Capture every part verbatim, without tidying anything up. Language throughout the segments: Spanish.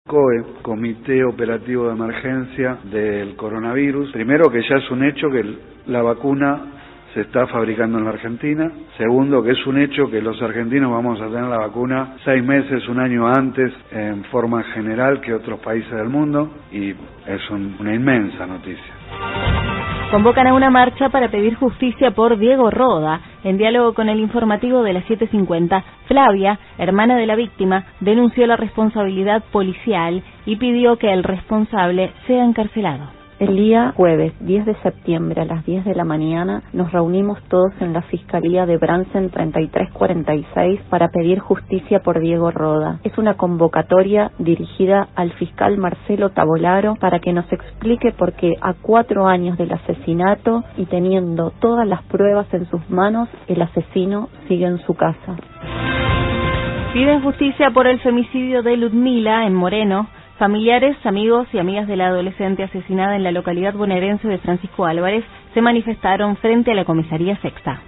C O E, Comité Operativo de Emergencia del Coronavirus. Primero, que ya es un hecho que la vacuna se está fabricando en la Argentina. Segundo, que es un hecho que los argentinos vamos a tener la vacuna seis meses, un año antes, en forma general que otros países del mundo, y es un, una inmensa noticia. Convocan a una marcha para pedir justicia por Diego Roda. En diálogo con el informativo de las siete cincuenta, Flavia, hermana de la víctima, denunció la responsabilidad policial y pidió que el responsable sea encarcelado. El día jueves diez de septiembre a las diez de la mañana nos reunimos todos en la Fiscalía de Bransen treinta y tres cuarenta y seis para pedir justicia por Diego Roda. Es una convocatoria dirigida al fiscal Marcelo Tavolaro para que nos explique por qué a cuatro años del asesinato y teniendo todas las pruebas en sus manos, el asesino sigue en su casa. Piden justicia por el femicidio de Ludmila en Moreno. Familiares, amigos y amigas de la adolescente asesinada en la localidad bonaerense de Francisco Álvarez se manifestaron frente a la comisaría sexta.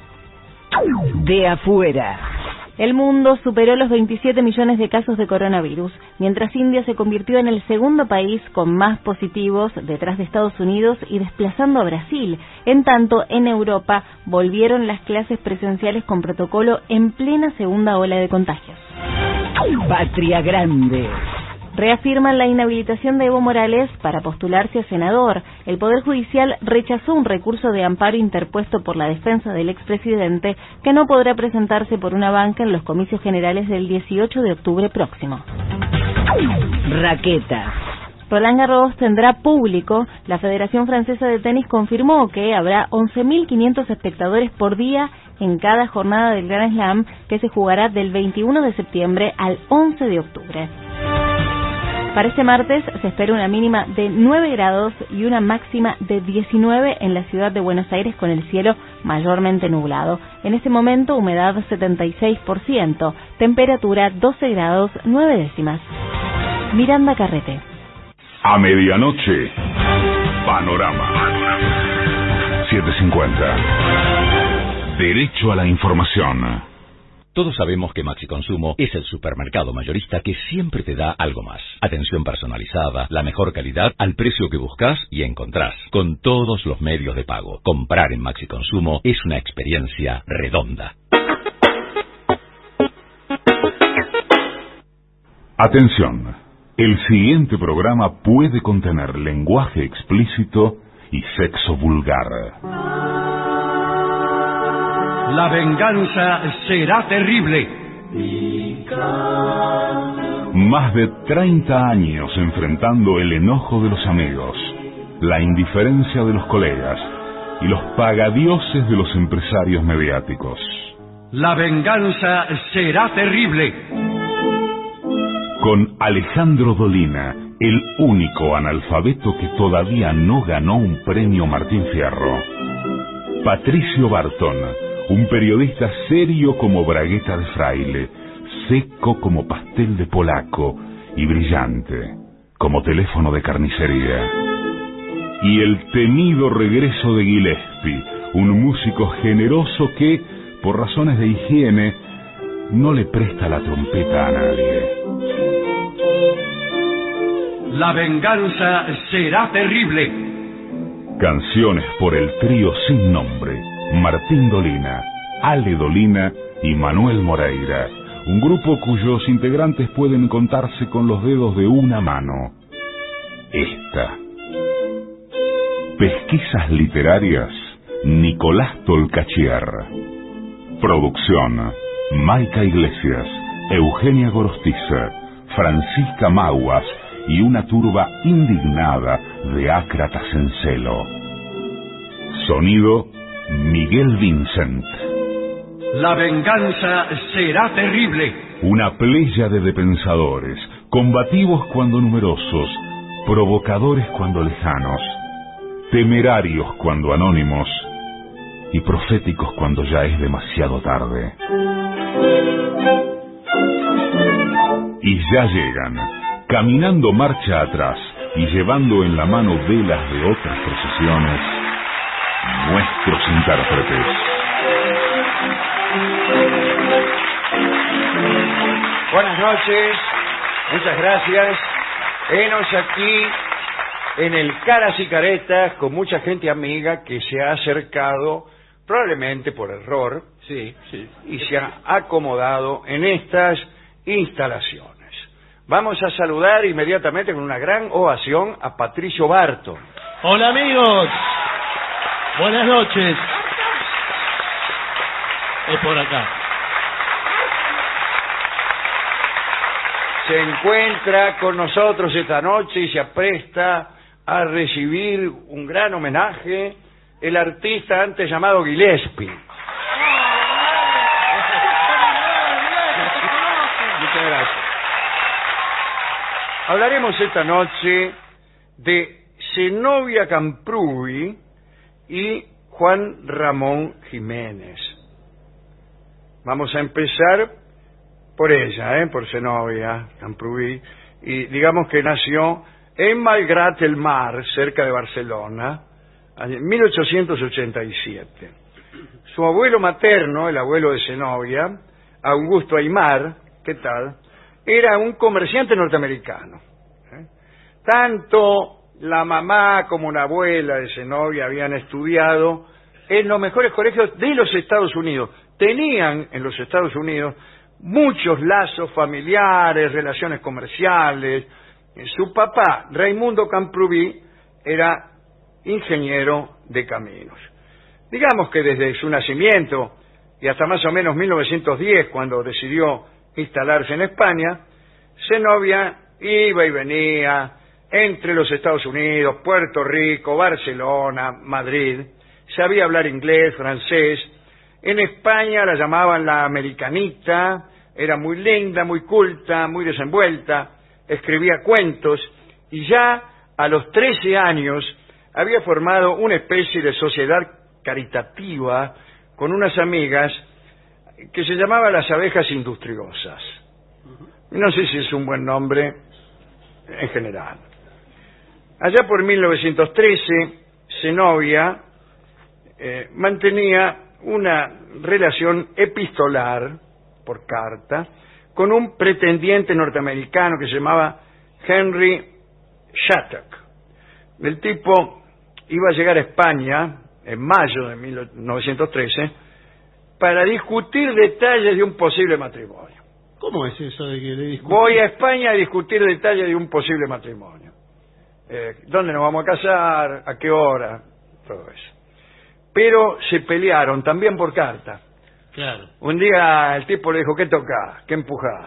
De afuera. El mundo superó los veintisiete millones de casos de coronavirus, mientras India se convirtió en el segundo país con más positivos detrás de Estados Unidos y desplazando a Brasil. En tanto, en Europa volvieron las clases presenciales con protocolo en plena segunda ola de contagios. Patria Grande. Reafirman la inhabilitación de Evo Morales para postularse a senador. El Poder Judicial rechazó un recurso de amparo interpuesto por la defensa del expresidente que no podrá presentarse por una banca en los comicios generales del dieciocho de octubre próximo. Raqueta. Roland Garros tendrá público. La Federación Francesa de Tenis confirmó que habrá once mil quinientos espectadores por día en cada jornada del Grand Slam, que se jugará del veintiuno de septiembre al once de octubre. Para este martes se espera una mínima de nueve grados y una máxima de diecinueve en la ciudad de Buenos Aires, con el cielo mayormente nublado. En este momento, humedad setenta y seis por ciento, temperatura doce grados nueve décimas. Miranda Carrete. A medianoche, Panorama. siete cincuenta. Derecho a la información. Todos sabemos que Maxi Consumo es el supermercado mayorista que siempre te da algo más. Atención personalizada, la mejor calidad al precio que buscas y encontrás, con todos los medios de pago. Comprar en Maxi Consumo es una experiencia redonda. Atención, el siguiente programa puede contener lenguaje explícito y sexo vulgar. La venganza será terrible. Más de treinta años enfrentando el enojo de los amigos, la indiferencia de los colegas y los pagadioses de los empresarios mediáticos. La venganza será terrible. Con Alejandro Dolina, el único analfabeto que todavía no ganó un premio Martín Fierro. Patricio Barton, un periodista serio como bragueta de fraile, seco como pastel de polaco y brillante como teléfono de carnicería. Y el temido regreso de Gillespie, un músico generoso que, por razones de higiene, no le presta la trompeta a nadie. La venganza será terrible. Canciones por el trío sin nombre, Martín Dolina, Ale Dolina y Manuel Moreira, un grupo cuyos integrantes pueden contarse con los dedos de una mano. Esta. Pesquisas literarias, Nicolás Tolcachier. Producción, Maica Iglesias, Eugenia Gorostiza, Francisca Maguas y una turba indignada de ácratas en celo. Sonido, Miguel Vincent. La venganza será terrible. Una pléyade de pensadores, combativos cuando numerosos, provocadores cuando lejanos, temerarios cuando anónimos y proféticos cuando ya es demasiado tarde. Y ya llegan, caminando marcha atrás y llevando en la mano velas de otras procesiones, nuestros intérpretes. Buenas noches, muchas gracias. Enos aquí en el Caras y Caretas con mucha gente amiga que se ha acercado, probablemente por error, sí, sí, y se ha acomodado en estas instalaciones. Vamos a saludar inmediatamente con una gran ovación a Patricio Barton. Hola amigos, buenas noches. Es por acá. Se encuentra con nosotros esta noche y se apresta a recibir un gran homenaje el artista antes llamado Gillespie. Muchas gracias. Hablaremos esta noche de Zenobia Camprubí y Juan Ramón Jiménez. Vamos a empezar por ella, ¿eh? por Zenobia Camprubí, y digamos que nació en Malgrat el Mar, cerca de Barcelona, en mil ochocientos ochenta y siete. Su abuelo materno, el abuelo de Zenobia, Augusto Aymar, ¿qué tal?, era un comerciante norteamericano. ¿eh? Tanto la mamá como la abuela de Zenobia habían estudiado en los mejores colegios de los Estados Unidos. Tenían en los Estados Unidos muchos lazos familiares, relaciones comerciales. Su papá, Raimundo Camprubí, era ingeniero de caminos. Digamos que desde su nacimiento y hasta más o menos mil novecientos diez, cuando decidió instalarse en España, Zenobia iba y venía entre los Estados Unidos, Puerto Rico, Barcelona, Madrid. Sabía hablar inglés, francés. En España la llamaban la americanita. Era muy linda, muy culta, muy desenvuelta, escribía cuentos y ya a los trece años había formado una especie de sociedad caritativa con unas amigas que se llamaba las Abejas Industriosas. No sé si es un buen nombre en general. Allá por mil novecientos trece, Zenobia eh, mantenía una relación epistolar por carta con un pretendiente norteamericano que se llamaba Henry Shattuck. El tipo iba a llegar a España en mayo de mil novecientos trece para discutir detalles de un posible matrimonio. ¿Cómo es eso de que le discutir? Voy a España a discutir detalles de un posible matrimonio. Eh, ¿Dónde nos vamos a casar? ¿A qué hora? Todo eso. Pero se pelearon también por carta. Claro. Un día el tipo le dijo, ¿qué tocás? ¿Qué empujás?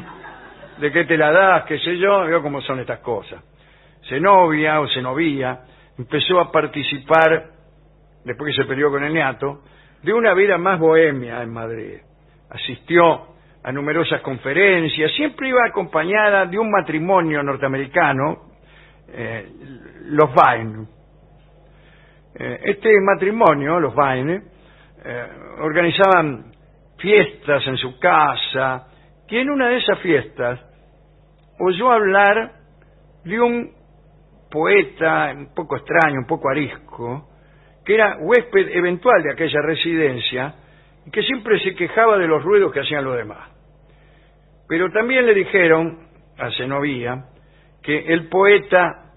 ¿De qué te la das? ¿Qué sé yo? Veo cómo son estas cosas. Zenobia o Zenobia empezó a participar, después que se peleó con el niato, de una vida más bohemia en Madrid. Asistió a numerosas conferencias, siempre iba acompañada de un matrimonio norteamericano, eh, los Vine. Eh, este matrimonio, los Vine, eh, organizaban fiestas en su casa, y en una de esas fiestas oyó hablar de un poeta un poco extraño, un poco arisco, que era huésped eventual de aquella residencia y que siempre se quejaba de los ruidos que hacían los demás. Pero también le dijeron a Zenobia que el poeta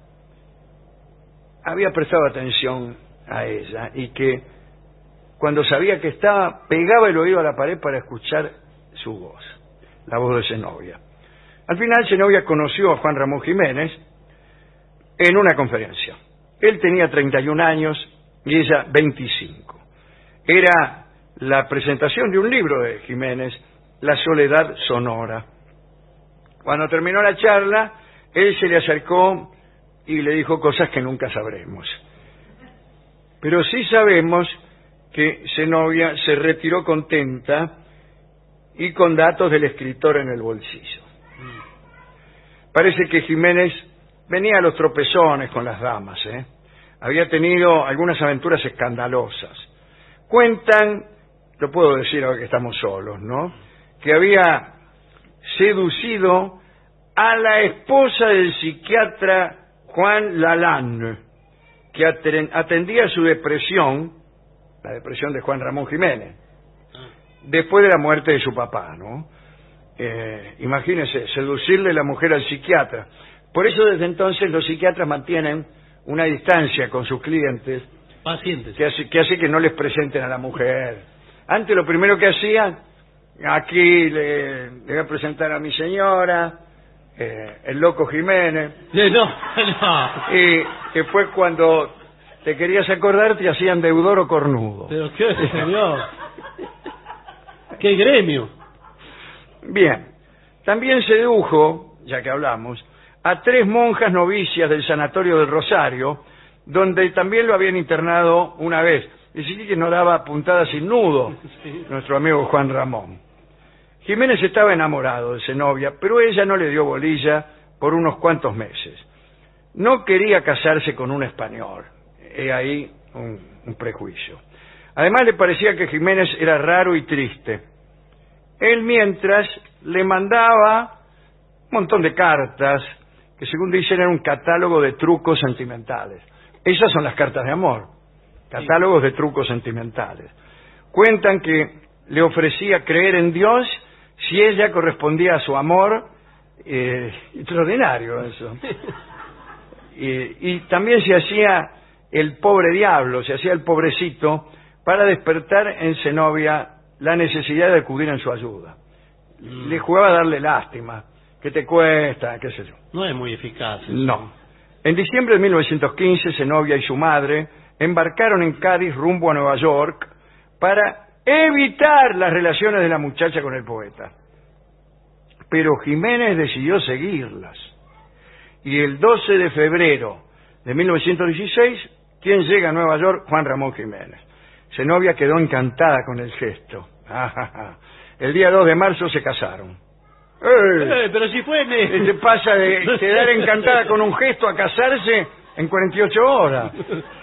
había prestado atención a ella y que cuando sabía que estaba, pegaba el oído a la pared para escuchar su voz, la voz de Zenobia. Al final Zenobia conoció a Juan Ramón Jiménez en una conferencia. Él tenía treinta y un años y ella veinticinco. Era la presentación de un libro de Jiménez, La soledad sonora. Cuando terminó la charla, él se le acercó y le dijo cosas que nunca sabremos. Pero sí sabemos que Zenobia se retiró contenta y con datos del escritor en el bolsillo. Parece que Jiménez venía a los tropezones con las damas, ¿eh? Había tenido algunas aventuras escandalosas. Cuentan, lo puedo decir ahora que estamos solos, ¿no?, que había seducido a la esposa del psiquiatra Juan Lalanne, que atendía su depresión, la depresión de Juan Ramón Jiménez, después de la muerte de su papá, ¿no? Eh, imagínense, seducirle la mujer al psiquiatra. Por eso desde entonces los psiquiatras mantienen una distancia con sus clientes Pacientes. que hace, que hace que no les presenten a la mujer. Antes lo primero que hacían, aquí le, le voy a presentar a mi señora, eh, el loco Jiménez. No, no. Y después cuando te querías acordar te hacían Deudoro Cornudo. Pero qué señor. Qué gremio. Bien, también sedujo, ya que hablamos, a tres monjas novicias del Sanatorio del Rosario, donde también lo habían internado una vez. Decidí que no daba puntada sin nudo, sí. Nuestro amigo Juan Ramón. Jiménez estaba enamorado de Zenobia, pero ella no le dio bolilla por unos cuantos meses. No quería casarse con un español. He ahí un, un prejuicio. Además le parecía que Jiménez era raro y triste. Él mientras le mandaba un montón de cartas que según dicen era un catálogo de trucos sentimentales. Esas son las cartas de amor, catálogos de trucos sentimentales. Cuentan que le ofrecía creer en Dios si ella correspondía a su amor, eh, extraordinario eso. Y, y también se hacía el pobre diablo, se hacía el pobrecito para despertar en Zenobia la necesidad de acudir en su ayuda. Mm. Le jugaba a darle lástima, ¿qué te cuesta? ¿Qué sé yo? No es muy eficaz. Eso. No. En diciembre de mil novecientos quince, Zenobia y su madre embarcaron en Cádiz rumbo a Nueva York para evitar las relaciones de la muchacha con el poeta. Pero Jiménez decidió seguirlas. Y el doce de febrero de mil novecientos dieciséis, ¿quién llega a Nueva York? Juan Ramón Jiménez. Zenobia quedó encantada con el gesto. El día dos de marzo se casaron. ¡Eh! Eh, pero si fue... Me... Se pasa de quedar encantada con un gesto a casarse en cuarenta y ocho horas.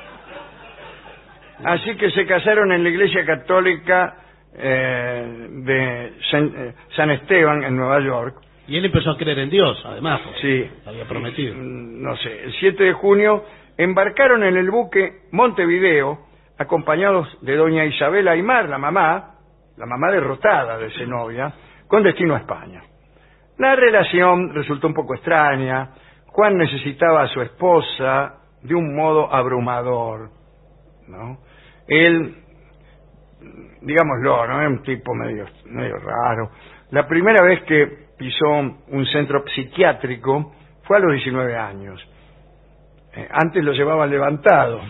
Así que se casaron en la iglesia católica eh, de San, eh, San Esteban en Nueva York. Y él empezó a creer en Dios, además. Sí. Había prometido. No sé, el siete de junio embarcaron en el buque Montevideo, acompañados de doña Isabel Aymar, la mamá, la mamá derrotada de Zenobia, con destino a España. La relación resultó un poco extraña. Juan necesitaba a su esposa de un modo abrumador, ¿no? Él, digámoslo, ¿no? Era un tipo medio, medio raro. La primera vez que pisó un centro psiquiátrico fue a los diecinueve años. Eh, antes lo llevaban levantado.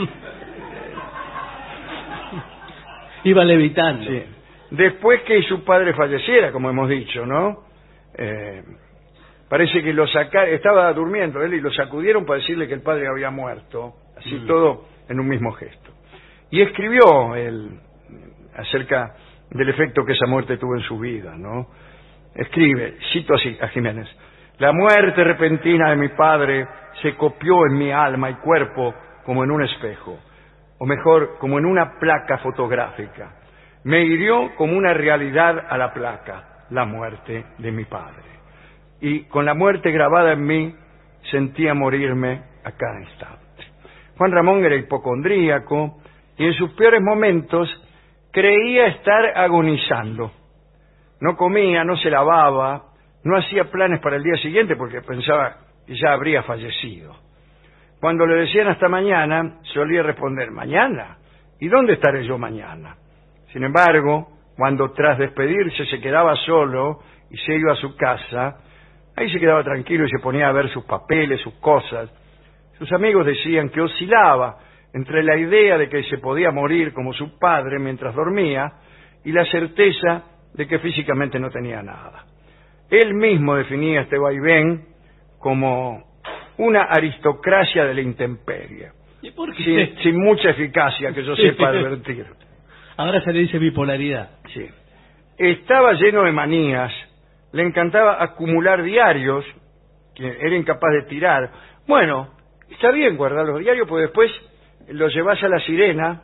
Iba levitando. Sí. Después que su padre falleciera, como hemos dicho, ¿no? Eh, parece que lo sacaron, estaba durmiendo él y lo sacudieron para decirle que el padre había muerto, así mm. todo en un mismo gesto. Y escribió él acerca del efecto que esa muerte tuvo en su vida, ¿no? Escribe, cito así a Jiménez: la muerte repentina de mi padre se copió en mi alma y cuerpo como en un espejo, o mejor, como en una placa fotográfica. Me hirió como una realidad a la placa, la muerte de mi padre. Y con la muerte grabada en mí, sentía morirme a cada instante. Juan Ramón era hipocondríaco y en sus peores momentos creía estar agonizando. No comía, no se lavaba, no hacía planes para el día siguiente porque pensaba que ya habría fallecido. Cuando le decían hasta mañana, solía responder: ¿mañana? ¿Y dónde estaré yo mañana? Sin embargo, cuando tras despedirse se quedaba solo y se iba a su casa, ahí se quedaba tranquilo y se ponía a ver sus papeles, sus cosas. Sus amigos decían que oscilaba entre la idea de que se podía morir como su padre mientras dormía y la certeza de que físicamente no tenía nada. Él mismo definía este vaivén como una aristocracia de la intemperie. ¿Y por qué? Sin, sin mucha eficacia, que yo sepa advertir. Ahora se le dice bipolaridad. Sí. Estaba lleno de manías, le encantaba acumular diarios, que era incapaz de tirar. Bueno, está bien guardar los diarios, porque después los llevas a La Sirena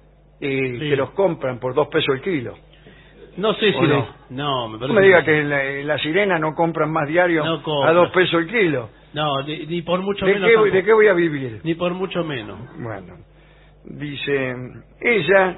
y sí. Te los compran por dos pesos el kilo. No sé si... no, le... no me, no me diga que en la, en La Sirena no compran más diarios no a dos pesos el kilo. No, ni, ni por mucho ¿De menos. Qué, ¿De qué voy a vivir? Ni por mucho menos. Bueno, dice, ella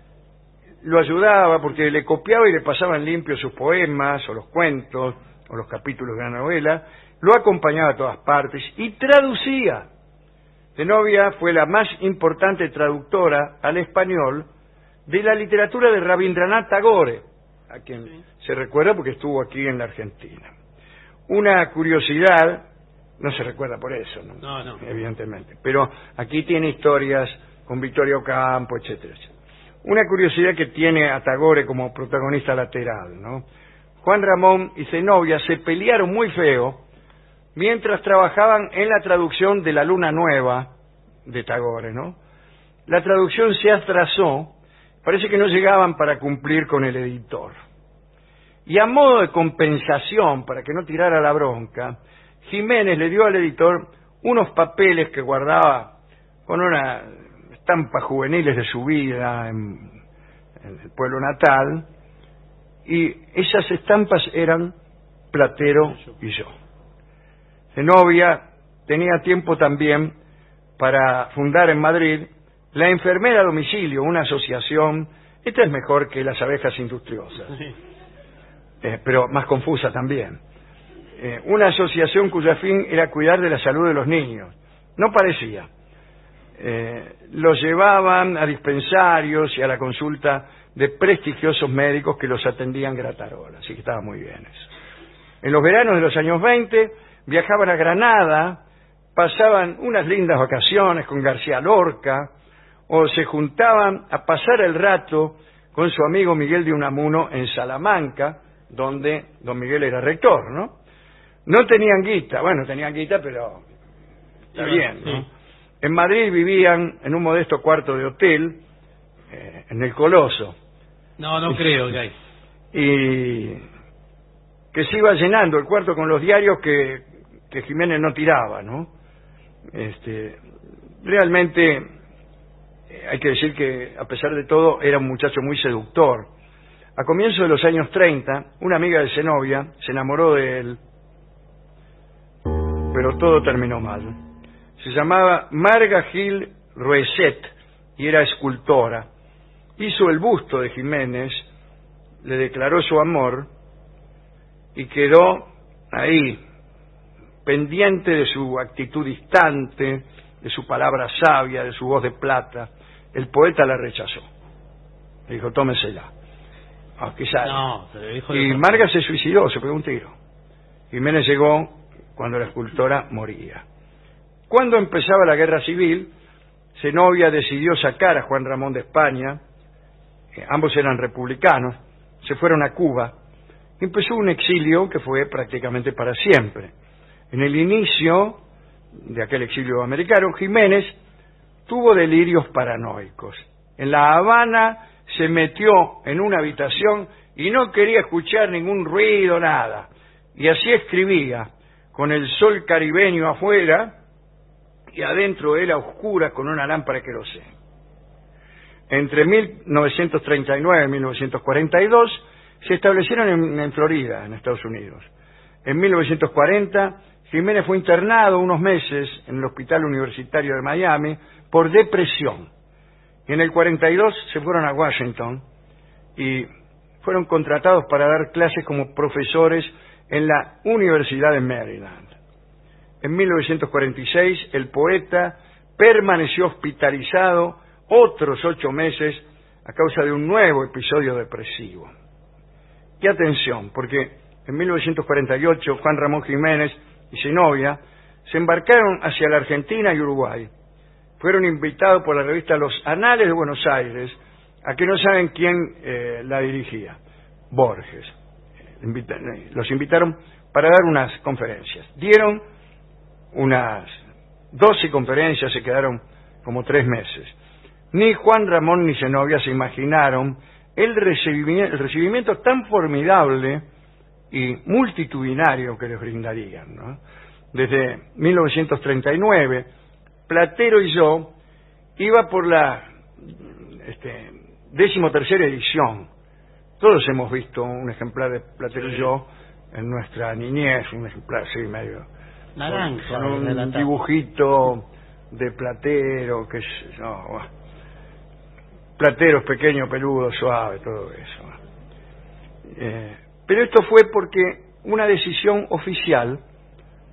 lo ayudaba porque le copiaba y le pasaban limpios sus poemas o los cuentos o los capítulos de la novela lo acompañaba a todas partes y traducía. Zenobia fue la más importante traductora al español de la literatura de Rabindranath Tagore, a quien sí. se recuerda porque estuvo aquí en la Argentina. Una curiosidad, no se recuerda por eso, ¿no? No, no. Evidentemente, pero aquí tiene historias con Victorio Campo, etcétera, etcétera. Una curiosidad que tiene a Tagore como protagonista lateral, ¿no? Juan Ramón y Zenobia se pelearon muy feo mientras trabajaban en la traducción de La Luna Nueva de Tagore, ¿no? La traducción se atrasó, parece que no llegaban para cumplir con el editor. Y a modo de compensación, para que no tirara la bronca, Jiménez le dio al editor unos papeles que guardaba con una estampas juveniles de su vida en, en el pueblo natal, y esas estampas eran Platero y yo. Zenobia tenía tiempo también para fundar en Madrid la Enfermera a Domicilio, una asociación, esta es mejor que las abejas industriosas, sí. eh, pero más confusa también, eh, una asociación cuyo fin era cuidar de la salud de los niños. No parecía. Eh, los llevaban a dispensarios y a la consulta de prestigiosos médicos que los atendían gratarola, así que estaba muy bien eso. En los veranos de los años veinte viajaban a Granada, pasaban unas lindas vacaciones con García Lorca, o se juntaban a pasar el rato con su amigo Miguel de Unamuno en Salamanca, donde don Miguel era rector, ¿no? No tenían guita, bueno, tenían guita, pero está bien, ¿no? Sí. En Madrid vivían en un modesto cuarto de hotel, eh, en el Coloso. No, no creo que hay. Y que se iba llenando el cuarto con los diarios que, que Jiménez no tiraba, ¿no? Este, realmente eh, hay que decir que, a pesar de todo, era un muchacho muy seductor. A comienzos de los años treinta, una amiga de Zenobia se enamoró de él, pero todo terminó mal. Se llamaba Marga Gil Roeset y era escultora. Hizo el busto de Jiménez, le declaró su amor y quedó ahí, pendiente de su actitud distante, de su palabra sabia, de su voz de plata. El poeta la rechazó. Le dijo, tómesela. Ah, quizás. No, se le dijo y Marga se suicidó, se pegó un tiro. Jiménez llegó cuando la escultora moría. Cuando empezaba la guerra civil, Zenobia decidió sacar a Juan Ramón de España, eh, ambos eran republicanos, se fueron a Cuba, y empezó un exilio que fue prácticamente para siempre. En el inicio de aquel exilio americano, Jiménez tuvo delirios paranoicos. En La Habana se metió en una habitación y no quería escuchar ningún ruido, nada. Y así escribía, con el sol caribeño afuera y adentro él a oscuras con una lámpara querosén. Entre mil novecientos treinta y nueve y mil novecientos cuarenta y dos se establecieron en, en Florida, en Estados Unidos. En mil novecientos cuarenta, Jiménez fue internado unos meses en el Hospital Universitario de Miami por depresión. Y en el cuarenta y dos se fueron a Washington y fueron contratados para dar clases como profesores en la Universidad de Maryland. En mil novecientos cuarenta y seis, el poeta permaneció hospitalizado otros ocho meses a causa de un nuevo episodio depresivo. Y atención, porque en mil novecientos cuarenta y ocho Juan Ramón Jiménez y Zenobia se embarcaron hacia la Argentina y Uruguay. Fueron invitados por la revista Los Anales de Buenos Aires, a que no saben quién eh, la dirigía, Borges. Los invitaron para dar unas conferencias. Dieron unas doce conferencias, se quedaron como tres meses. Ni Juan Ramón ni Zenobia se imaginaron el recibimiento, el recibimiento tan formidable y multitudinario que les brindarían, ¿no? Desde mil novecientos treinta y nueve, Platero y yo iba por la este, decimotercera edición. Todos hemos visto un ejemplar de Platero y yo en nuestra niñez, un ejemplar así medio naranja, con, con un dibujito de Platero, que es no, Platero es pequeño, peludo, suave, todo eso. Eh, pero esto fue porque una decisión oficial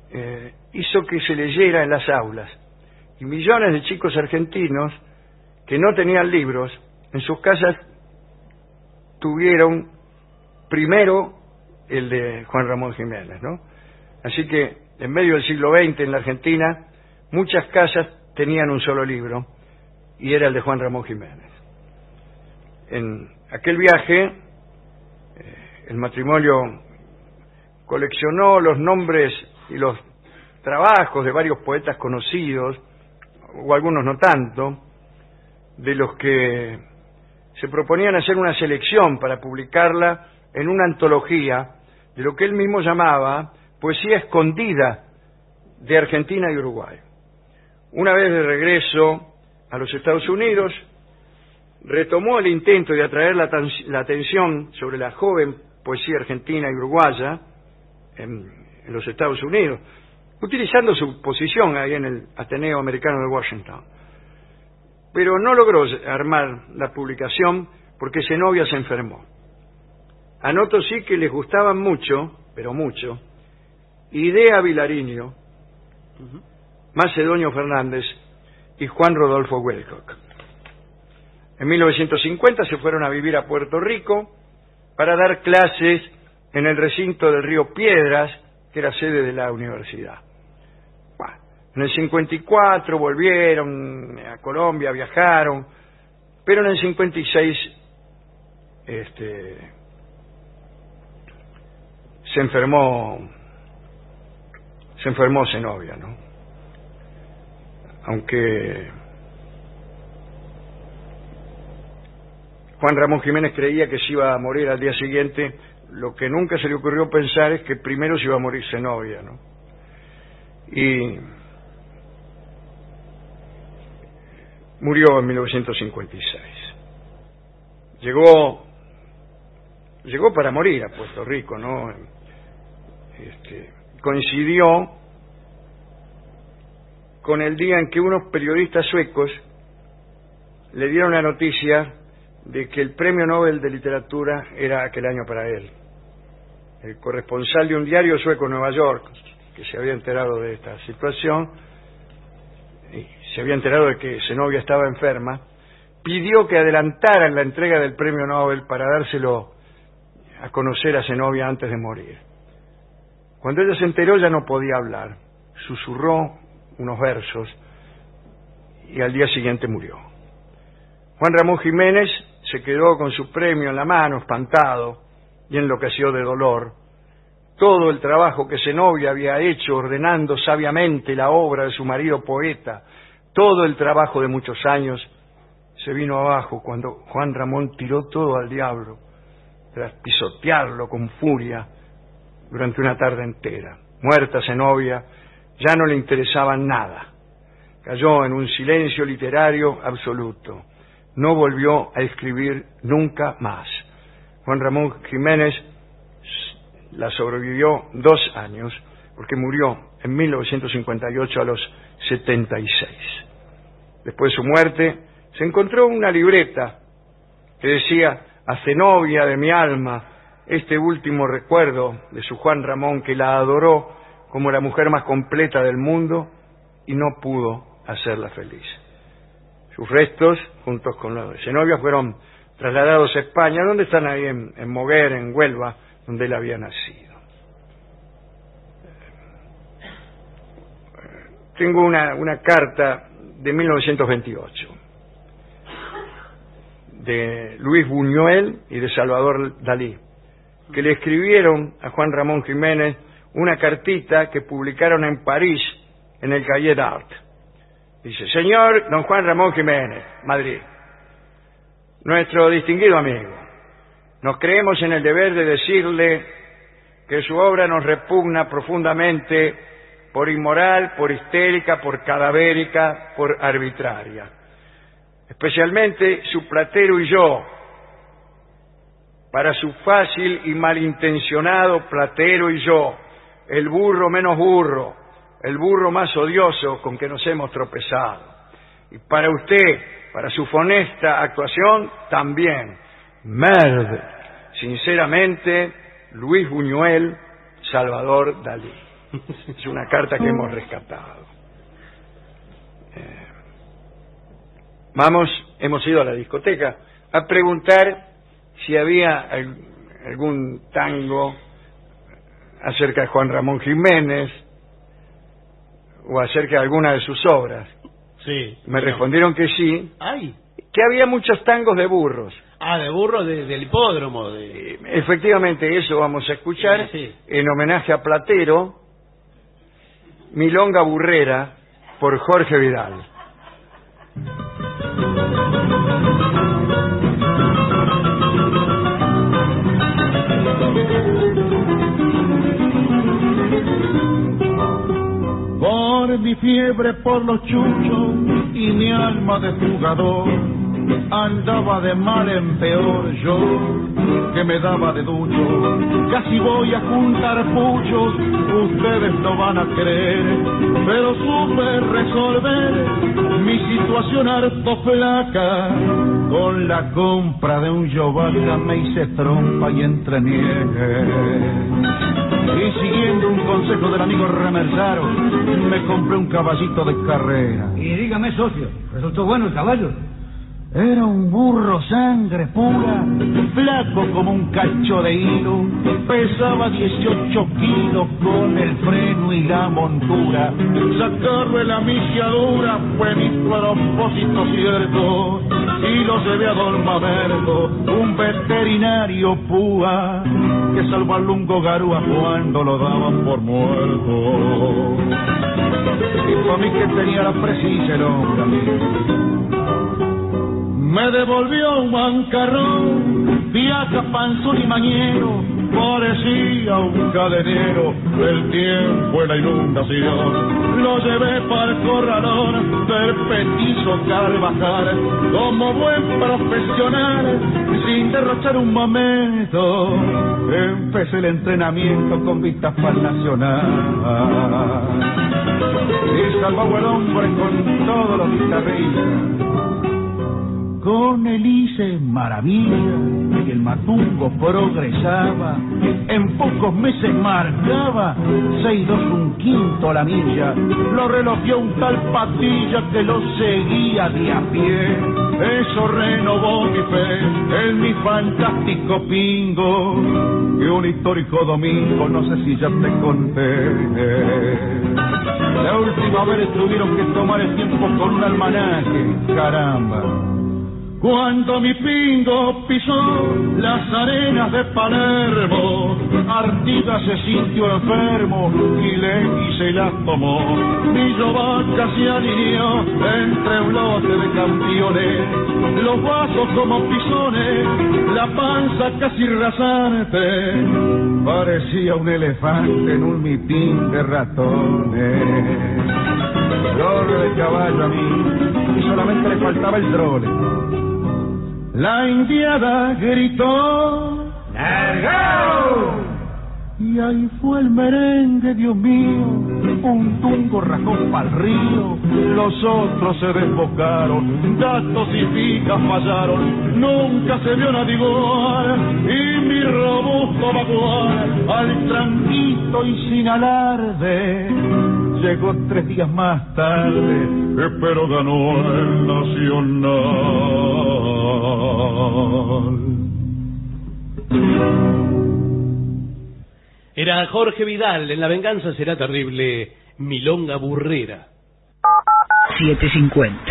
eh, hizo que se leyera en las aulas. Y millones de chicos argentinos que no tenían libros, en sus casas tuvieron primero el de Juan Ramón Jiménez, ¿no? Así que en medio del siglo veinte en la Argentina, muchas casas tenían un solo libro, y era el de Juan Ramón Jiménez. En aquel viaje, eh, el matrimonio coleccionó los nombres y los trabajos de varios poetas conocidos, o algunos no tanto, de los que se proponían hacer una selección para publicarla en una antología de lo que él mismo llamaba poesía escondida de Argentina y Uruguay. Una vez de regreso a los Estados Unidos, retomó el intento de atraer la, la atención sobre la joven poesía argentina y uruguaya en, en los Estados Unidos, utilizando su posición ahí en el Ateneo Americano de Washington. Pero no logró armar la publicación porque Zenobia se enfermó. Anoto sí que les gustaban mucho, pero mucho, Idea Vilariño, uh-huh. Macedonio Fernández y Juan Rodolfo Welcock. En mil novecientos cincuenta se fueron a vivir a Puerto Rico para dar clases en el recinto del Río Piedras, que era sede de la universidad. Bueno, en el cincuenta y cuatro volvieron a Colombia, viajaron, pero en el cincuenta y seis este, se enfermó se enfermó Zenobia, ¿no? Aunque Juan Ramón Jiménez creía que se iba a morir al día siguiente, lo que nunca se le ocurrió pensar es que primero se iba a morir Zenobia, ¿no? Y murió en mil novecientos cincuenta y seis. Llegó llegó para morir a Puerto Rico, ¿no? Este, coincidió con el día en que unos periodistas suecos le dieron la noticia de que el premio Nobel de Literatura era aquel año para él. El corresponsal de un diario sueco en Nueva York, que se había enterado de esta situación, y se había enterado de que Zenobia estaba enferma, pidió que adelantaran la entrega del premio Nobel para dárselo a conocer a Zenobia antes de morir. Cuando ella se enteró ya no podía hablar, susurró unos versos y al día siguiente murió. Juan Ramón Jiménez se quedó con su premio en la mano, espantado, y enloqueció de dolor. Todo el trabajo que Zenobia había hecho ordenando sabiamente la obra de su marido poeta, todo el trabajo de muchos años, se vino abajo cuando Juan Ramón tiró todo al diablo, tras pisotearlo con furia durante una tarde entera. Muerta Zenobia, ya no le interesaba nada. Cayó en un silencio literario absoluto. No volvió a escribir nunca más. Juan Ramón Jiménez la sobrevivió dos años, porque murió en mil novecientos cincuenta y ocho a los setenta y seis. Después de su muerte, se encontró una libreta que decía: a Zenobia de mi alma, este último recuerdo de su Juan Ramón, que la adoró como la mujer más completa del mundo y no pudo hacerla feliz. Sus restos, juntos con los de Zenobia, fueron trasladados a España, donde están ahí en, en Moguer, en Huelva, donde él había nacido. Tengo una, una carta de mil novecientos veintiocho de Luis Buñuel y de Salvador Dalí, que le escribieron a Juan Ramón Jiménez una cartita que publicaron en París, en el Cahiers d'Art. Dice: señor don Juan Ramón Jiménez, Madrid, nuestro distinguido amigo, nos creemos en el deber de decirle que su obra nos repugna profundamente por inmoral, por histérica, por cadavérica, por arbitraria. Especialmente su platero y yo, para su fácil y malintencionado platero y yo, el burro menos burro, el burro más odioso con que nos hemos tropezado. Y para usted, para su funesta actuación, también. Merde. Sinceramente, Luis Buñuel, Salvador Dalí. Es una carta que hemos rescatado. Eh, vamos, hemos ido a la discoteca a preguntar si había al, algún tango acerca de Juan Ramón Jiménez o acerca de alguna de sus obras. Sí. Me respondieron que sí. Ay. Que había muchos tangos de burros. Ah, de burro de, del hipódromo. De... Eh, efectivamente, eso vamos a escuchar sí, sí. En homenaje a Platero, Milonga Burrera, por Jorge Vidal. Por mi fiebre por los chuchos y mi alma de jugador, andaba de mal en peor yo, que me daba de ducho. Casi voy a juntar puchos, ustedes no van a creer, pero supe resolver mi situación harto flaca. Con la compra de un yovaca me hice trompa y entreniegue. Y siguiendo un consejo del amigo Remersaro, me compré un caballito de carrera. Y dígame, socio, ¿resultó bueno el caballo? Era un burro sangre pura, flaco como un cacho de hilo, pesaba dieciocho kilos con el freno y la montura. Sacarle la misiadura fue mi propósito cierto, y lo llevé a Don Mamerto, un veterinario púa, que salvó al lungo garúa cuando lo daban por muerto. Y para mí que tenía la precisa el hombre amigo. Me devolvió un bancarrón, viaja panzón y mañero, parecía un cadenero del tiempo en la inundación. Lo llevé para el corralón del petizo Carvajal, como buen profesional, sin derrochar un momento. Empecé el entrenamiento con vistas para el Nacional, y salvaba el hombre con todos los guitarristas. Con el hice maravilla y el matungo progresaba, en pocos meses marcaba seis dos un quinto la milla. Lo relojeó un tal Patilla que lo seguía de a pie. Eso renovó mi fe en mi fantástico pingo, que un histórico domingo no sé si ya te conté. La última vez tuvieron que tomar el tiempo con un almanaque, caramba. Cuando mi pingo pisó las arenas de Palermo, Artigas se sintió enfermo y le hice la tomó. Mi yovaca se alineó entre un lote de campeones, los vasos como pisones, la panza casi rasante, parecía un elefante en un mitín de ratones. Flor de caballo a mí, y solamente le faltaba el trole. La indiada gritó ¡Largao! Y ahí fue el merengue, Dios mío, un tungo rajó pa'l río, los otros se desbocaron, gatos y picas fallaron, nunca se vio nadie igual, y mi robusto bagual, al tranquito y sin alarde, llegó tres días más tarde, pero ganó el Nacional. Era Jorge Vidal, en La venganza será terrible, Milonga Burrera. setecientos cincuenta.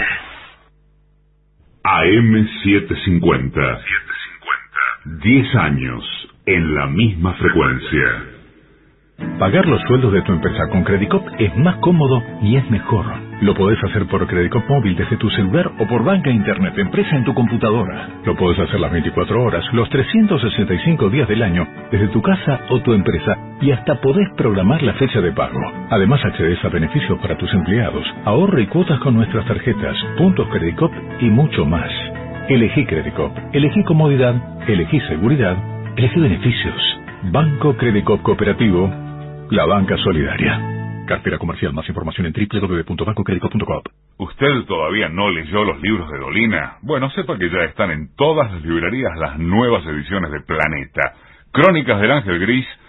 A M setecientos cincuenta. diez años en la misma frecuencia. Pagar los sueldos de tu empresa con Credicop es más cómodo y es mejor. Lo podés hacer por Credicop móvil desde tu celular o por banca internet empresa en tu computadora. Lo podés hacer las veinticuatro horas, los trescientos sesenta y cinco días del año, desde tu casa o tu empresa, y hasta podés programar la fecha de pago. Además accedes a beneficios para tus empleados, ahorro y cuotas con nuestras tarjetas, puntos Credicop y mucho más. Elegí Credicop, elegí comodidad, elegí seguridad, elegí beneficios. Banco Credicop Cooperativo, la banca solidaria. Cartera comercial. Más información en doble u doble u doble u punto banco credicop punto com. ¿Usted todavía no leyó los libros de Dolina? Bueno, sepa que ya están en todas las librerías las nuevas ediciones de Planeta. Crónicas del Ángel Gris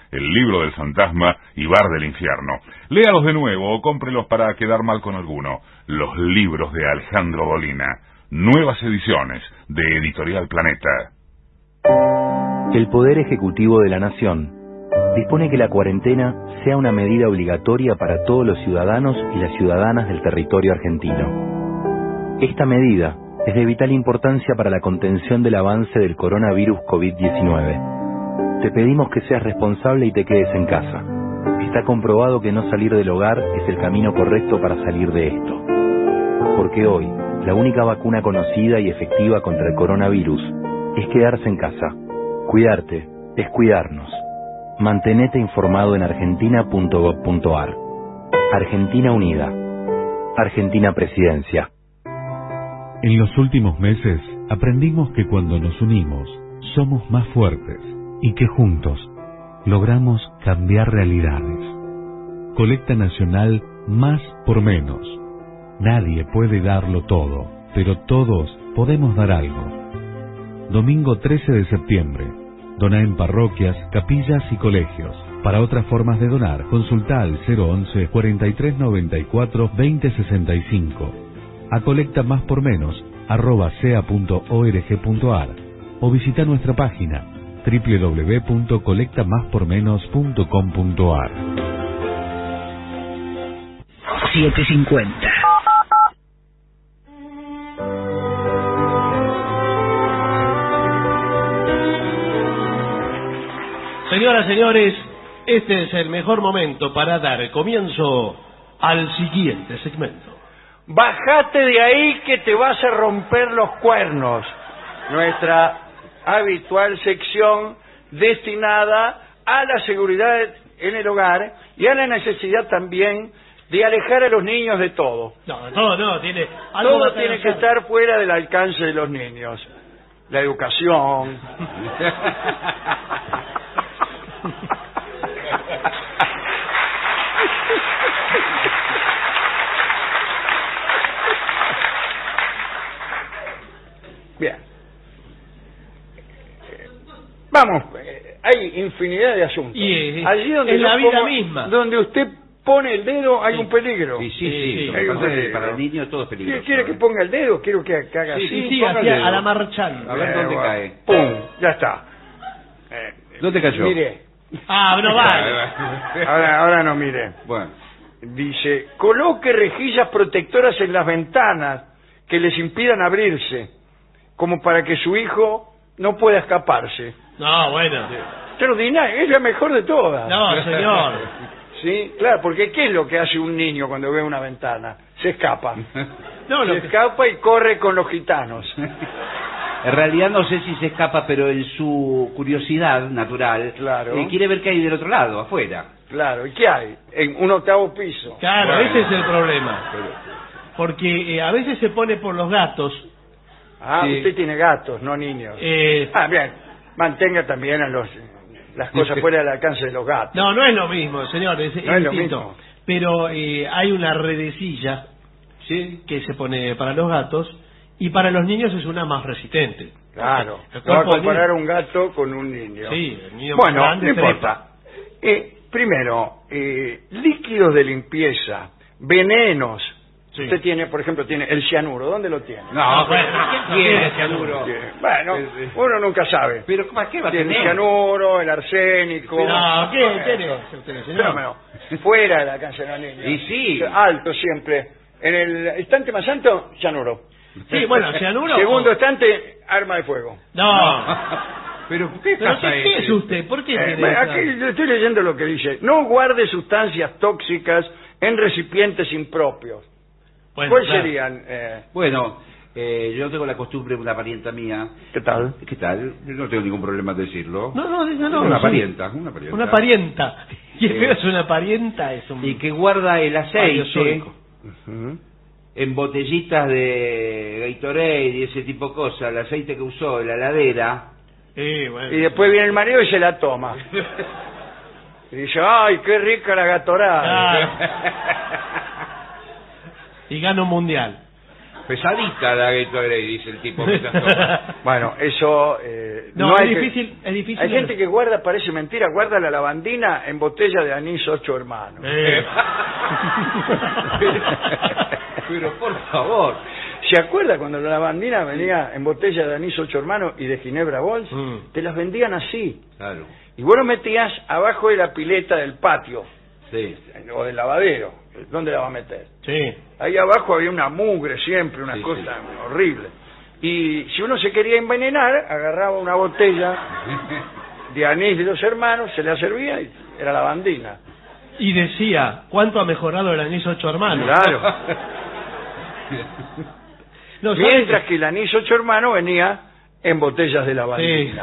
El libro del fantasma y Bar del infierno. Léalos de nuevo o cómprelos para quedar mal con alguno. Los libros de Alejandro Dolina. Nuevas ediciones de Editorial Planeta. El Poder Ejecutivo de la Nación dispone que la cuarentena sea una medida obligatoria para todos los ciudadanos y las ciudadanas del territorio argentino. Esta medida es de vital importancia para la contención del avance del coronavirus COVID diecinueve. Te pedimos que seas responsable y te quedes en casa. Está comprobado que no salir del hogar es el camino correcto para salir de esto. Porque hoy, la única vacuna conocida y efectiva contra el coronavirus es quedarse en casa. Cuidarte es cuidarnos. Mantenete informado en argentina punto gob punto ar. Argentina Unida. Argentina Presidencia. En los últimos meses aprendimos que cuando nos unimos somos más fuertes y que juntos logramos cambiar realidades. Colecta Nacional Más por Menos. Nadie puede darlo todo, pero todos podemos dar algo. Domingo trece de septiembre. Dona en parroquias, capillas y colegios. Para otras formas de donar, consulta al cero once, cuarenta y tres noventa y cuatro, veinte sesenta y cinco. A colecta más por menos, arroba sea punto org punto ar o visita nuestra página doble u doble u doble u punto colecta más por menos punto com punto ar. siete cincuenta. Señoras, señores, este es el mejor momento para dar comienzo al siguiente segmento. Bájate de ahí que te vas a romper los cuernos. Nuestra habitual sección destinada a la seguridad en el hogar y a la necesidad también de alejar a los niños de todo. No, todo no, tiene algo Todo más tiene que estar fuera del alcance de los niños. La educación. Bien. Vamos, hay infinidad de asuntos. Y, Allí donde es la yo vida pongo- misma. donde usted pone el dedo hay un peligro. Sí, sí, sí. Lo que Hay un pasa es que peligro. para el niño todo es peligroso. ¿Quiere, quiere que ponga el dedo? Quiero que, que haga Sí, así. sí, sí, ponga el hacia- dedo. a la marchanda. A ver Eh, dónde bueno. cae. ¡Pum! Ya está. Eh, ¿Dónde cayó? Mire. Ah, no vale. Ahora, ahora no mire. Bueno. Dice, coloque rejillas protectoras en las ventanas que les impidan abrirse, como para que su hijo no pueda escaparse. No, bueno. Extraordinario, es la mejor de todas. No, señor. Sí, claro, porque ¿qué es lo que hace un niño cuando ve una ventana? Se escapa. No, Se lo que- escapa y corre con los gitanos. En realidad no sé si se escapa, pero en su curiosidad natural Claro. eh, quiere ver qué hay del otro lado, afuera. Claro, ¿y qué hay? En un octavo piso. Claro, Bueno. ese es el problema. Porque eh, a veces se pone por los gatos. Ah, Sí. usted tiene gatos, no niños. Eh, Ah, bien. Mantenga también a los las cosas fuera del alcance de los gatos. no, no es lo mismo, señor. Es, No es lo distinto. mismo. Pero eh, hay una redecilla, ¿sí?, que se pone para los gatos y para los niños es una más resistente. Claro. El No va a cuerpo del comparar niño- un gato con un niño. Sí, el niño más Bueno, grande no trepa. importa. Eh, primero, eh, líquidos de limpieza, venenos. Sí. Usted tiene, por ejemplo, tiene el cianuro. ¿Dónde lo tiene? No, bueno, ¿qué no tiene tiene cianuro? Tiene- Bueno, Sí, sí. uno nunca sabe. Pero ¿para qué va a Tiene el tener? cianuro, el arsénico. No, ¿qué Bueno, tiene usted, señor? pero, bueno, fuera de la alcance de los niños. Y sí. Alto siempre. En el estante más alto, cianuro. Sí, bueno, cianuro. Segundo o- estante, arma de fuego. No. Pero ¿qué ¿Pero pasa qué, qué ese? es usted? ¿Por qué Eh, tiene bueno, esa- aquí le estoy leyendo lo que dice. No guarde sustancias tóxicas en recipientes impropios. Bueno, ¿Cuáles claro. serían? Eh, Bueno, eh, yo tengo la costumbre, una parienta mía. ¿Qué tal? ¿Qué tal? Yo no tengo ningún problema en decirlo. No, no, dígalo. Una sí. parienta, una parienta. Una parienta. Y Sí. es una parienta, es un... Y que guarda el aceite Paleozoico. Ujú. en botellitas de Gatorade y ese tipo de cosas, el aceite que usó en la heladera. Sí, bueno. Y después viene el marido y se la toma. Y dice, ¡ay, qué rica la gatorada! Claro. Y gana un mundial. Pesadita la Gatorade, dice el tipo que está Bueno, eso... Eh, no, no es, hay difícil, que... es difícil. Hay gente que guarda, parece mentira, guarda la lavandina en botella de anís ocho hermanos. Eh. Pero por favor. ¿Se acuerda cuando la lavandina venía en botella de anís ocho hermanos y de ginebra Bols? Mm. Te las vendían así. Claro. Y vos lo metías abajo de la pileta del patio. Sí. O del lavadero. ¿Dónde la va a meter? Sí. Ahí abajo había una mugre siempre, una Sí, cosa sí. horrible. Y si uno se quería envenenar, agarraba una botella de anís de los hermanos, se la servía y era lavandina. Y decía, ¿cuánto ha mejorado el anís ocho hermanos? Claro. No, ¿sabes? Mientras que el anís ocho hermanos venía en botellas de lavandina.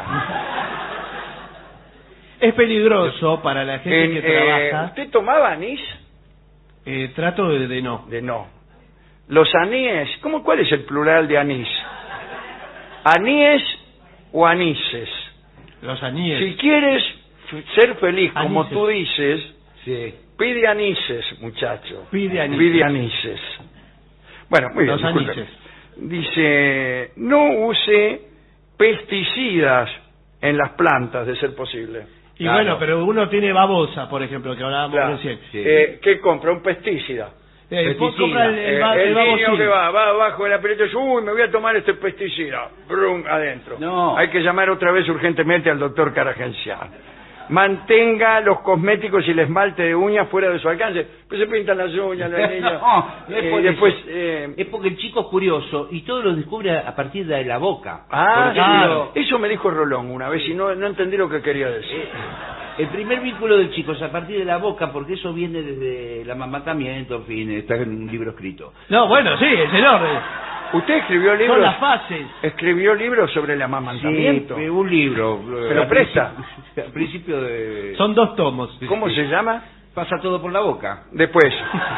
Sí. Es peligroso para la gente En, que eh, trabaja. ¿Usted tomaba anís? Eh, trato de, de no. De no. Los aníes, ¿cómo, ¿cuál es el plural de anís? ¿Aníes o anises? Los aníes. Si quieres f- ser feliz, como Anises. tú dices, Sí. pide anises, muchacho. Pide anises. Pide anises. Bueno, muy bien. Los disculpe. anises. Dice, no use pesticidas en las plantas, de ser posible. Y Claro. bueno, pero uno tiene babosa, por ejemplo, que hablábamos Claro. recién. Sí. Eh, ¿Qué compra? Un pesticida. Eh, Pesticida. compra el, el, Eh, ba- el el niño babocil. que va, va abajo de la pelota y dice, uy, me voy a tomar este pesticida. Brum, adentro. No. Hay que llamar otra vez urgentemente al doctor Caragencián. Mantenga los cosméticos y el esmalte de uñas fuera de su alcance. Pues se pintan las uñas los niños. No, no es Eh, por después, eso. eh, Es porque el chico es curioso y todo lo descubre a partir de la boca. ah, Por ejemplo, sí. Eso me dijo Rolón una vez y no, no entendí lo que quería decir. eh, el primer vínculo del chico es a partir de la boca, porque eso viene desde el amamantamiento, en fin, está en un libro escrito. No, bueno, sí, es enorme. ¿Usted escribió Son libros? las fases. ¿Escribió libros sobre el amamantamiento? Sí, eh, un libro. ¿Pero Al presta? principio- Al principio de... Son dos tomos. ¿Cómo se llama? Pasa todo por la boca. Después.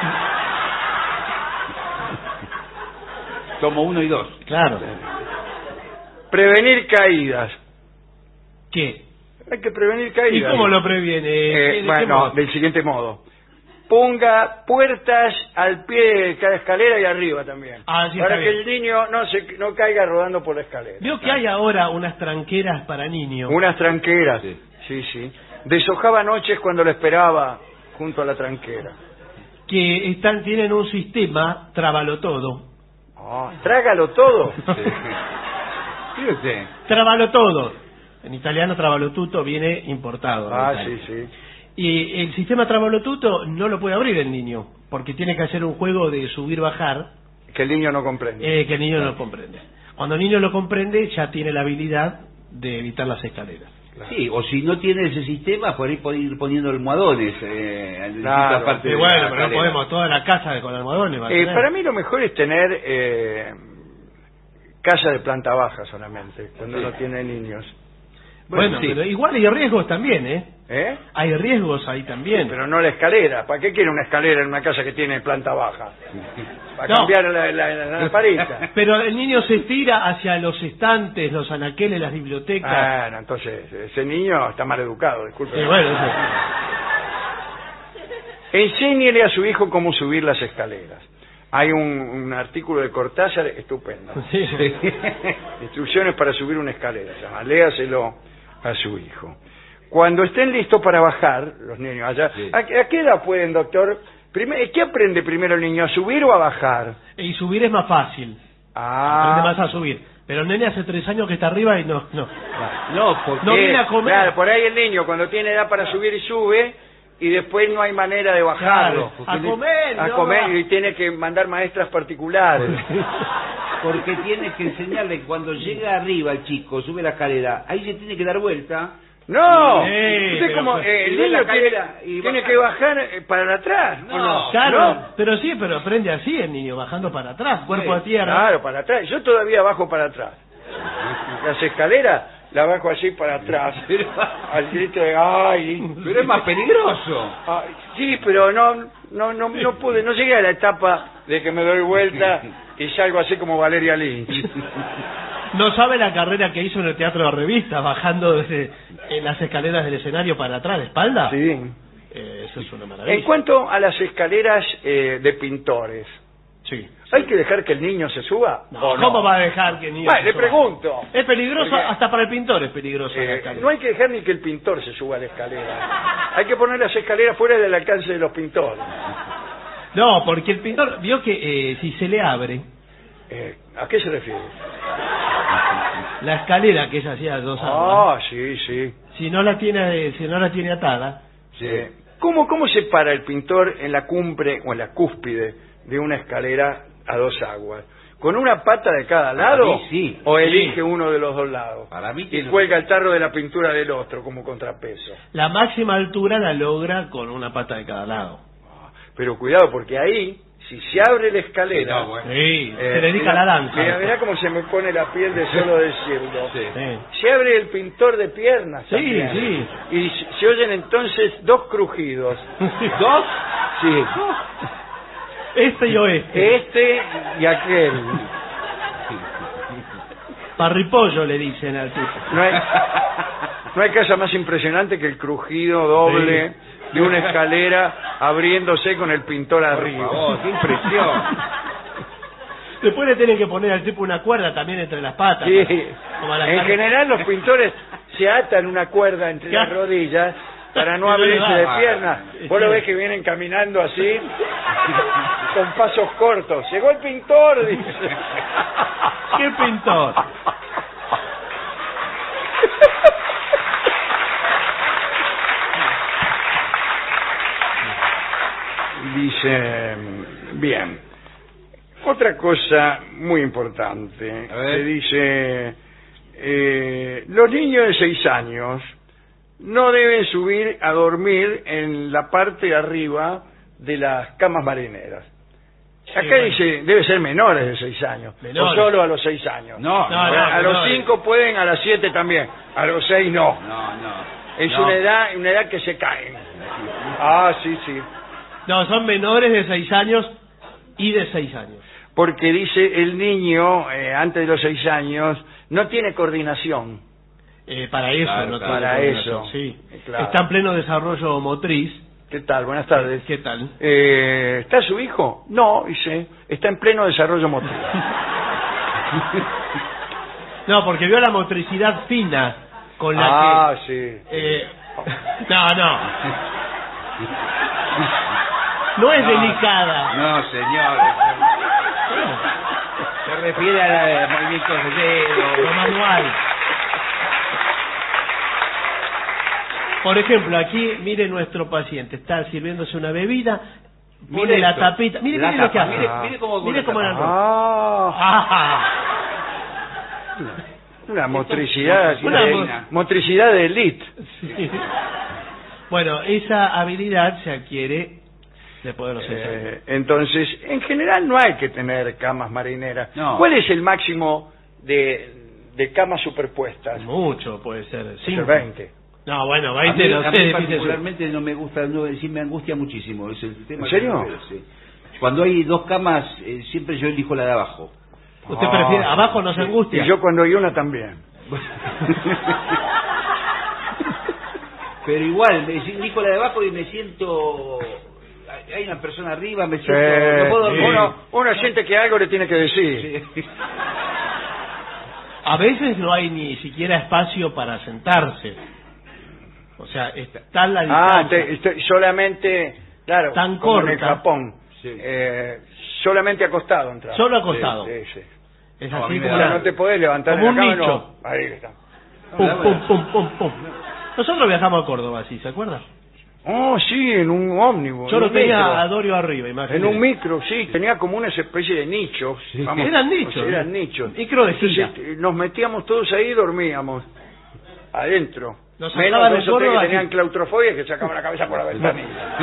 Tomo uno y dos. Claro. Prevenir caídas. ¿Qué? Hay que prevenir ¿Y caídas. cómo lo previene? Eh, ¿De qué bueno, modo? del siguiente modo. Ponga puertas al pie de cada escalera y arriba también. Ah, sí, para está que bien. el niño no se no caiga rodando por la escalera. Veo que hay ahora unas tranqueras para niños. Unas tranqueras. Sí. Sí, sí. Deshojaba noches cuando lo esperaba junto a la tranquera. Que están, tienen un sistema, trábalo todo. Oh, trágalo todo. Fíjate. Trábalo todo. En italiano trábalo tutto viene importado. Ah, en sí, Italia. sí. Y el sistema trábalo tutto no lo puede abrir el niño, porque tiene que hacer un juego de subir-bajar Que el niño no comprende. eh, que el niño no comprende. Cuando el niño lo comprende, ya tiene la habilidad de evitar las escaleras. Sí, o si no tiene ese sistema, por ahí puede ir poniendo almohadones eh, en Claro. distintas partes Y de bueno, la pero no escalera. podemos toda la casa con almohadones. va a Eh, tener. para mí lo mejor es tener eh, casa de planta baja solamente, cuando Sí. uno tiene niños. Bueno, sí. pero igual hay riesgos también, ¿eh? ¿Eh? Hay riesgos ahí también. Pero no la escalera. ¿Para qué quiere una escalera en una casa que tiene planta baja? Para No. cambiar la, la, la lamparita. Pero el niño se estira hacia los estantes, los anaqueles, las bibliotecas. Bueno, entonces, ese niño está mal educado, disculpe. Y bueno, eso. Enséñele a su hijo cómo subir las escaleras. Hay un, un artículo de Cortázar estupendo. Sí. Instrucciones para subir una escalera. Se llama, léaselo a su hijo. Cuando estén listos para bajar, los niños allá, Sí. ¿a, a qué edad pueden, doctor? Primer, ¿Qué aprende primero el niño, a subir o a bajar? Y subir es más fácil. Ah, Aprende más a subir. Pero el nene hace tres años que está arriba y no, no. No, porque... No viene a comer. Claro, por ahí el niño cuando tiene edad para subir y sube y después no hay manera de bajarlo. Claro, a comer, A no comer va. y tiene que mandar maestras particulares. Porque tienes que enseñarle cuando llega arriba el chico, sube la escalera, ahí se tiene que dar vuelta. No, Sí, usted pero como pues, eh, el y ve niño la tiene, cadera y tiene baja. que bajar eh, para atrás. ¿o no? Claro, ¿No? pero sí, pero aprende así el niño, bajando para atrás, cuerpo Sí, a tierra. Claro, para atrás. Yo todavía bajo para atrás. Las escaleras las bajo así para atrás. Al grito de ¡ay! Pero es más peligroso. Ay, sí, pero no, no, no, no pude, no llegué a la etapa de que me doy vuelta y salgo así como Valeria Lynch. No sabe la carrera que hizo en el teatro de revistas, bajando desde en las escaleras del escenario para atrás, de espalda. Sí. Eh, eso es una maravilla. En cuanto a las escaleras eh, de pintores, Sí. ¿Hay que dejar que el niño se suba? No, ¿o ¿Cómo no? va a dejar que el niño Bueno, se le suba? pregunto. Es peligroso, Porque, hasta para el pintor es peligroso. la eh, escalera. no hay que dejar ni que el pintor se suba a la escalera. Hay que poner las escaleras fuera del alcance de los pintores. No, porque el pintor vio que eh, si se le abre Eh, ¿A qué se refiere? la escalera que es así a dos aguas, Ah, sí, sí. si no la tiene, si no la tiene atada, sí. ¿Cómo, ¿Cómo se para el pintor en la cumbre o en la cúspide de una escalera a dos aguas? ¿Con una pata de cada lado? Para mí, sí. ¿O elige Sí. uno de los dos lados? Para mí Y tiene- cuelga el tarro de la pintura del otro como contrapeso. la máxima altura la logra con una pata de cada lado. Pero cuidado, porque ahí, si se abre la escalera... Sí, no, bueno. Sí, eh, se dedica a la danza. Mira, mira cómo se me pone la piel de solo decirlo. Sí. Sí. Se abre el pintor de piernas Sí, también. sí. Y se- se oyen entonces dos crujidos. ¿Dos? Sí. Este y oeste. Este y aquel. Parripollo le dicen al tipo. No hay, no hay cosa más impresionante que el crujido doble de una escalera abriéndose con el pintor arriba. Por favor, qué impresión. Después le tienen que poner al tipo una cuerda también entre las patas. Sí. Como a la En cara- general los pintores se atan una cuerda entre las rodillas para no abrirse de piernas. Vos lo ves que vienen caminando así, con pasos cortos. Llegó el pintor, dice. ¿Qué pintor? Dice, bien, otra cosa muy importante, le dice, eh, los niños de seis años no deben subir a dormir en la parte de arriba de las camas marineras. Acá bueno. dice, debe ser menores de seis años, Menores. o solo a los seis años. No, No, no, a los menores. cinco pueden, a las siete también, a los seis no. No, no. Es No. una edad, una edad que se caen. Ah, sí, sí. No, son menores de seis años y de seis años. Porque dice el niño, eh, antes de los seis años, no tiene coordinación. Eh, para eso, Claro, no claro. tiene Para coordinación, eso. sí. Eh, claro. Está en pleno desarrollo motriz. ¿Qué tal? Buenas tardes. ¿Qué tal? Eh, ¿Está su hijo? No, dice, está en pleno desarrollo motriz. No, porque vio la motricidad fina con la ah, que... sí. eh, no, no. No es No, delicada. No, señor. Se refiere a los movimientos de Lo dedo. manual. Por ejemplo, aquí mire nuestro paciente, está sirviéndose una bebida, pone Mire la esto. tapita, mire, La mire lo que tapa, hace. mire- mire cómo- Mire cómo la Ah, Ah, una motricidad, Una de- mo- motricidad de elite. sí. Bueno, esa habilidad se adquiere después de los seis años. Eh, entonces, en general no hay que tener camas marineras. No. ¿Cuál es el máximo de, de camas superpuestas? Mucho puede ser, Puede ser cinco. veinte. No, bueno, A veinte mí, no a sé, mí difícil. particularmente no me gusta, no, sí me angustia muchísimo. Es el tema ¿En serio? que- sí. Cuando hay dos camas, eh, siempre yo elijo la de abajo. ¿Usted Ah, prefiere? Abajo no se angustia. Y yo cuando hay una también. Pero igual, me elijo la de abajo y me siento... hay- Hay una persona arriba, me siento... Sí, no puedo dormir. uno, uno siente que algo le tiene que decir. Sí. A veces no hay ni siquiera espacio para sentarse. O sea, está la Ah, distancia. te- estoy solamente, claro, Tan como en el corta. Japón. Sí. Eh, solamente acostado entrar. Solo acostado. Sí, sí, sí. Es No, a así mí me como O sea, da- la- no te podés levantar como de la un cama, nicho. no. Ahí está. Pum, pum, pum, pum, pum. Nosotros viajamos a Córdoba, ¿sí? ¿Se acuerda? Oh, sí, en un ómnibus. Yo en lo un tenía micro. a Dorio arriba, En imagínate. un micro, sí, tenía como una especie de nichos. vamos, Eran nichos, o sea, eran ¿no? nichos. Micro de Entonces, gira. este, nos metíamos todos ahí y dormíamos. Adentro. Nos Menos sacaban de dos o tres que Córdoba, tenían sí. claustrofobia que sacaban la cabeza por la ventanilla.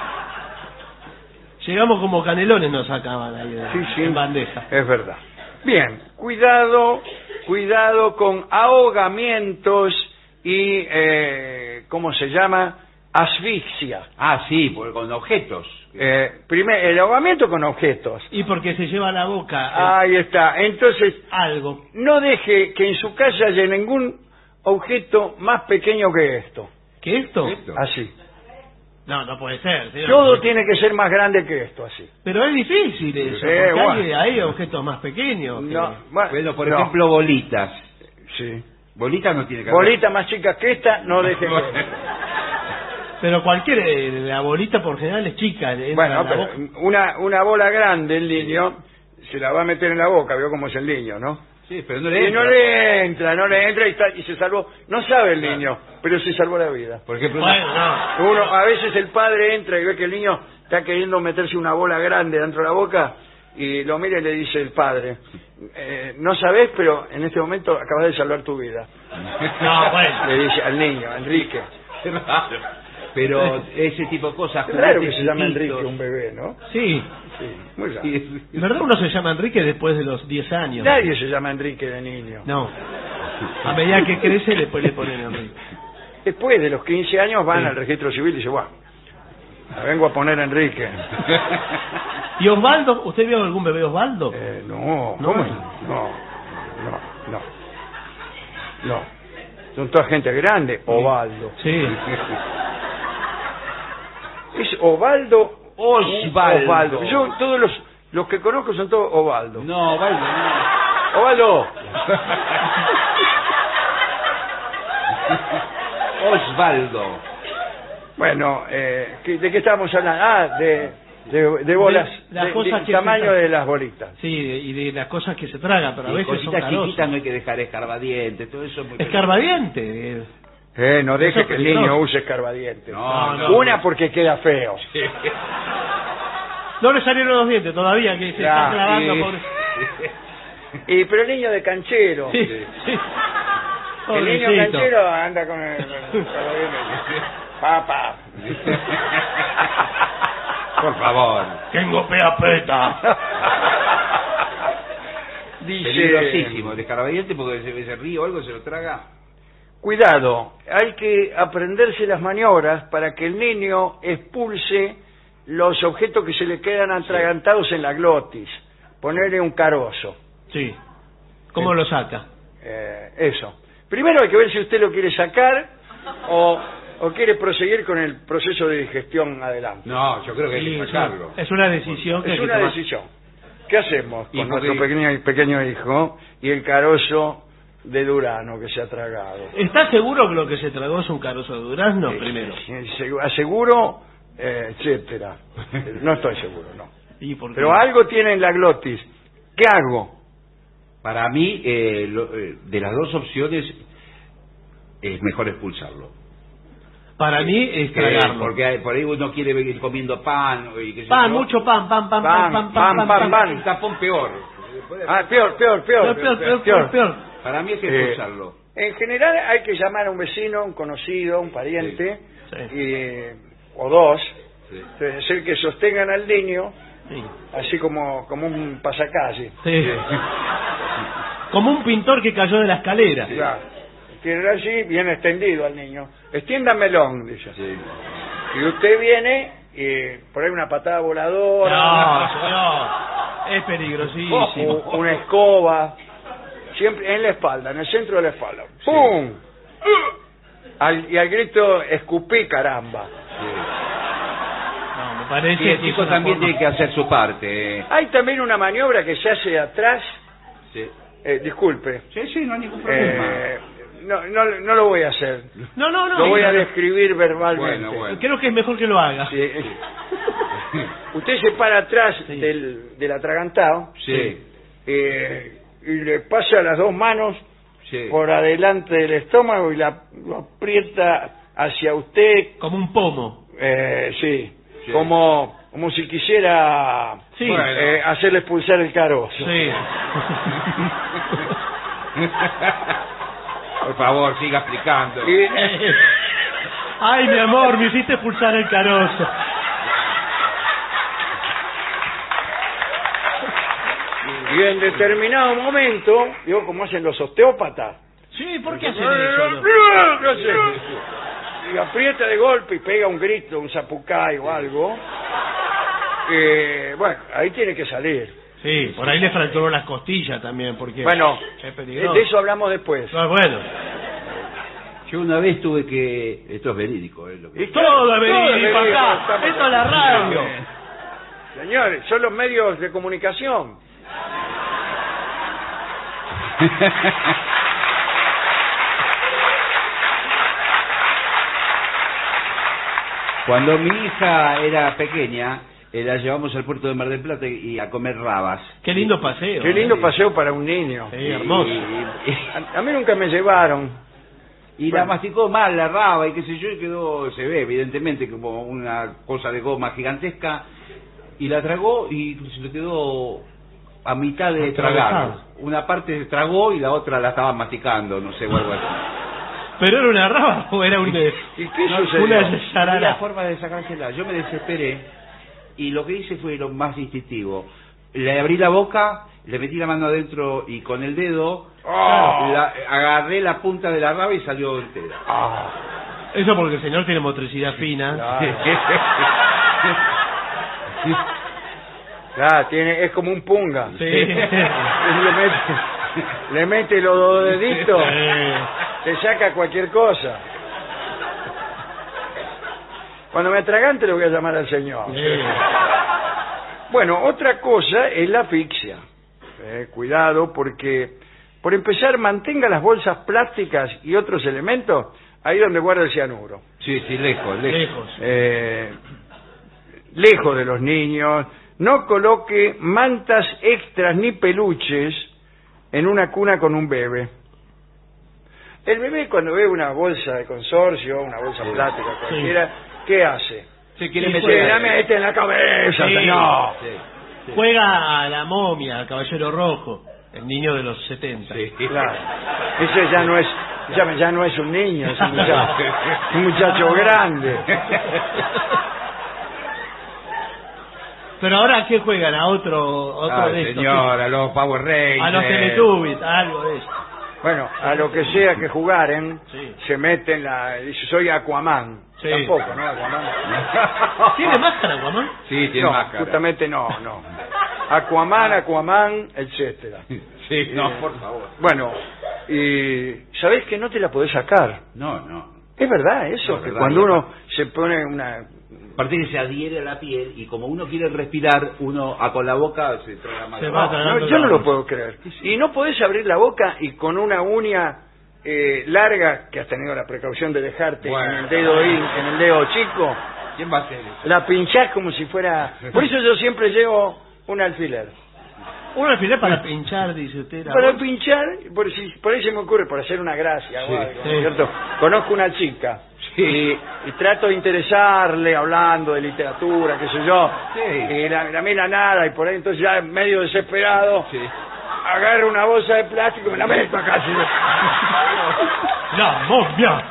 Llegamos como canelones, nos sacaban ahí de- Sí, sí. en bandeja. Es verdad. Bien, cuidado, cuidado con ahogamientos y, eh, ¿cómo se llama? Asfixia. Ah, sí, por- con objetos. Eh, primer, el ahogamiento con objetos. Y porque se lleva a la boca eh, Ahí está. Entonces, algo. no deje que en su casa haya ningún objeto más pequeño que esto. ¿Qué esto? Esto. Así. No, no puede ser, señor. Todo tiene que ser más grande que esto, así. Pero es difícil eso, Sí, porque bueno. hay, hay objetos más pequeños. que- No, bueno, Bueno, por no. ejemplo, bolitas. Sí. Bolitas no tiene que haber. Bolitas más chicas que esta, no dejen ver. Pero cualquier, eh, la bolita por general es chica. entra Bueno, en la pero boca. una, una bola grande el niño se la va a meter en la boca, veo cómo es el niño, ¿no? Sí, pero no le Y entra. no le entra, no le entra y, está- y se salvó. No sabe el niño, pero se salvó la vida. Por ejemplo, Bueno, una- no. Uno, a veces el padre entra y ve que el niño está queriendo meterse una bola grande dentro de la boca y lo mira y le dice el padre, eh, no sabés, pero en este momento acabas de salvar tu vida. No, bueno. Le dice al niño, a Enrique. Qué raro. Pero ese tipo de cosas. Es raro que juguetes se llame chiquitos. Enrique un bebé, ¿no? Sí. Sí, muy raro. Sí. En verdad uno se llama Enrique después de los diez años. Nadie se llama Enrique de niño. No. A medida que crece, después le ponen Enrique. Después de los quince años van Sí. al registro civil y dicen, bueno, me vengo a poner Enrique. ¿Y Osvaldo? ¿Usted vio algún bebé Osvaldo? Eh, no, No. ¿cómo es? No, no, no. No. Son toda gente grande, Ovaldo. Sí. Es Ovaldo. Osvaldo. Osvaldo. Yo todos los los que conozco son todos Ovaldo. No, vale, no. Ovaldo. Osvaldo. Bueno, eh, ¿qué- ¿de qué estábamos hablando? Ah, de, de, de bolas, De las de- cosas del que tamaño se- de las bolitas. Sí, y de las cosas que se tragan, pero a Y veces son cositas carosas. chiquitas no hay que dejar escarbadientes, todo eso es muy Escarbadiente. eh. Eh, no deje Eso que el peligroso. niño use escarbadientes. No, no. Una porque queda feo. No le salieron los dientes todavía, que se Ya, está clavando sí. por... Y pero el niño de canchero. Sí, sí. El niño Pobrecito. canchero anda con el, con el escarbadiente. Papá. Por favor. Tengo pea peta. Dice, Peligrosísimo el escarbadiente porque se, se ríe o algo se lo traga. cuidado, hay que aprenderse las maniobras para que el niño expulse los objetos que se le quedan atragantados en la glotis. Ponerle un carozo. Sí. ¿Cómo lo saca? Eh, eso. Primero hay que ver si usted lo quiere sacar o, o quiere proseguir con el proceso de digestión adelante. No, yo creo que hay Sí, que es sacarlo. una- Es una decisión que Es hay que una tomar. decisión. ¿Qué hacemos Y con porque- nuestro pequeño, pequeño hijo y el carozo de Durano que se ha tragado? ¿Está seguro que lo que se tragó es un carozo de durazno? Eh, Primero. segu- Aseguro, eh, etcétera. No estoy seguro, no. ¿Y por qué? Pero algo tiene en la glotis. ¿Qué hago? Para mí, eh, lo- eh, de las dos opciones, es mejor expulsarlo. Para mí es Que- tragarlo. porque hay- por ahí uno quiere ir comiendo pan y qué sé Pan, yo. mucho pan, pan, pan, Pan, pan, pan, pan, pan, pan, pan, pan. Un tapón peor. Ah, peor, peor, peor. Peor, peor, peor, peor, peor. Para mí es que Eh, expulsarlo. En general hay que llamar a un vecino, un conocido, un pariente, Sí. y- o dos, Sí. es decir, que sostengan al niño, Sí. así como, como un pasacalle. Sí. Como un pintor que cayó de la escalera. Claro. Tienen así, bien extendido al niño. Extiéndamelo, dice. Sí. Y usted viene y por ahí una patada voladora, No, señor. Es peligrosísimo. o una escoba, siempre en la espalda, en el centro de la espalda. ¡Pum! Al- y al grito, escupí, caramba. No, me parece Y el que es chico una también forma- tiene que hacer su parte. eh. Hay también una maniobra que se hace atrás, Sí. eh, disculpe, Sí, sí, no hay ningún problema. eh, no, no, no lo voy a hacer, No, no, no. lo voy a no, no. describir verbalmente. Bueno, bueno. Creo que es mejor que lo haga. Sí, eh, usted se para atrás del, del atragantado, Sí. eh, y le pasa las dos manos Sí. por adelante del estómago y la, lo aprieta hacia usted, Como un pomo. eh, sí, Sí. como como si quisiera Sí. Bueno. eh, hacerle expulsar el carozo. Sí. Por favor, siga explicando. Y, Ay, mi amor, me hiciste expulsar el carozo. y en determinado momento, digo, como hacen los osteópatas, Sí, ¿por qué hacen eso? no? no sé, y aprieta de golpe y pega un grito, un zapucay o algo, eh, bueno, ahí tiene que salir. Sí, por ahí le fracturó las costillas también, porque... Bueno, es peligroso. de eso hablamos después. Ah, bueno. Yo una vez tuve que... Esto es verídico, ¿eh? Lo que... Todo es verídico acá. Esto es la radio. Señores, son los medios de comunicación. Cuando mi hija era pequeña, eh, la llevamos al puerto de Mar del Plata y, y a comer rabas. Qué lindo paseo. Qué lindo ¿eh? paseo para un niño. Sí, hermoso. Y, y, A, a mí nunca me llevaron. y Bueno. la masticó mal la raba y qué sé yo, y quedó, se ve evidentemente como una cosa de goma gigantesca, y la tragó y se le quedó a mitad de tragar. Una parte tragó y la otra la estaba masticando, no sé, o algo así. ¿Pero era una raba o era un... ¿Y qué No, sucedió? una Y la yarara? forma de sacársela. Yo me desesperé y lo que hice fue lo más instintivo. Le abrí la boca, le metí la mano adentro y con el dedo Oh. la- agarré la punta de la raba y salió entera. Ah. Eso porque el señor tiene motricidad fina. Claro. Claro, tiene, es como un punga. Sí. Le mete, le mete los dos deditos, te saca cualquier cosa. Cuando me atragante le voy a llamar al señor. Sí. Bueno, otra cosa es la asfixia. Eh, cuidado, porque, por empezar, mantenga las bolsas plásticas y otros elementos ahí donde guarda el cianuro. Sí, sí, lejos, lejos. Lejos. Eh, lejos de los niños. No coloque mantas extras ni peluches en una cuna con un bebé. El bebé, cuando ve una bolsa de consorcio, una bolsa plástica cualquiera, ¿qué hace? Se quiere Y meter. se la mete en la cabeza, Sí. señor. Sí, sí. Juega a la momia, al caballero rojo, el niño de los setenta. Sí. Claro. Ese ya no es, ya, ya no es un niño, es un muchacho, un muchacho grande. Pero ahora, ¿qué juegan? A otro, otro Ay, de estos. señor, a los Power Rangers. A los Teletubbies, algo de eso. Bueno, a lo que sea que jugaren, Sí. se meten la... Dice, soy Aquaman. Sí. Tampoco, ¿no? Aquaman. ¿Tiene máscara, Guamán? Sí, tiene No, máscara. justamente no, no. Aquaman, Aquaman, etcétera. Sí, no, Eh, por favor. Bueno, y ¿sabés que no te la podés sacar? No, no. Es verdad eso, No, es que verdad, cuando es uno se pone una... Aparte que se adhiere a la piel y como uno quiere respirar, uno a con la boca se traga más. Se va No, tragando yo no la lo voz. puedo creer. Y no podés abrir la boca y con una uña eh, larga, que has tenido la precaución de dejarte Bueno. en el dedo in- en el dedo chico, ¿Quién va a hacer eso? la pinchás como si fuera... Por eso yo siempre llevo un alfiler. Un alfiler para pinchar, dice usted. la Para voz. pinchar, por, si, por ahí se me ocurre, por hacer una gracia Sí, o algo, sí. ¿cierto? Conozco una chica Sí. y, y trato de interesarle hablando de literatura, qué sé yo, Sí. y la, la mira nada, y por ahí entonces ya medio desesperado, Sí. agarro una bolsa de plástico y me la meto acá. así. La momia.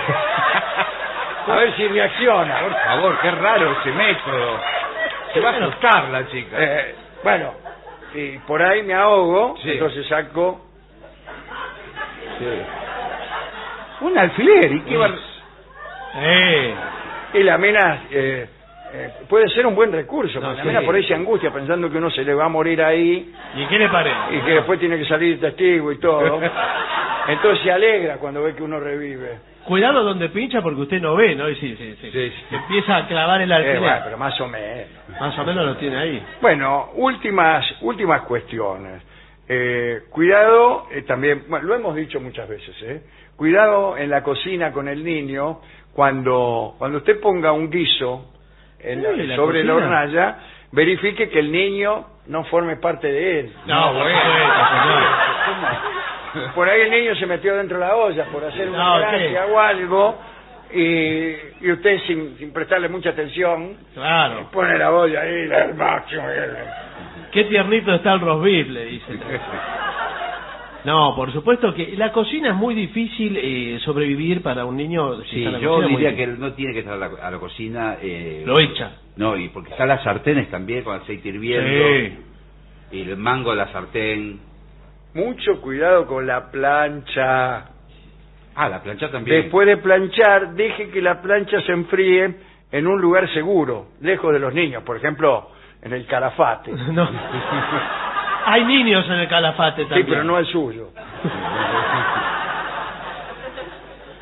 A ver si reacciona. Por favor, qué raro ese método. Se va a asustar la chica. Eh, bueno, y por ahí me ahogo, Sí. entonces saco... Sí. Un alfiler, ¿y qué va? Eh. Y la mina eh, eh, puede ser un buen recurso, No, porque la sí. mina por ahí se angustia pensando que uno se le va a morir ahí ¿Y qué le parece? y que después tiene que salir testigo y todo. Entonces se alegra cuando ve que uno revive. Cuidado donde pincha porque usted no ve, ¿no? Y sí, sí, sí. Sí, sí. Empieza a clavar el Eh, alfiler. bueno, pero más o menos. Más o menos lo tiene ahí. Bueno, últimas, últimas cuestiones. Eh, cuidado, eh, también, bueno, lo hemos dicho muchas veces, ¿eh? Cuidado en la cocina con el niño cuando, cuando usted ponga un guiso en la- Sí, la sobre la cocina. hornalla, verifique que el niño no forme parte de él. No, por supuesto, señor. Por ahí el niño se metió dentro de la olla por hacer una No, gracia o algo y, y usted sin, sin prestarle mucha atención Claro. pone la olla ahí, la- el máximo. Qué tiernito está el roast beef, le dice. No, por supuesto que la cocina es muy difícil eh, sobrevivir para un niño. Si Sí, está en la yo cocina, muy diría que difícil. no tiene que estar a la, a la cocina. Eh, Lo echa. No, y porque están las sartenes también con aceite hirviendo. Sí. Y el mango de la sartén. Mucho cuidado con la plancha. Ah, la plancha también. Después de planchar, deje que la plancha se enfríe en un lugar seguro, lejos de los niños, por ejemplo, en el calafate. No. Hay niños en el calafate Sí, también. pero no el suyo.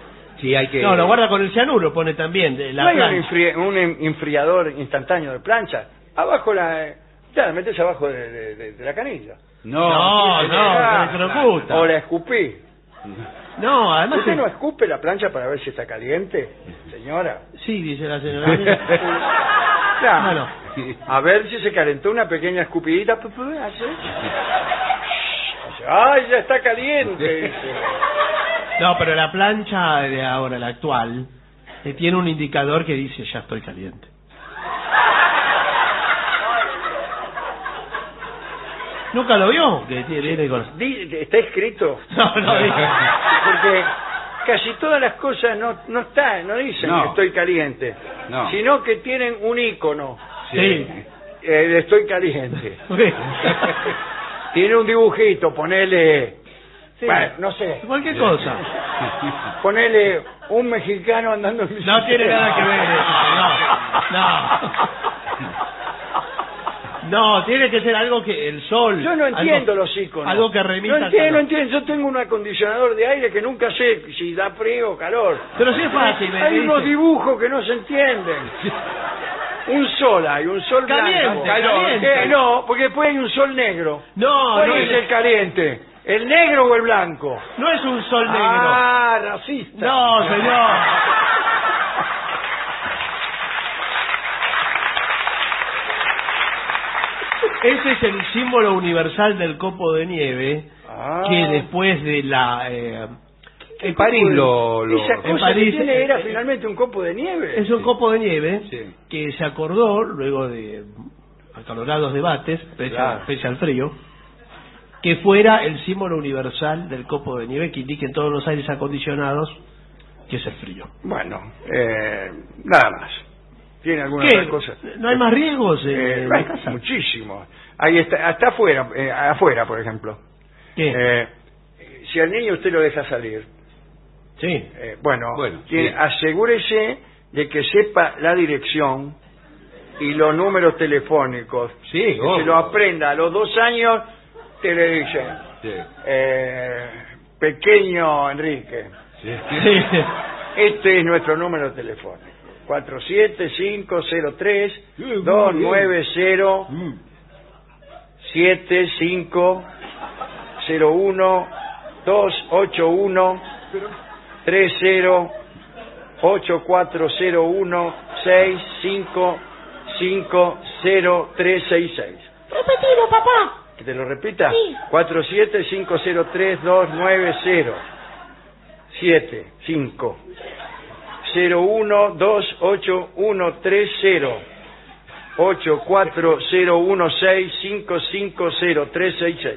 Sí, hay que... No, lo guarda con el cianuro, pone también. De la ¿No hay un, plancha. enfri- un en- enfriador instantáneo de plancha? Abajo la... Ya, la metes abajo de, de- de- de la canilla. No, no, no, Ah, se electrocuta. O la escupí. No, además... ¿Usted es- no escupe la plancha para ver si está caliente, señora? Sí, dice la señora. Ya. Bueno. A ver si se calentó una pequeña escupidita. pu- pu- hace. ¡Ay, ya está caliente! Dice. No, pero la plancha de ahora, la actual, eh, tiene un indicador que dice ya estoy caliente. ¿Nunca lo vio? Que tiene con... Di- ¿Está escrito? No, no, dice. Porque casi todas las cosas no, no están, no dicen No. que estoy caliente, No. sino que tienen un icono. Sí. Eh, de estoy caliente. Sí. Tiene un dibujito, ponele... Sí. Bueno, no sé. Cualquier cosa. Ponele un mexicano andando en bicicleta. No tiene nada que ver eso, no, no. No, tiene que ser algo que el sol... Yo no entiendo algo, los iconos. Algo que remita No al entiendo, no calor. entiendo. Yo tengo un acondicionador de aire que nunca sé si da frío o calor. Pero sí es fácil, me Hay dice. unos dibujos que no se entienden. Un sol hay, un sol Caliente, blanco. caliente. Eh, no, porque después hay un sol negro. No, ¿Cuál no es es- el caliente? ¿El negro o el blanco? No es un sol negro. Ah, racista. No, señor. Ese es el símbolo universal del copo de nieve, Ah. que después de la... eh, En París lo... lo- Esa en cosa París, que tiene era eh, finalmente un copo de nieve. es un copo de nieve Sí. que se acordó, luego de acalorados debates, pese, Claro. pese al frío, que fuera el símbolo universal del copo de nieve que indique en todos los aires acondicionados que es el frío. Bueno, eh, nada más. ¿Tiene alguna ¿Qué? otra cosa? ¿No hay más riesgos en, Eh, en la hay casa? muchísimo. Ahí está, hasta afuera, eh, afuera, por ejemplo. ¿Qué? Eh, si al niño usted lo deja salir, Sí. eh, bueno, Bueno, tiene- sí. asegúrese de que sepa la dirección y los números telefónicos. Sí, que obvio. se lo aprenda. A los dos años te le dicen, Sí. eh, pequeño Enrique, Sí. este es nuestro número telefónico. cuatro siete cinco cero tres dos nueve cero siete cinco cero uno dos ocho uno tres cero ocho cuatro cero uno seis cinco cinco cero tres seis seis. Repetilo, papá. ¿Que te lo repita? Sí. cuatro siete cinco cero tres dos nueve cero siete cinco cero uno dos ocho uno tres cero ocho cuatro cero uno seis cinco cinco cero tres seis seis.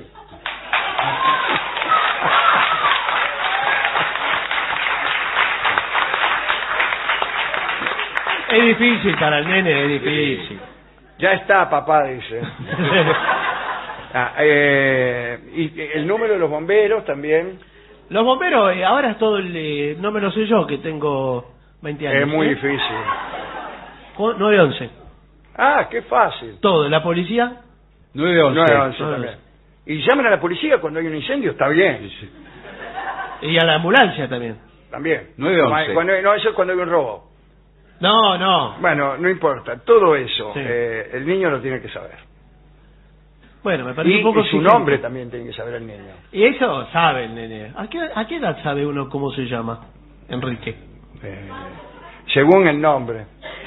Es difícil para el nene, es difícil. Ya está, papá, dice. Ah, eh, y el número de los bomberos también. Los bomberos, eh, ahora es todo el... eh, no me lo sé yo, que tengo veinte años. Es muy ¿eh? difícil. Con- nueve once. Ah, qué fácil. Todo, la policía... nueve once. nueve once también. Y llaman a la policía cuando hay un incendio, está bien. Y a la ambulancia también. También. nueve once. Cuando- no, eso es cuando hay un robo. No, no. Bueno, no importa. Todo eso, Sí. eh, el niño lo tiene que saber. Bueno, me parece Y, un poco y su exigente. nombre también tiene que saber el niño. Y eso sabe el nene. ¿A qué, ¿A qué edad sabe uno cómo se llama? Enrique. Eh, según el nombre.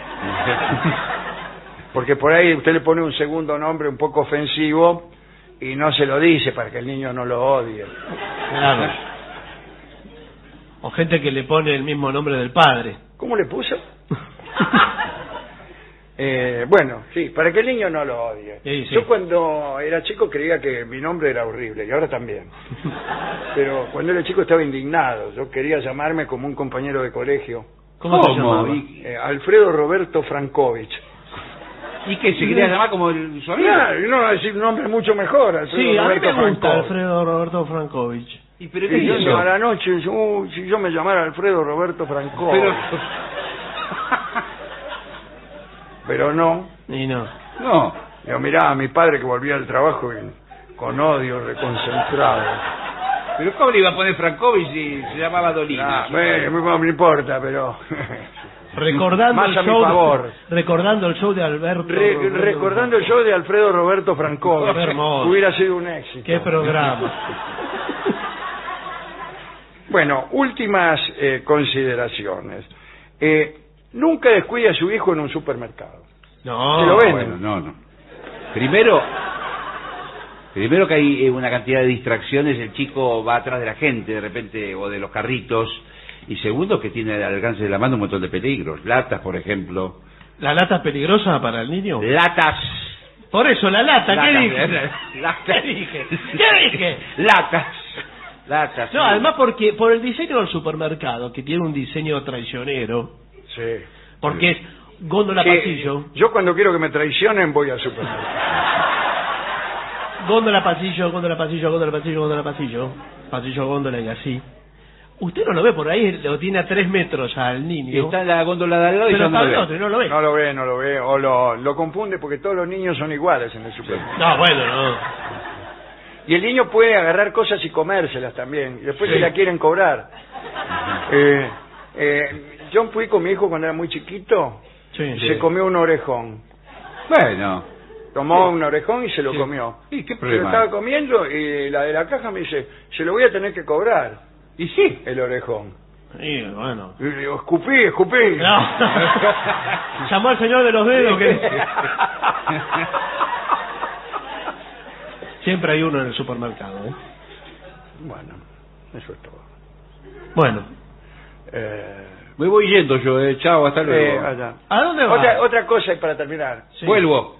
Porque por ahí usted le pone un segundo nombre un poco ofensivo y no se lo dice para que el niño no lo odie. Claro. O gente que le pone el mismo nombre del padre. ¿Cómo le puso? Eh, bueno, sí, para que el niño no lo odie. Sí, sí. Yo cuando era chico creía que mi nombre era horrible y ahora también. Pero cuando era chico estaba indignado. Yo quería llamarme como un compañero de colegio. ¿Cómo, se llamaba? Y, eh, Alfredo Roberto Frankovich. ¿Y que se quería llamar como el, su amigo? Claro, y no va a decir un nombre mucho mejor, Alfredo Sí, a mí Roberto me gusta Frankovich. Alfredo Roberto Frankovich. ¿Y pero Y qué yo hizo? a la noche, uy, si yo me llamara Alfredo Roberto Frankovich. Pero... Pero no. Y no. No. Yo miraba a mi padre que volvía del trabajo y con odio reconcentrado. Pero ¿cómo le iba a poner Frankovic si se llamaba Dolina? Ah, bueno, no me importa, pero... Recordando Más el a mi show favor. De, recordando el show de Alberto. Re, Roberto, recordando el show de Alfredo Roberto Frankovic. Qué hermoso. Hubiera sido un éxito. Qué programa. Bueno, últimas eh, consideraciones. Eh, nunca descuide a su hijo en un supermercado. No, se lo venden. Bueno, no, no. Primero, primero que hay eh, una cantidad de distracciones, el chico va atrás de la gente de repente o de los carritos. Y segundo, que tiene al alcance de la mano un montón de peligros. Latas, por ejemplo. ¿La lata es peligrosa para el niño? Latas. Por eso, la lata, ¿qué Latas, dije? latas. ¿Qué dije? ¿Qué dije? Latas. Latas. No, sí. además porque por el diseño del supermercado, que tiene un diseño traicionero, Sí. porque es góndola Sí, pasillo, yo cuando quiero que me traicionen voy al supermercado. góndola pasillo, góndola pasillo, góndola pasillo, góndola pasillo, pasillo, góndola y así. Usted no lo ve por ahí, lo tiene a tres metros al niño. Está en la góndola de al lado y Pero ya no está lo el ve. otro y no lo ve. No lo ve, no lo ve, o lo, lo confunde porque todos los niños son iguales en el supermercado. No, bueno, no. Y el niño puede agarrar cosas y comérselas también, y después Sí. se la quieren cobrar. Eh, eh, yo fui con mi hijo cuando era muy chiquito, Sí, y sí. se comió un orejón. Bueno. Tomó Sí. un orejón y se lo Sí. comió. Sí, ¿qué Se lo problema estaba hay? comiendo y la de la caja me dice, se lo voy a tener que cobrar. Y sí. El orejón. Sí, bueno. Y digo, escupí, escupí. No. Llamó al señor de los dedos que... Siempre hay uno en el supermercado, ¿eh? Bueno, eso es todo. Bueno. Eh, Me voy yendo yo, eh. Chao, hasta eh, luego. allá. ¿A dónde va? Otra, otra cosa y para terminar. Sí. Vuelvo.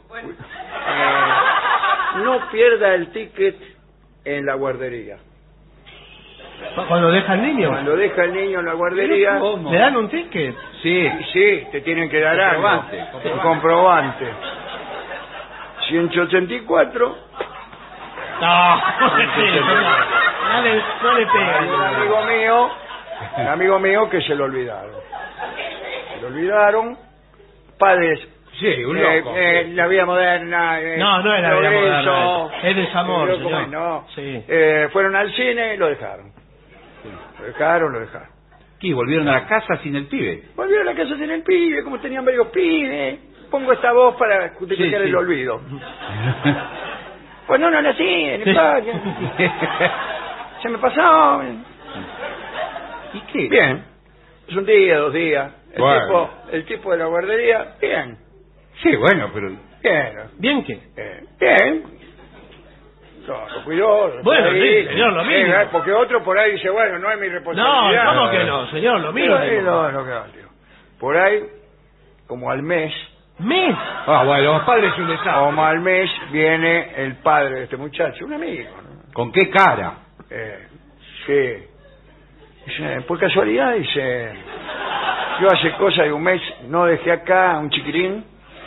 Eh, no pierda el ticket en la guardería. ¿Cuando deja al niño? Cuando deja el niño en la guardería, ¿Cómo? ¿Le dan un ticket? Sí. sí, te tienen que dar algo. Comprobante, Un comprobante. ciento ochenta y cuatro. No, no le pegue, no le, no le Hay un pegue. amigo mío, un amigo mío que se lo olvidaron. Se lo olvidaron. Padres. Sí, un eh, loco. eh, la vida moderna. eh, No, no es la vida progreso, moderna, es desamor, eh, señor. ¿cómo es? No. Sí. Eh, fueron al cine y lo dejaron. Lo dejaron, lo dejaron. ¿Qué? ¿Volvieron a la casa sin el pibe? Volvieron a la casa sin el pibe, como tenían varios pibes. Pongo esta voz para justificar Sí, sí. el olvido. Pues no, no nací en Sí. España. Se me pasó. ¿Y qué? Bien. Es un día, dos días. El, Bueno. tipo, el tipo de la guardería, bien. Sí, bueno, pero... Bien. ¿Bien qué? Eh, bien. No, lo cuidó. lo Bueno, dejó ahí. sí, señor, lo mínimo. Eh, porque otro por ahí dice, bueno, no es mi No, responsabilidad. ¿cómo que no, señor? Lo mismo. Pero, eh, no, no, no, tío. Por ahí, como al mes, ¿Mes? Ah, bueno, los padres es un desastre. como al mes, viene el padre de este muchacho, un amigo, ¿no? ¿Con qué cara? Eh, sí. Dice, por casualidad, dice, yo hace cosa de un mes no dejé acá a un chiquirín.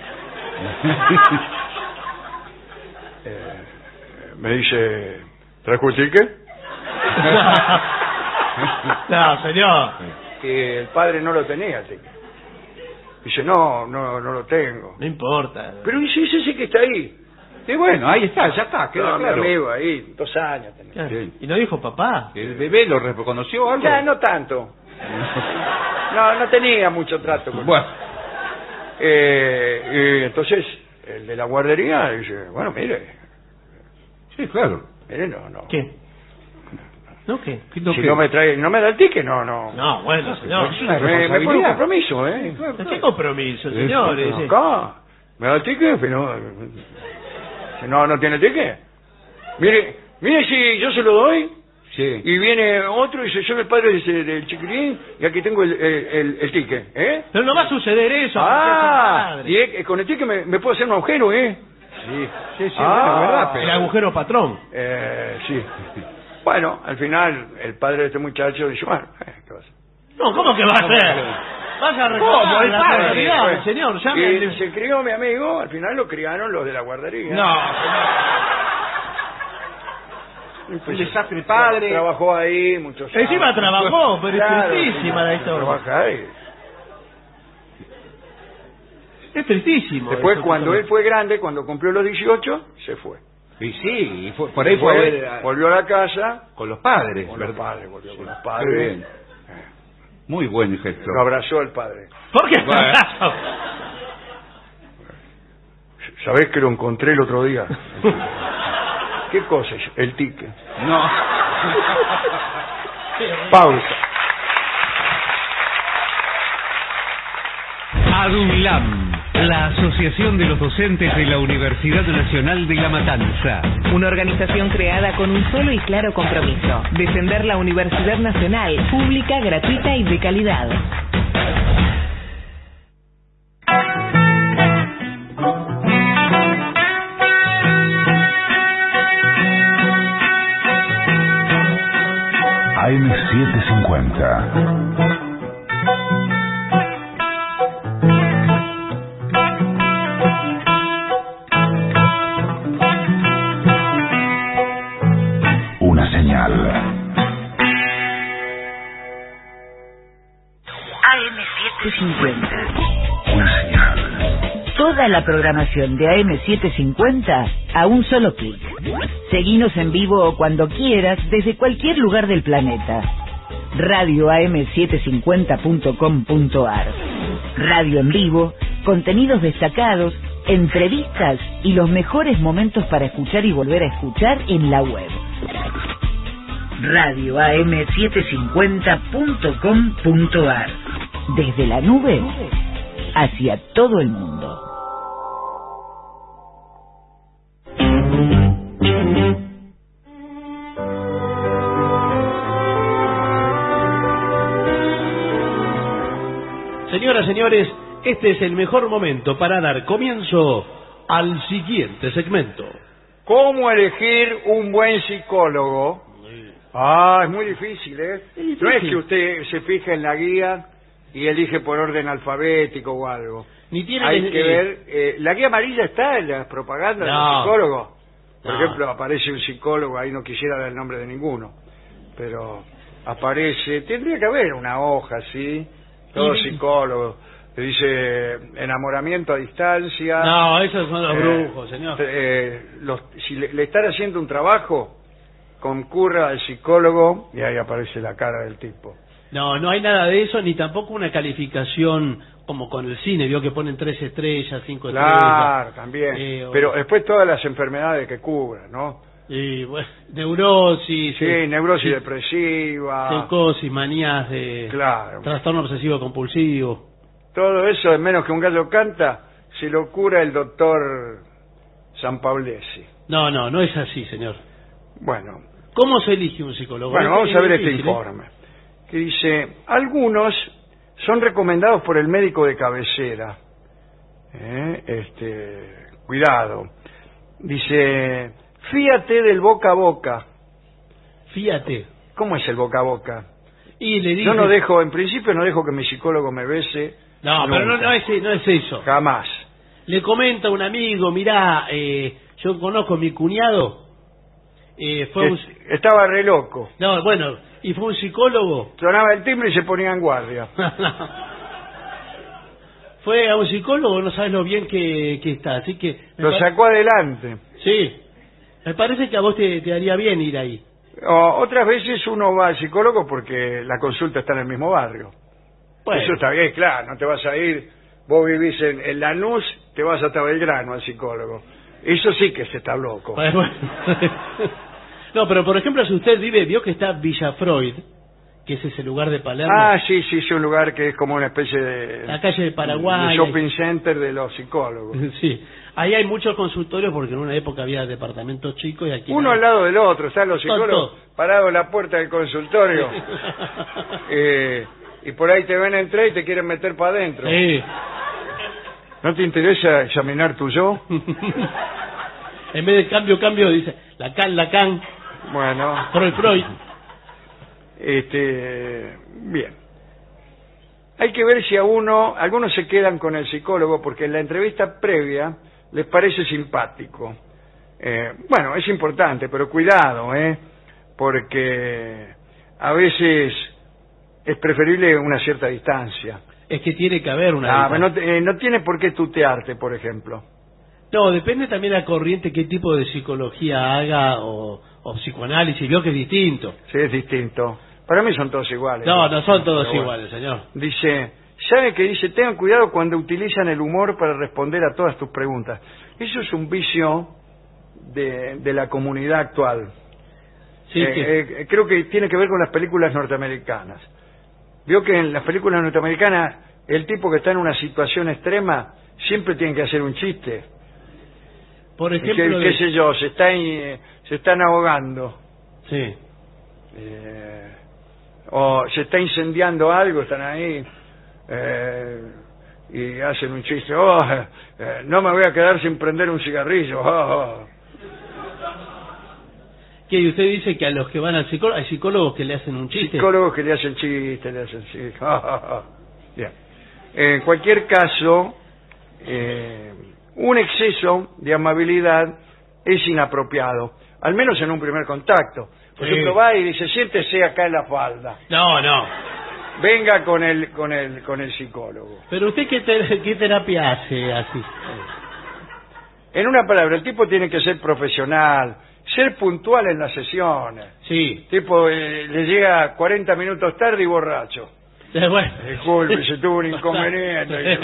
Eh, me dice, ¿trajo el ticket? No, señor. Que el padre no lo tenía el ticket. Dice, no, no, no lo tengo. No importa. Pero dice, ese sí que está ahí. Y bueno, ahí está, ya está, queda No, mi claro. amigo ahí, dos años tenía. Claro. Sí. ¿Y no dijo papá? ¿El bebé lo reconoció algo? Ya, no tanto. No, no tenía mucho trato con Bueno, Eh, y entonces, el de la guardería dice, bueno, mire, sí, claro. mire, no, no. ¿Qué? ¿No qué? ¿Qué no Si qué? no me trae, no me da el ticket, no, no. No, bueno, señor. Es una me, me pone un responsabilidad. compromiso, ¿eh? ¿Qué compromiso, señor? Eso, Ese- Acá, me da el ticket, pero si no, no tiene ticket. Mire, mire si yo se lo doy Sí. y viene otro y dice, soy el padre de ese- del chiquilín y aquí tengo el, el, el- el ticket, ¿eh? Pero no va a suceder eso. Ah, padre. y eh, con el ticket me, me puedo hacer un agujero, ¿eh? Sí, sí, sí, Ah. bueno, verdad, pero... El agujero patrón. Eh, sí. Bueno, al final, el padre de este muchacho dice, bueno, eh, ¿qué va a hacer? No, ¿cómo que va a ser? Vaya a ¿Cómo? recordar El la padre, realidad, bueno. señor. Llame Y al- se crió mi amigo, al final lo criaron los de la guardería. No, Y pues, Un desastre padre. Trabajó ahí muchos años. Encima trabajó, pero es Claro, tristísima sí, la historia. trabaja ahí. Es tristísimo. Después, eso, cuando que- él fue grande, cuando cumplió los dieciocho, se fue. Y sí, y fue, por ahí fue, fue a ver a- volvió a la casa con los padres. con ¿verdad? los padres, volvió con los Qué padres. bien. Muy buen gesto. Lo abrazó el padre. ¿Por qué? Bueno. ¿Sabés que lo encontré el otro día? ¿Qué cosa es? El ticket. No. Pausa. ADUNLAM, la Asociación de los Docentes de la Universidad Nacional de La Matanza. Una organización creada con un solo y claro compromiso: defender la Universidad Nacional, pública, gratuita y de calidad. A M setecientos cincuenta. Una señal. A M setecientos cincuenta. Una señal. Toda la programación de A M setecientos cincuenta a un solo clic. Seguinos en vivo o cuando quieras desde cualquier lugar del planeta. radio a m setecientos cincuenta punto com punto a r. Radio en vivo, contenidos destacados, entrevistas y los mejores momentos para escuchar y volver a escuchar en la web. radio a m setecientos cincuenta punto com punto a r. Desde la nube hacia todo el mundo. Señoras, señores, este es el mejor momento para dar comienzo al siguiente segmento. ¿Cómo elegir un buen psicólogo? Ah, es muy difícil, ¿eh? Es difícil. No es que usted se fije en la guía y elige por orden alfabético o algo. Ni tiene Hay que- que ver... eh, ¿la guía amarilla está en las propagandas de No. los psicólogos? Por No. ejemplo, aparece un psicólogo, ahí no quisiera dar el nombre de ninguno, pero aparece... Tendría que haber una hoja, ¿sí? Todo Y- psicólogo. Que dice enamoramiento a distancia. No, esos son los Eh, brujos, señor. eh, los- si le, le están haciendo un trabajo, concurra al psicólogo y ahí aparece la cara del tipo. No, no hay nada de eso, ni tampoco una calificación como con el cine, vio que ponen tres estrellas, cinco Claro, estrellas. también. Eh, o- Pero después todas las enfermedades que cubra, ¿no? Y, bueno, neurosis, Sí, eh, neurosis sí, depresiva. psicosis, manías de Claro. trastorno obsesivo compulsivo. Todo eso, en menos que un gallo canta, se lo cura el doctor Sanpaulesi. No, no, no es así, señor. Bueno, ¿Cómo se elige un psicólogo? Bueno, Es- vamos es a ver este difícil, ¿eh? informe, que dice, algunos son recomendados por el médico de cabecera. ¿Eh? Este, cuidado. Dice, fíate del boca a boca. Fíjate. ¿Cómo es el boca a boca? Y le dice... Yo no dejo, en principio no dejo que mi psicólogo me bese. No, pero no, nunca. no, es, no es eso. Jamás. Le comenta a un amigo, mirá, eh, yo conozco a mi cuñado, eh, fue un... Es- Estaba re loco. No, bueno, y fue un psicólogo. Sonaba el timbre y se ponía en guardia. Fue a un psicólogo, no sabes lo bien que, que está, así que... me Lo pa- sacó adelante. Sí, me parece que a vos te, te haría bien ir ahí. O, otras veces uno va al psicólogo porque la consulta está en el mismo barrio. Bueno. Eso está bien, claro, no te vas a ir, vos vivís en, en Lanús, te vas hasta Belgrano al psicólogo. Eso sí que se está loco. Bueno, bueno. No, pero por ejemplo, si usted vive, vio que está Villa Freud, que es ese lugar de Palermo, Ah, sí, sí, es un lugar que es como una especie de, la calle de Paraguay. de shopping center de los psicólogos. Sí, ahí hay muchos consultorios porque en una época había departamentos chicos y aquí... Uno no. al lado del otro, están los Son psicólogos todos. parados en la puerta del consultorio. Eh, y por ahí te ven entrar y te quieren meter para adentro. Sí. ¿No te interesa examinar tu yo? En vez de cambio, cambio, dice Lacan, Lacan, Bueno, Freud, Freud. este, bien. Hay que ver si a uno, algunos se quedan con el psicólogo porque en la entrevista previa les parece simpático. Eh, bueno, es importante, pero cuidado, ¿eh? Porque a veces es preferible una cierta distancia. Es que tiene que haber una... Ah, distancia. no, te- eh, no tiene por qué tutearte, por ejemplo. No, depende también la corriente, qué tipo de psicología haga o, o psicoanálisis. Veo que es distinto. Sí, es distinto. Para mí son todos iguales. No, no son todos Pero iguales, bueno. señor. Dice, ¿sabe que dice? Tengan cuidado cuando utilizan el humor para responder a todas tus preguntas. Eso es un vicio de, de la comunidad actual. Sí, eh, que... eh, creo que tiene que ver con las películas norteamericanas. Vio que en las películas norteamericanas el tipo que está en una situación extrema siempre tiene que hacer un chiste. Por ejemplo, ¿Qué, de... qué sé yo? Se, está ahí, se están ahogando. Sí. Eh, o se está incendiando algo, están ahí eh, y hacen un chiste. Oh, eh, no me voy a quedar sin prender un cigarrillo. Oh, oh. ¿Qué? ¿Y usted dice que a los que van al psicólogo, hay psicólogos que le hacen un chiste? Psicólogos que le hacen chistes, le hacen chistes. Oh, oh, oh. Bien. En cualquier caso, eh, un exceso de amabilidad es inapropiado, al menos en un primer contacto. Por Sí. ejemplo, va y dice, siéntese acá en la falda. No, no. Venga con el con el con el psicólogo. Pero usted qué, te- qué terapia hace así. En una palabra, el tipo tiene que ser profesional, ser puntual en las sesiones. Sí. Tipo, eh, le llega cuarenta minutos tarde y borracho. Eh, bueno. Disculpe, se tuvo un inconveniente.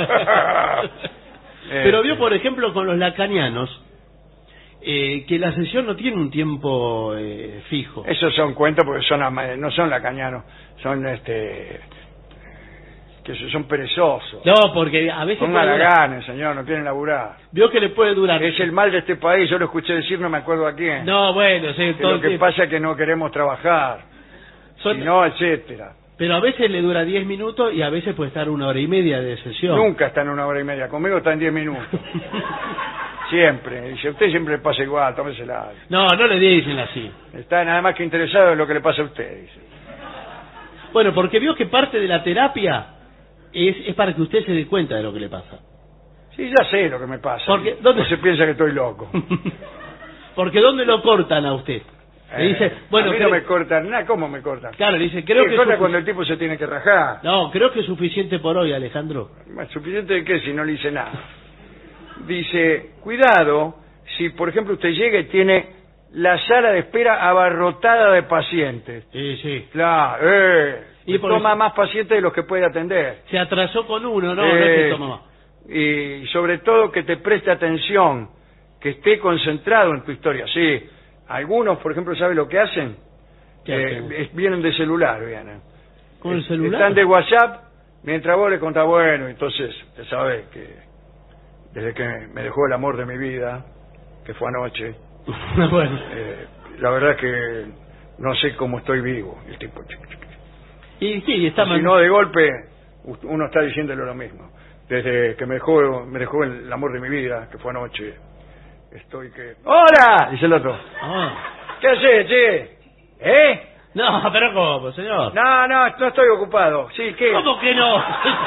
Pero vio, por ejemplo, con los lacanianos, eh, que la sesión no tiene un tiempo eh, fijo. Esos son cuentos porque son ama- no son lacanianos, son este que son perezosos. No, porque a veces... Son puede durar- malaganes, señor, no quieren laburar. Vio que le puede durar... Es el mal de este país, yo lo escuché decir, no me acuerdo a quién. No, bueno, sí, Que todo lo el que tiempo. pasa es que no queremos trabajar, Son- si no, etcétera. Pero a veces le dura diez minutos y a veces puede estar una hora y media de sesión. Nunca está en una hora y media, conmigo está en diez minutos. Siempre, dice, usted siempre le pasa igual, tómesela. No, no le dicen así. Está nada más que interesado en lo que le pasa a usted, dice. Bueno, porque vio que parte de la terapia es, es para que usted se dé cuenta de lo que le pasa. Sí, ya sé lo que me pasa. Porque, ¿dónde- No se piensa que estoy loco. Porque ¿dónde lo cortan a usted? Le dice, Eh, bueno, a mí creo- no me cortan nada, ¿cómo me cortan? Claro, le dice, creo Me que... cortan sufic- cuando el tipo se tiene que rajar. No, creo que es suficiente por hoy, Alejandro. Bueno, ¿suficiente de qué si no le hice nada? Dice, cuidado, si por ejemplo usted llega y tiene la sala de espera abarrotada de pacientes. Sí, sí. Claro, eh, Y por toma eso- más pacientes de los que puede atender. Se atrasó con uno, ¿no? Eh, No es que toma más. Y sobre todo que te preste atención, que esté concentrado en tu historia. Sí, algunos, por ejemplo, ¿sabe lo que hacen? ¿Qué Eh, hacen? es- vienen de celular, vienen. ¿Con el Es- celular? Están de WhatsApp, mientras vos le contás, bueno, entonces, te sabes que desde que me dejó el amor de mi vida, que fue anoche, Bueno. eh, la verdad es que no sé cómo estoy vivo. El tipo, Y sí, está si mal. no, de golpe, u- uno está diciéndole lo mismo. Desde que me dejó, me dejó el amor de mi vida, que fue anoche, estoy que... ¡Hola! Dice el otro. Ah. ¿Qué haces, che? ¿Eh? No, pero ¿cómo, señor? No, no, no estoy ocupado. Sí, ¿qué? ¿Cómo que no?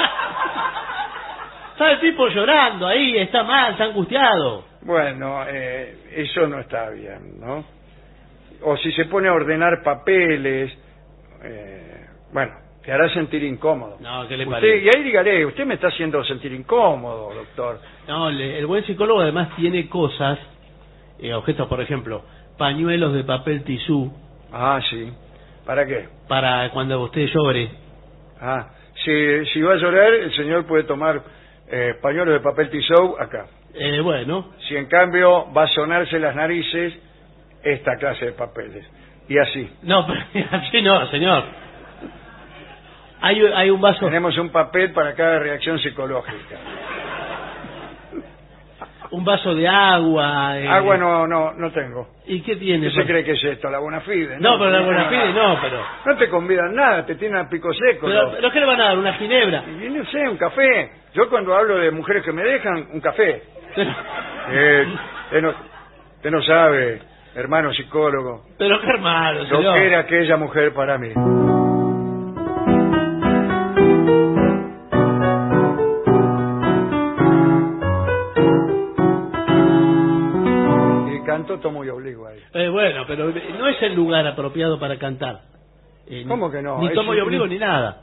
Está el tipo llorando ahí, está mal, está angustiado. Bueno, eh, eso no está bien, ¿no? O si se pone a ordenar papeles, eh, bueno, te hará sentir incómodo. No, ¿qué le Usted, parece? y ahí dígale, usted me está haciendo sentir incómodo, doctor. No, le- el buen psicólogo además tiene cosas, eh, objetos, por ejemplo, pañuelos de papel tisú, Ah, sí. ¿Para qué? para cuando usted llore. Ah, si, si va a llorar, el señor puede tomar eh, pañuelos de papel tisou acá. Eh, bueno, Si en cambio va a sonarse las narices, esta clase de papeles. Y así. no, pero así no, señor. Hay, hay un vaso, Tenemos un papel para cada reacción psicológica. un vaso de agua. eh, Agua no, no, no tengo. ¿Y qué tiene? ¿Qué se cree que es esto? ¿La Bonafide? No, pero la Bonafide no, pero... No te convidan nada, te tienen a pico seco. Pero, ¿no? pero ¿qué le van a dar? ¿Una ginebra? Y no sé, un café. Yo cuando hablo de mujeres que me dejan, un café. Pero, Eh, usted, no, usted no sabe, hermano psicólogo, pero qué hermano, lo señor. que era aquella mujer para mí. Y canto tomo y obligo ahí. Eh, bueno, pero no es el lugar apropiado para cantar. Eh, ni- ¿Cómo que no? Ni Es tomo y un- obligo ni nada.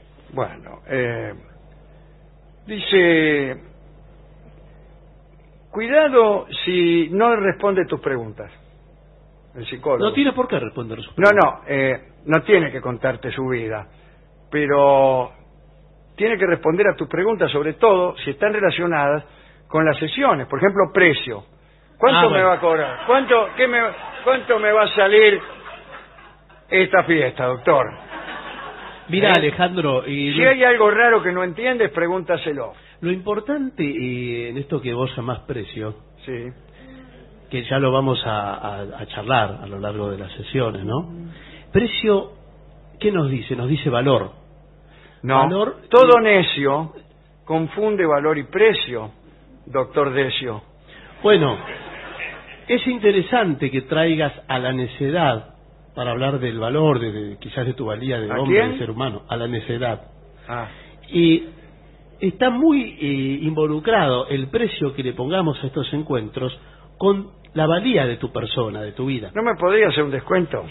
Bueno, eh, dice, cuidado si no responde tus preguntas. El psicólogo. No tiene por qué responder sus No, preguntas. no, eh, no tiene que contarte su vida, pero tiene que responder a tus preguntas, sobre todo si están relacionadas con las sesiones. Por ejemplo, precio. ¿Cuánto Ah, me bueno. va a cobrar? ¿Cuánto, qué me, ¿Cuánto me va a salir esta fiesta, doctor? Mira, ¿Eh? Alejandro, y Si lo, hay algo raro que no entiendes, pregúntaselo. lo importante eh, en esto que vos llamás precio, Sí. que ya lo vamos a, a, a charlar a lo largo de las sesiones, ¿no? Precio, ¿qué nos dice? Nos dice valor. No, Valor, todo necio confunde valor y precio, doctor Decio. Bueno, es interesante que traigas a la necedad para hablar del valor, de, de- quizás de tu valía de ¿A hombre, quién? de ser humano, a la necedad. Ah, Y está muy eh, involucrado el precio que le pongamos a estos encuentros con la valía de tu persona, de tu vida. ¿no me podría hacer un descuento?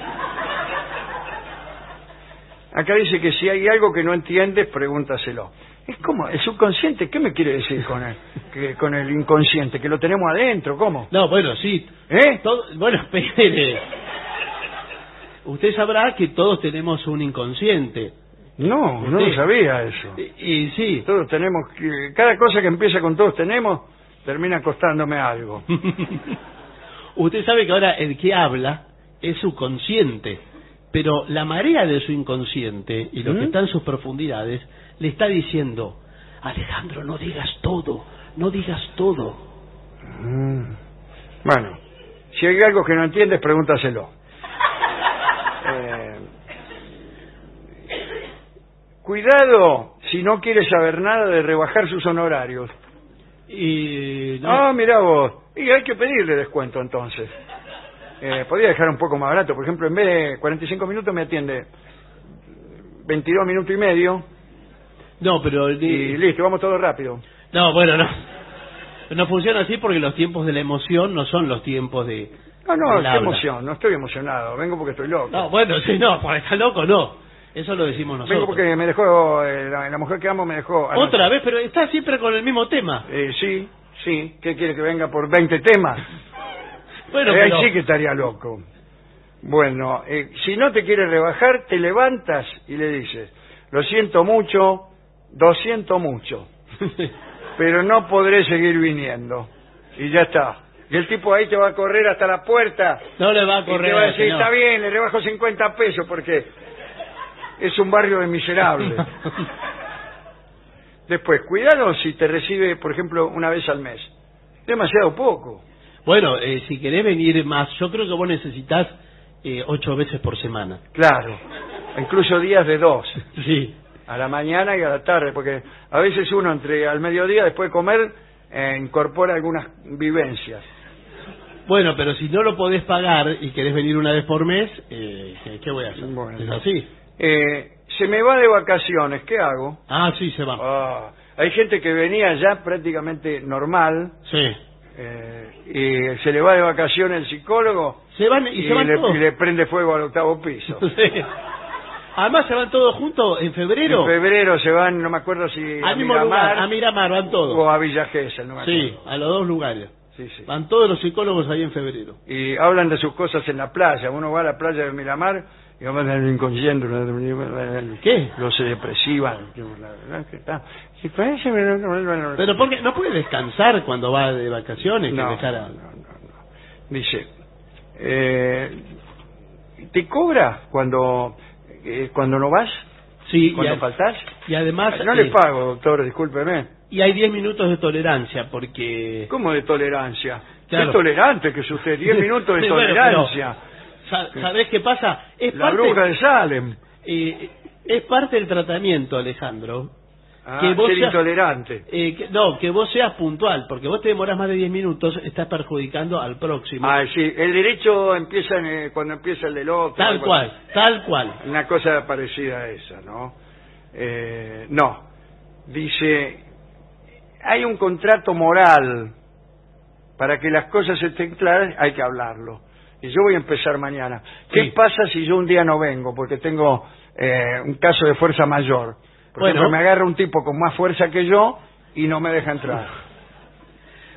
Acá dice que si hay algo que no entiendes, pregúntaselo. Es como, el subconsciente, ¿qué me quiere decir con el, que, con el inconsciente? ¿Que lo tenemos adentro? ¿Cómo? No, bueno, sí. ¿Eh? Todo- bueno, espere. Usted sabrá que todos tenemos un inconsciente. No, no Usted- lo sabía eso. Y, y sí. Todos tenemos, que, cada cosa que empieza con todos tenemos, termina costándome algo. Usted sabe que ahora el que habla es su consciente, pero la marea de su inconsciente y lo ¿Mm? que está en sus profundidades le está diciendo: Alejandro, no digas todo, no digas todo. Mm. Bueno, si hay algo que no entiendes, pregúntaselo. Eh, cuidado si no quieres saber nada de rebajar sus honorarios. Y no, Ah, mirá vos. Y hay que pedirle descuento entonces. Eh, podría dejar un poco más barato. Por ejemplo, en vez de cuarenta y cinco minutos me atiende veintidós minutos y medio. no, pero Y listo, vamos todo rápido. no, bueno, no, no funciona así porque los tiempos de la emoción no son los tiempos de. No, no, del qué habla. emoción. No estoy emocionado. Vengo porque estoy loco. No, bueno, sí, no, por estar loco no. Eso lo decimos nosotros. Vengo porque me dejó, eh, la, la mujer que amo me dejó. anoche. Otra vez, pero está siempre con el mismo tema. Eh, sí, sí. ¿Qué quiere que venga por veinte temas? Bueno, Eh, ahí pero- sí que estaría loco. Bueno, eh, si no te quiere rebajar, te levantas y le dices: lo siento mucho, lo siento mucho, pero no podré seguir viniendo. Y ya está. Y el tipo ahí te va a correr hasta la puerta. No le va a Y correr. te va a decir: señor. está bien, le rebajo cincuenta pesos porque es un barrio de miserables. Después, cuidado si te recibe, por ejemplo, una vez al mes. Demasiado poco. Bueno, eh, si querés venir más, yo creo que vos necesitas eh, ocho veces por semana. Claro. Incluso días de dos. Sí. A la mañana y a la tarde, porque a veces uno entre al mediodía, después de comer, eh, incorpora algunas vivencias. Bueno, pero si no lo podés pagar y querés venir una vez por mes, eh, ¿qué voy a hacer? Bueno. ¿Es así? Eh, se me va de vacaciones, ¿qué hago? Ah, sí, se va. Ah, hay gente que venía ya prácticamente normal, Sí. eh, y se le va de vacaciones el psicólogo Se van y, y, se van le, todos. y le prende fuego al octavo piso. Sí. Además se van todos juntos en febrero. En febrero se van, no me acuerdo si Al a mismo Miramar, lugar, a Miramar van todos. o a Villa Gesell, no me acuerdo. Sí, a los dos lugares. Sí, sí. Van todos los psicólogos ahí en febrero. Y hablan de sus cosas en la playa. Uno va a la playa de Miramar y hablan del inconsciente. ¿Qué? Los depresivos. Pero porque no puede descansar cuando va de vacaciones. No, que dejar a- no, no, no. Dice, eh, ¿te cobra cuando eh, cuando no vas? Sí, ¿Cuando y, a- faltás? y además No le eh, pago, doctor, discúlpeme. y hay diez minutos de tolerancia porque ¿Cómo de tolerancia? Claro. Qué tolerante que es usted, diez minutos de Sí, bueno, tolerancia. sa- ¿sabés qué pasa? Es La parte, bruja de Salem. eh, es parte del tratamiento, Alejandro. Ah, que vos ser seas- intolerante. Eh, que- no, que vos seas puntual, porque vos te demoras más de diez minutos, estás perjudicando al próximo. Ah, sí, el derecho empieza en, eh, cuando empieza el del otro. Tal algo cual, así. tal cual. Una cosa parecida a esa, ¿no? Eh, no. Dice, hay un contrato moral. Para que las cosas estén claras hay que hablarlo. Y yo voy a empezar mañana. ¿Qué Sí. pasa si yo un día no vengo? Porque tengo eh, un caso de fuerza mayor. Por Bueno. ejemplo, me agarra un tipo con más fuerza que yo y no me deja entrar.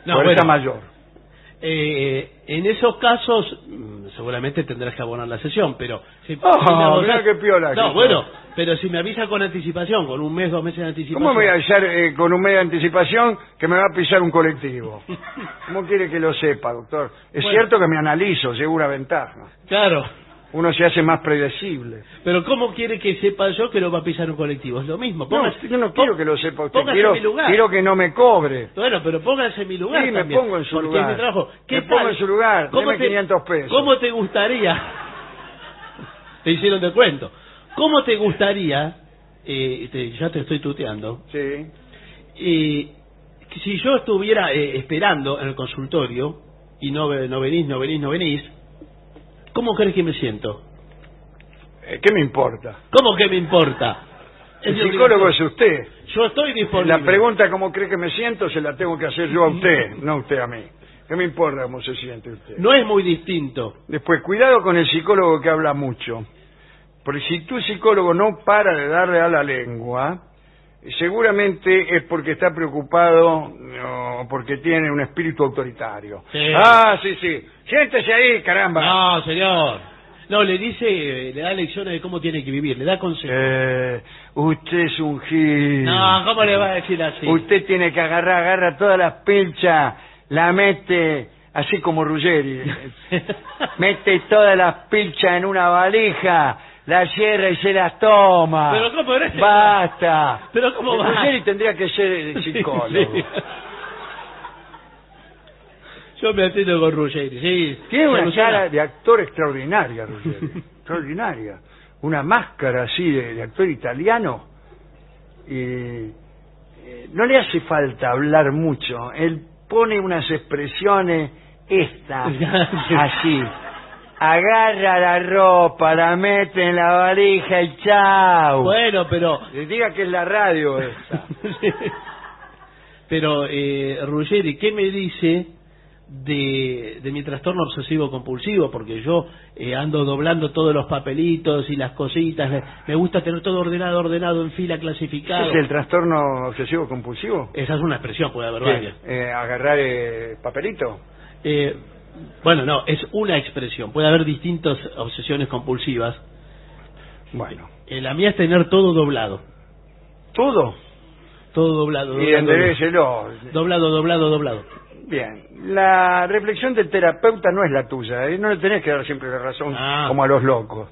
No, fuerza bueno, mayor. Eh, en esos casos, mm, seguramente tendrás que abonar la sesión, pero... Si, Oh, si me abonás- mirá qué piola. No, que bueno, sos. pero si me avisa con anticipación, con un mes, dos meses de anticipación... ¿Cómo me voy a avisar eh, con un mes de anticipación que me va a pisar un colectivo? ¿Cómo quiere que lo sepa, doctor? Es Bueno. cierto que me analizo, segura ventaja. Claro. Uno se hace más predecible. Pero ¿cómo quiere que sepa yo que lo va a pisar un colectivo? Es lo mismo. No, Póngase- yo no quiero que lo sepa usted. póngase Quiero, en mi lugar. quiero que no me cobre. Bueno, pero póngase en mi lugar Sí, me también, pongo en su porque lugar. es mi trabajo. ¿Qué Me tal? pongo en su lugar. ¿Cómo Deme te- quinientos pesos. ¿Cómo te gustaría? Te hicieron de cuento. ¿Cómo te gustaría, eh, te- ya te estoy tuteando, Sí. eh, que si yo estuviera eh, esperando en el consultorio y no, ve- no venís, no venís, no venís, ¿cómo crees que me siento? Eh, ¿Qué me importa? ¿Cómo que me importa? El lo que- psicólogo es usted. Yo estoy disponible. La pregunta cómo cree que me siento se la tengo que hacer yo a usted, no usted a mí. ¿Qué me importa cómo se siente usted? No es muy distinto. Después, cuidado con el psicólogo que habla mucho. Porque si tu psicólogo no para de darle a la lengua, seguramente es porque está preocupado o porque tiene un espíritu autoritario. Sí. Ah, sí, sí. Siéntese ahí, caramba. No, señor. No, le dice, eh, le da lecciones de cómo tiene que vivir, le da consejos. Eh, usted es un gil. No, ¿cómo le va a decir así? Usted tiene que agarrar, agarra todas las pilchas, la mete, así como Ruggeri. Mete todas las pilchas en una valija, la cierra y se las toma. Pero ¿cómo eres? Basta. Pero ¿cómo va? Ruggeri tendría que ser psicólogo. Sí. Yo me atiendo con Ruggeri, sí. Tiene una Soluciona. cara de actor extraordinaria, Ruggeri. Extraordinaria. Una máscara así de, de actor italiano. Y eh, no le hace falta hablar mucho. Él pone unas expresiones, esta, así. Agarra la ropa, la mete en la valija y chao. Bueno, pero... Le diga que es la radio esa. Pero, eh, Ruggeri, ¿qué me dice de, de mi trastorno obsesivo compulsivo? Porque yo eh, ando doblando todos los papelitos y las cositas. Me, me gusta tener todo ordenado, ordenado, en fila, clasificado. ¿Es el trastorno obsesivo compulsivo? Esa es una expresión, puede haber ¿Qué? varias. Eh, ¿Agarrar eh, papelito? Eh, bueno, no, es una expresión. Puede haber distintas obsesiones compulsivas. Bueno. Eh, la mía es tener todo doblado. ¿Todo? Todo doblado. Y doblado, enderécelo. doblado, doblado, doblado. Bien. La reflexión del terapeuta no es la tuya, ¿eh? No le tenés que dar siempre la razón Ah. como a los locos.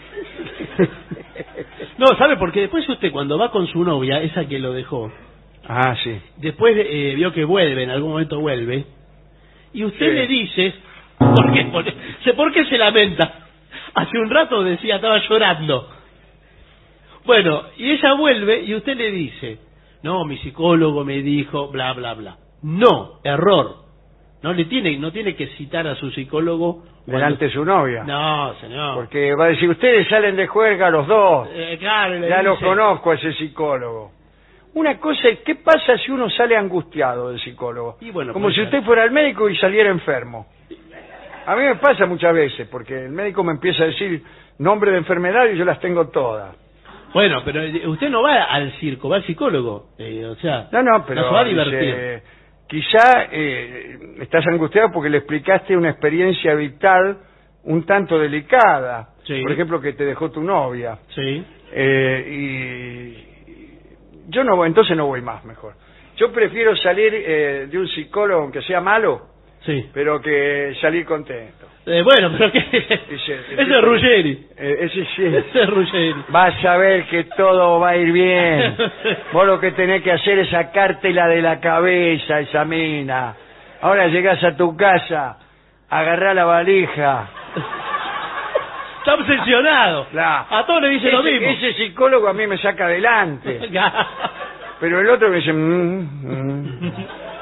No, ¿sabe? Porque después usted cuando va con su novia, esa que lo dejó, Ah, sí. después eh, vio que vuelve, en algún momento vuelve, y usted Sí. le dice, ¿por qué, por, qué- ¿por qué se lamenta? Hace un rato decía, estaba llorando. Bueno, y ella vuelve y usted le dice, no, mi psicólogo me dijo, bla, bla, bla. No, error. No le tiene, no tiene que citar a su psicólogo cuando- Delante de su novia. No, señor. Porque va a decir, ustedes salen de juerga los dos. Eh, claro, le Ya los dice- conozco a ese psicólogo. Una cosa es, ¿qué pasa si uno sale angustiado del psicólogo? Y bueno, Como puede si ser. usted fuera al médico y saliera enfermo. A mí me pasa muchas veces, porque el médico me empieza a decir nombre de enfermedad y yo las tengo todas. Bueno, pero eh, usted no va al circo, va al psicólogo. Eh, o sea, No, no, pero se va a divertir. dice, quizá eh, estás angustiado porque le explicaste una experiencia vital un tanto delicada. Sí. Por ejemplo, que te dejó tu novia. Sí. Eh, y yo no voy, entonces no voy más, mejor. Yo prefiero salir eh, de un psicólogo, aunque sea malo, Sí. pero que salir contento. Eh, bueno, pero ¿qué? Ese, Ese es Ruggeri. Eh, ese sí. Ese es Ruggeri. Vas a ver que todo va a ir bien. Vos lo que tenés que hacer es sacártela de la cabeza, esa mina. Ahora llegás a tu casa, agarrá la valija. Está obsesionado. La- A todos le dice ese, lo mismo. ese psicólogo a mí me saca adelante. Pero el otro me dice... "Mm, mm".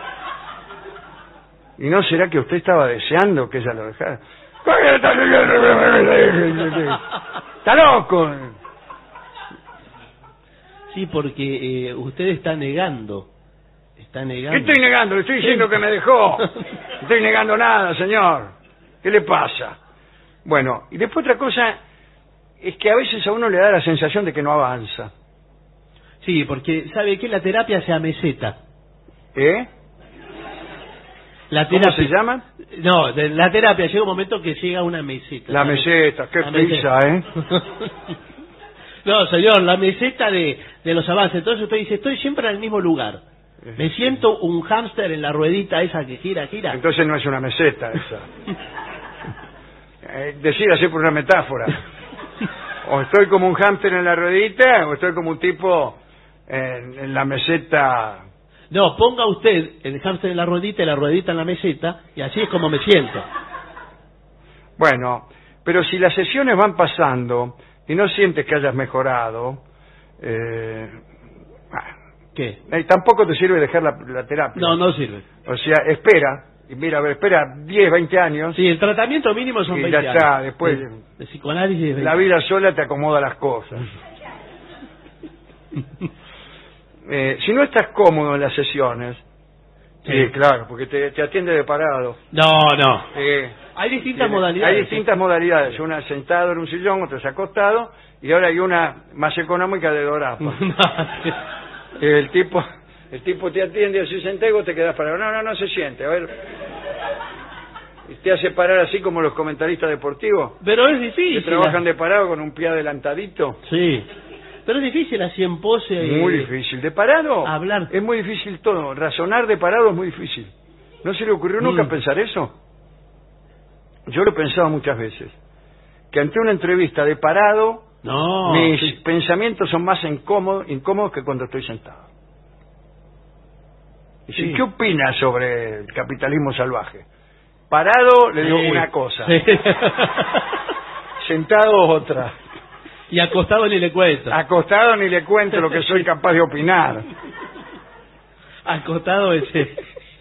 ¿Y no será que usted estaba deseando que ella lo dejara? ¡Está loco! Sí, porque eh, usted está negando. Está ¿Qué negando. estoy negando? Le estoy diciendo que me dejó. No estoy negando nada, señor. ¿Qué le pasa? Bueno, y después otra cosa es que a veces a uno le da la sensación de que no avanza. Sí, porque sabe que la terapia se ameseta. ¿Eh? La ¿Cómo terapia. se llama? No, de la terapia llega un momento que llega una meseta. La ¿sabes? meseta, qué La pizza, meseta. ¿eh? No, señor, la meseta de, de los avances. Entonces usted dice, estoy siempre en el mismo lugar. Me siento un hámster en la ruedita esa que gira, gira. Entonces no es una meseta esa. eh, decídase por una metáfora. O estoy como un hámster en la ruedita, o estoy como un tipo en, en la meseta. No, ponga usted el hámster en la ruedita y la ruedita en la meseta, y así es como me siento. Bueno, pero si las sesiones van pasando y no sientes que hayas mejorado, eh, ¿qué? Eh, tampoco te sirve dejar la, la terapia. No, no sirve. O sea, espera, y mira, a ver, espera diez, veinte años. Sí, el tratamiento mínimo son y veinte ya está, años. después De, de psicoanálisis. la vida sola te acomoda las cosas. eh, si no estás cómodo en las sesiones, sí, sí claro, porque te, te atiende de parado. No, no. Eh, hay distintas tiene, modalidades. Hay distintas ¿sí? modalidades. Una sentado en un sillón, otra acostado, y ahora hay una más económica de dorapa. el tipo el tipo te atiende así sentado y vos te quedás parado. No, no, no se siente. A ver. Y te hace parar así como los comentaristas deportivos. Pero es difícil. Que trabajan de parado con un pie adelantadito. Sí. Pero es difícil así en pose. Muy eh, difícil. De parado. Hablar. Es muy difícil todo. Razonar de parado es muy difícil. ¿No se le ocurrió nunca mm. pensar eso? Yo lo he pensado muchas veces. Que ante una entrevista de parado, no, mis sí. pensamientos son más incómodos, incómodos que cuando estoy sentado. Y sí. ¿Qué opina sobre el capitalismo salvaje? Parado le digo sí. una cosa. Sí. Sentado otra. Y acostado ni le cuento. Acostado ni le cuento lo que soy capaz de opinar. Acostado ese.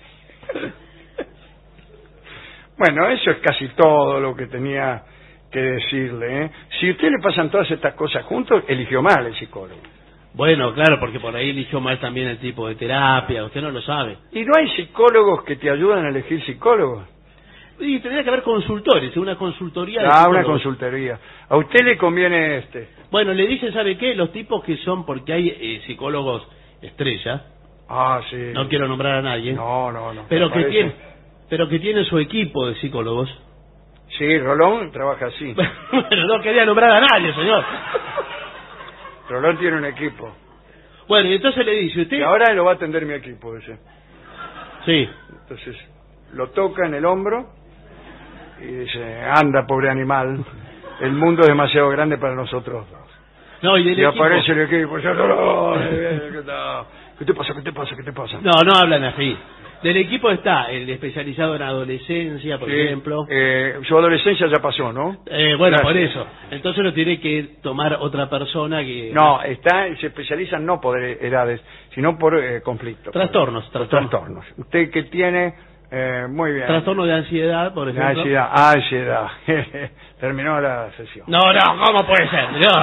Bueno, eso es casi todo lo que tenía que decirle. ¿eh? Si a usted le pasan todas estas cosas juntos, eligió mal el psicólogo. Bueno, claro, porque por ahí eligió mal también el tipo de terapia, usted no lo sabe. ¿Y no hay psicólogos que te ayudan a elegir psicólogos? Y tendría que haber consultores, una consultoría de Ah, psicólogos. una consultoría. A usted le conviene este. Bueno, le dicen, ¿sabe qué? Los tipos que son, porque hay eh, psicólogos estrella. Ah, sí. No quiero nombrar a nadie. No, no, no. Pero que tiene, pero que tiene su equipo de psicólogos. Sí, Rolón trabaja así. Bueno, no quería nombrar a nadie, señor. Rolón tiene un equipo. Bueno, y entonces le dice usted... Y ahora lo va a atender mi equipo, ese. Sí. Entonces, lo toca en el hombro y dice, anda, pobre animal, el mundo es demasiado grande para nosotros dos. No, y el y equipo... aparece el equipo, ya, no, no, ¿qué tal? ¿Qué te pasa? ¿Qué te pasa? ¿Qué te pasa? No, no hablan así. Del equipo está el especializado en adolescencia, por sí, ejemplo. Eh, su adolescencia ya pasó, ¿no? Eh, bueno, Gracias. por eso. Entonces lo tiene que tomar otra persona que... No, está, se especializan no por edades, sino por eh, conflictos. Trastornos, por, trastornos. trastornos. Usted que tiene, eh, muy bien. Trastorno de ansiedad, por ejemplo. Ansiedad, ansiedad. Terminó la sesión. No, no, ¿cómo puede ser, señor?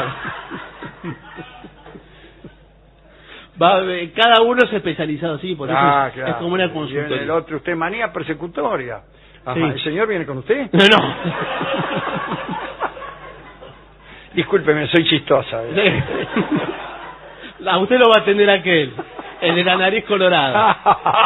Va, cada uno es especializado así, por eso ah, es, claro. es como una consultoría. Viene el otro, usted manía persecutoria. Ajá. Sí. ¿El señor viene con usted? No, no. Discúlpeme, soy chistosa. ¿eh? A usted lo va a atender aquel, el de la nariz colorada.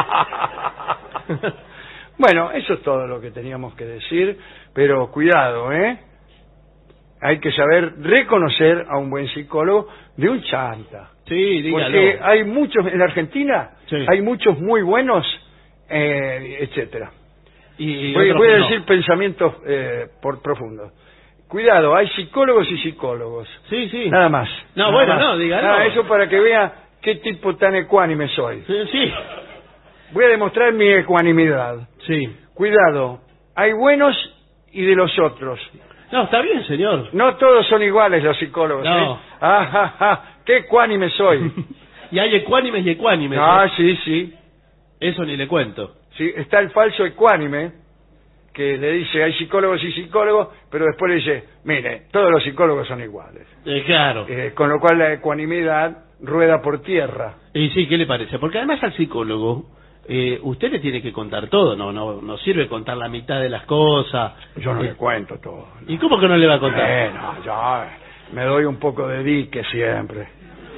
Bueno, eso es todo lo que teníamos que decir, pero cuidado, ¿eh? Hay que saber reconocer a un buen psicólogo de un chanta. Sí, dígalo. Porque hay muchos, en la Argentina, sí. hay muchos muy buenos, eh, etcétera. Y, y voy, voy a no. decir pensamientos eh, por profundos. Cuidado, hay psicólogos y psicólogos. Sí, sí. Nada más. No, Nada bueno, más. no, dígalo. Ah, eso para que vea qué tipo tan ecuánime soy. Sí, sí. Voy a demostrar mi ecuanimidad. Sí. Cuidado, hay buenos y de los otros. No, está bien, señor. No todos son iguales los psicólogos. No. ¿eh? Ah, ja, ja, qué ecuánime soy. Y hay ecuánimes y ecuánimes. Ah, ¿eh? sí, sí. Eso ni le cuento. Sí, está el falso ecuánime, que le dice, hay psicólogos y psicólogos, pero después le dice, mire, todos los psicólogos son iguales. Eh, claro. Eh, con lo cual la ecuanimidad rueda por tierra. Y sí, ¿qué le parece? Porque además al psicólogo, eh, usted le tiene que contar todo, no no no sirve contar la mitad de las cosas. Yo no eh, le cuento todo. ¿Y cómo que no le va a contar? Eh, no, yo me doy un poco de dique siempre.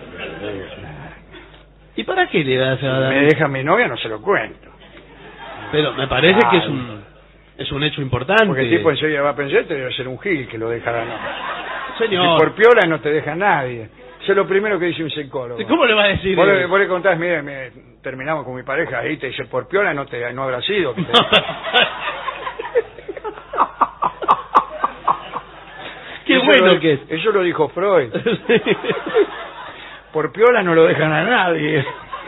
¿Y para qué le vas a dar? Me deja mi novia, no se lo cuento. Pero me parece que es un es un hecho importante. Porque el tipo enseguida va a pensar, te debe ser un gil que lo deja ganar. Señor. Y por piola no te deja nadie. Eso es lo primero que dice un psicólogo. ¿Cómo le va a decir Vos, eso? le, vos le contás, mire, me, terminamos con mi pareja, ahí te dice, por piola no te no habrá sido. Que te... Qué eso bueno lo, que es. Eso lo dijo Freud. Por piola no lo dejan a nadie.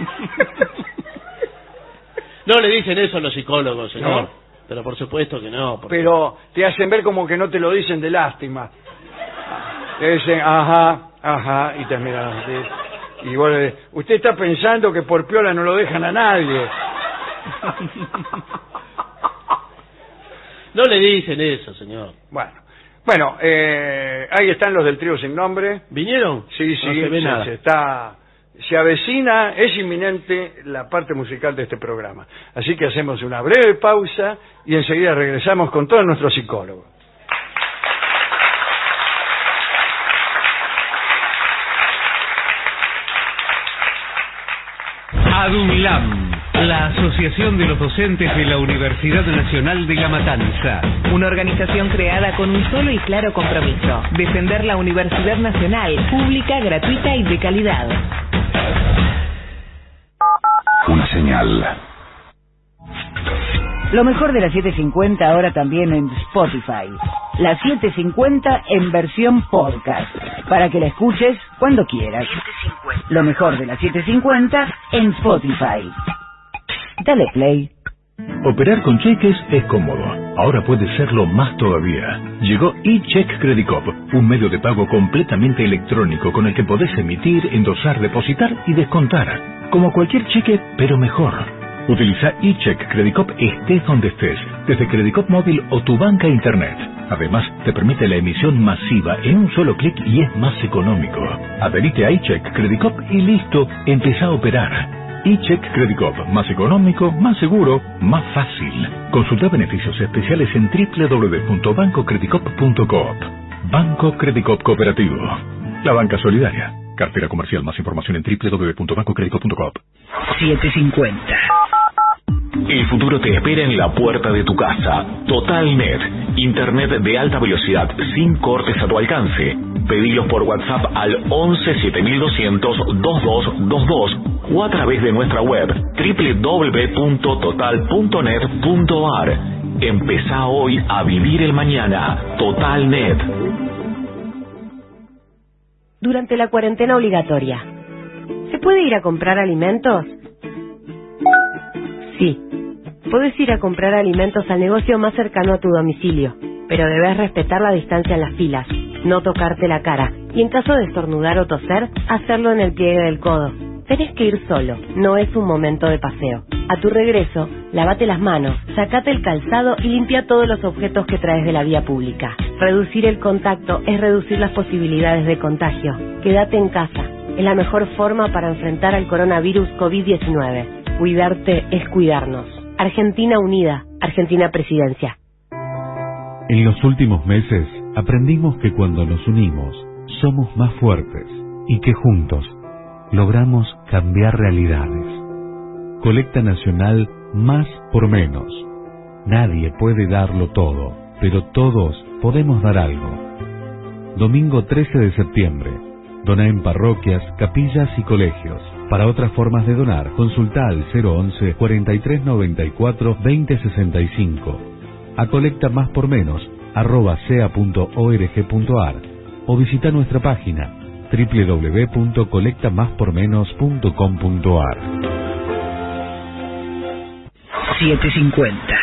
No le dicen eso a los psicólogos, señor. ¿No? Pero por supuesto que no. Porque... Pero te hacen ver como que no te lo dicen de lástima. Te dicen, ajá, ajá, y te miran así. Y vos le dices, usted está pensando que por piola no lo dejan a nadie. No le dicen eso, señor. Bueno, bueno, eh, ahí están los del trío sin nombre. ¿Vinieron? Sí, sí, no se ve se, nada. se está, se avecina, es inminente la parte musical de este programa. Así que hacemos una breve pausa y enseguida regresamos con todos nuestros psicólogos. ADUNLAM, la Asociación de los Docentes de la Universidad Nacional de La Matanza. Una organización creada con un solo y claro compromiso: defender la Universidad Nacional, pública, gratuita y de calidad. Una señal. Lo mejor de la setecientos cincuenta ahora también en Spotify. La setecientos cincuenta en versión podcast, para que la escuches cuando quieras. Lo mejor de la setecientos cincuenta en Spotify. Dale play. Operar con cheques es cómodo. Ahora puede serlo más todavía. Llegó eCheck Credit Cop, un medio de pago completamente electrónico con el que podés emitir, endosar, depositar y descontar. Como cualquier cheque, pero mejor. Utiliza eCheck Credit Cop estés donde estés, desde Credit Cop móvil o tu banca internet. Además, te permite la emisión masiva en un solo clic y es más económico. Adherite a eCheck Credit Cop y listo, empezá a operar. eCheck Credit Cop, más económico, más seguro, más fácil. Consulta beneficios especiales en doble u doble u doble u punto banco credit cop punto coop. Banco Credit Cop Cooperativo. La banca solidaria. Cartera comercial. Más información en doble u doble u doble u punto banco credit cop punto coop. setecientos cincuenta. El futuro te espera en la puerta de tu casa. TotalNet, internet de alta velocidad sin cortes a tu alcance. Pedilos por WhatsApp al once siete mil doscientos veintidós veintidós o a través de nuestra web doble u doble u doble u punto total punto net punto a r. Empezá hoy a vivir el mañana. TotalNet. Durante la cuarentena obligatoria, ¿se puede ir a comprar alimentos? Sí, puedes ir a comprar alimentos al negocio más cercano a tu domicilio, pero debes respetar la distancia en las filas, no tocarte la cara, y en caso de estornudar o toser, hacerlo en el pliegue del codo. Tenés que ir solo, no es un momento de paseo. A tu regreso, lávate las manos, sacate el calzado y limpia todos los objetos que traes de la vía pública. Reducir el contacto es reducir las posibilidades de contagio. Quédate en casa, es la mejor forma para enfrentar al coronavirus COVID diecinueve. Cuidarte es cuidarnos. Argentina Unida, Argentina Presidencia. En los últimos meses aprendimos que cuando nos unimos somos más fuertes y que juntos logramos cambiar realidades. Colecta nacional Más por Menos. Nadie puede darlo todo, pero todos podemos dar algo. Domingo trece de septiembre. Dona en parroquias, capillas y colegios. Para otras formas de donar, consulta al cero once, cuarenta y tres noventa y cuatro, veinte sesenta y cinco. A colecta más por menos, arroba sea punto org punto ar o visita nuestra página doble u doble u doble u punto colecta más por menos punto com punto ar. setecientos cincuenta.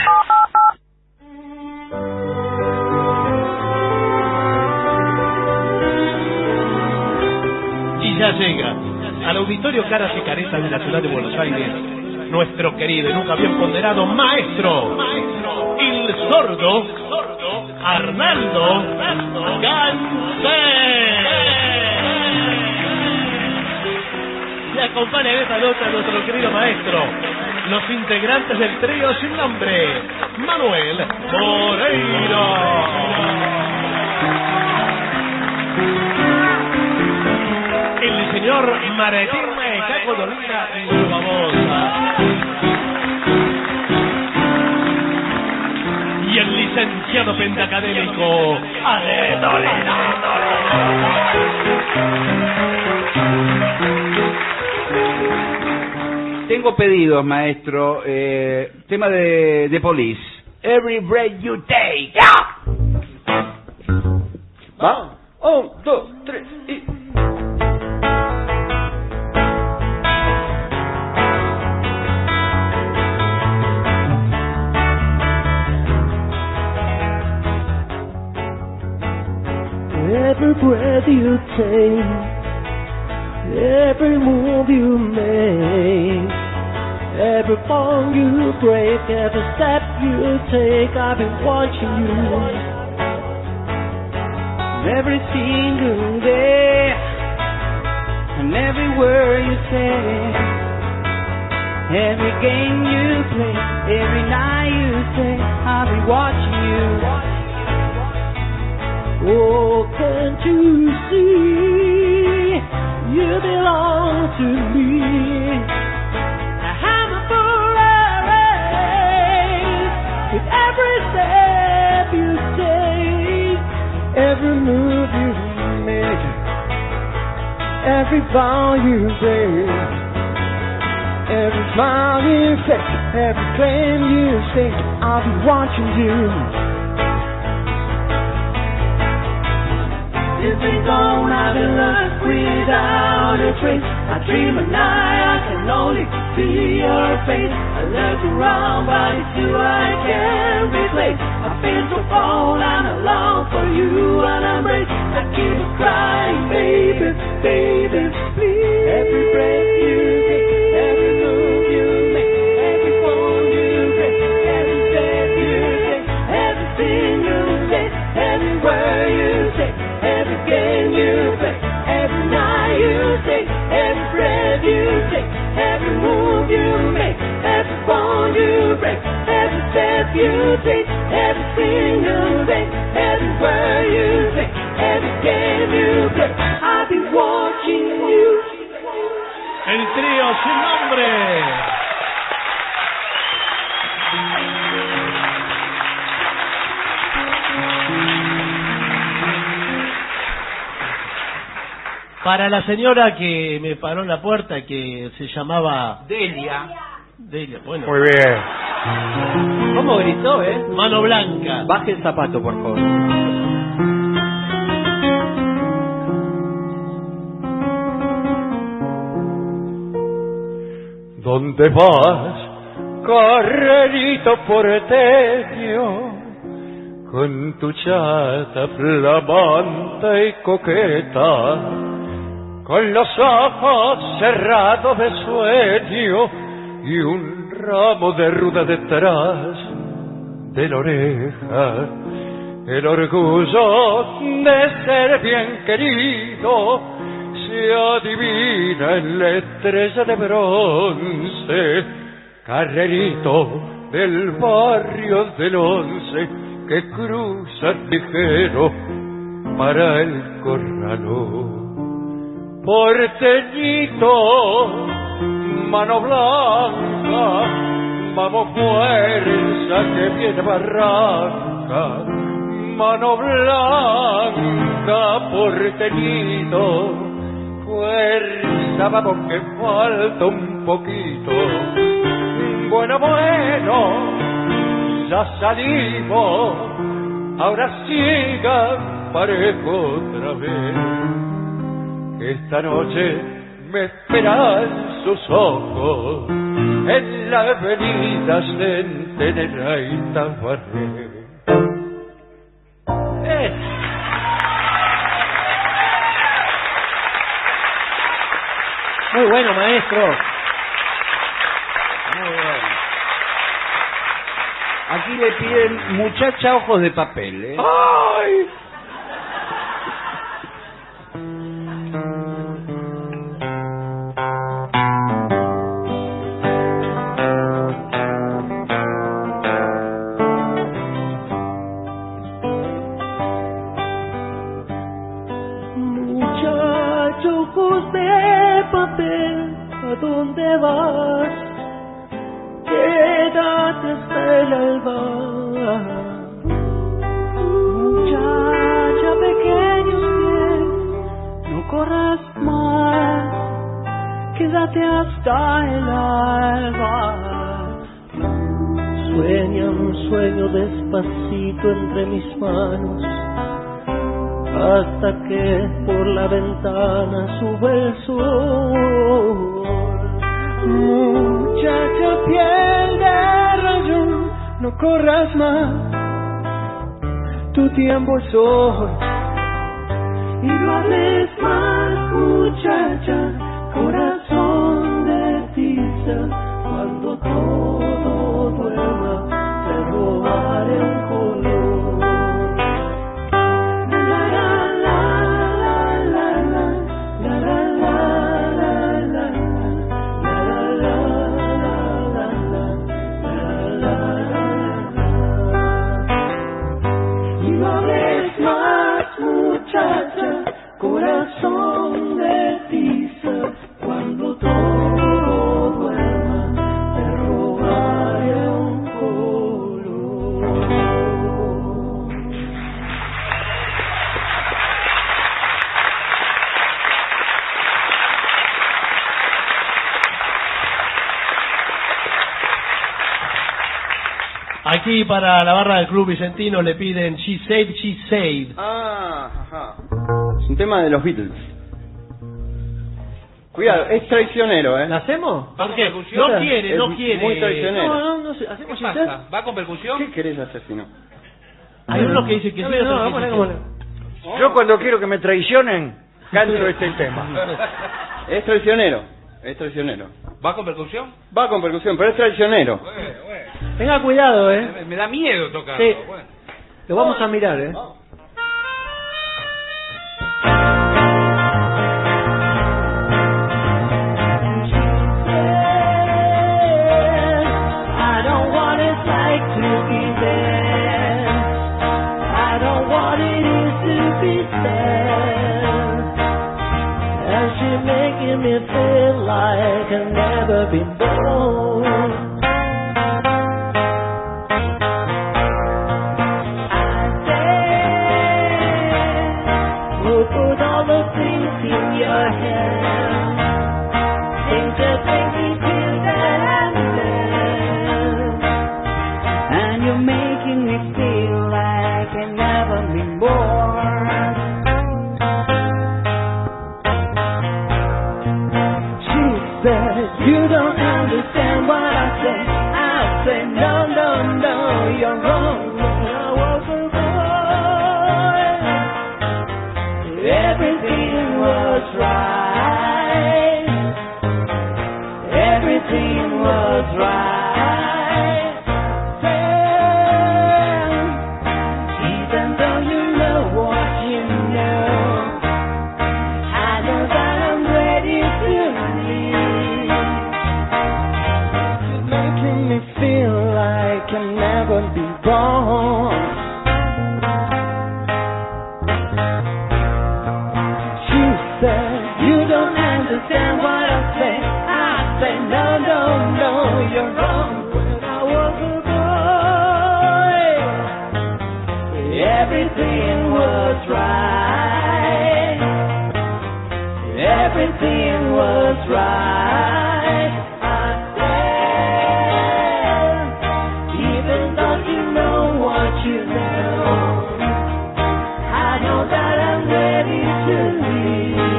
Y ya llega al Auditorio Caras y Caretas de la ciudad de Buenos Aires nuestro querido y nunca bien ponderado maestro, el sordo Arnaldo Gansé. Y acompaña en esta noche a nuestro querido maestro, los integrantes del trío sin nombre, Manuel Moreira. El señor Maretirme Caco Dolina y su babosa. demasiado pentacadémico. Tengo pedidos, maestro. Eh, tema de, de Police. Every breath you take. ¡Ya! ¿Va? Un, dos, tres y... Every breath you take, every move you make, every bone you break, every step you take, I've been watching you. Every single day, and every word you say, every game you play, every night you say, I've been watching you. Oh, can't you see, you belong to me. I'm a parade with every step you take, every move you make, every vow you break, every smile you fake, every claim you say, I'll be watching you. You've been gone, I've been lost without a trace. I dream at night, I can only see your face. I look around, but it's you I can't replace. I feel so cold and I long for you and embrace. I keep crying, baby, baby, please. Every breath you take, every move you make, every phone you break, every step you take, every single day, every word you say. Every game you play, every night you take, every breath you take, every move you make, every bond you break, every step you take, every single day, every word you say, every game you play, I've been watching you. El trío sin nombre. Para la señora que me paró en la puerta, que se llamaba Delia. Delia, bueno. Muy bien. ¿Cómo gritó, eh? Mano blanca. Baje el zapato, por favor. ¿Dónde vas, carrerito porteño, con tu chata flamante y coqueta, con los ojos cerrados de sueño y un ramo de ruda detrás de la oreja? El orgullo de ser bien querido se adivina en la estrella de bronce, carrerito del barrio del Once, que cruza ligero para el corralón. Porteñito, mano blanca, vamos fuerza que viene barranca. Mano blanca, porteñito, fuerza, vamos que falta un poquito. Bueno, bueno, ya salimos, ahora siga parejo otra vez. Esta noche me esperan sus ojos en la avenida Centenera y Tabaré. Eh. Muy bueno, maestro. Muy bueno. Aquí le piden muchacha ojos de papel, ¿eh? ¡Ay! ¿A dónde vas? Quédate hasta el alba. quédate hasta el alba. Sueña un sueño despacito entre mis manos, hasta que por la ventana sube el sol. Muchacha piel de rayón, no corras más, tu tiempo es hoy. Y no hables más, muchacha, corazón de tiza. Cuando todo duerma, te robaré un color. La la la la la la la la la la la. Y no hables más, muchacha, corazón de tiza. Cuando todo duerma, te robaré un color. Aquí para la barra del Club Vicentino le piden She Said, She Said. Ah, ajá. Es un tema de los Beatles. Cuidado, es traicionero, ¿eh? ¿La hacemos? ¿Va con qué? percusión? No quiere, no Es quiere. muy traicionero. No, no, no sé. ¿Hacemos ¿Qué She Said? pasa? ¿Va con percusión? ¿Qué querés hacer si no? Hay uno que dice que sí, No, otro no, que vamos, dice vamos. que Yo cuando quiero que me traicionen, canto este tema. Es traicionero, es traicionero. ¿Va con percusión? Va con percusión, pero es traicionero. Bueno, bueno. Tenga cuidado, ¿eh? Me, me da miedo tocarlo. Sí. Bueno. Lo vamos a mirar, ¿eh? I don't want it like to be there. I don't want it is to be sad. And she's making me feel like I've never been born. Put all the things in your hand. Things that make me feel that I'm there. And you're making me feel like I've never been born. She said, you don't understand what I say. I say, no, no, no, you're wrong. I was a boy. Everything was right. Everything was right. Then, even though you know what you know, I know that I'm ready to leave. You're making me feel like I'll never be born. You don't understand what I say. I say, no, no, no, you're wrong. When I was a boy, everything was right. Everything was right. I said, even though you know what you know, I know that I'm ready to leave.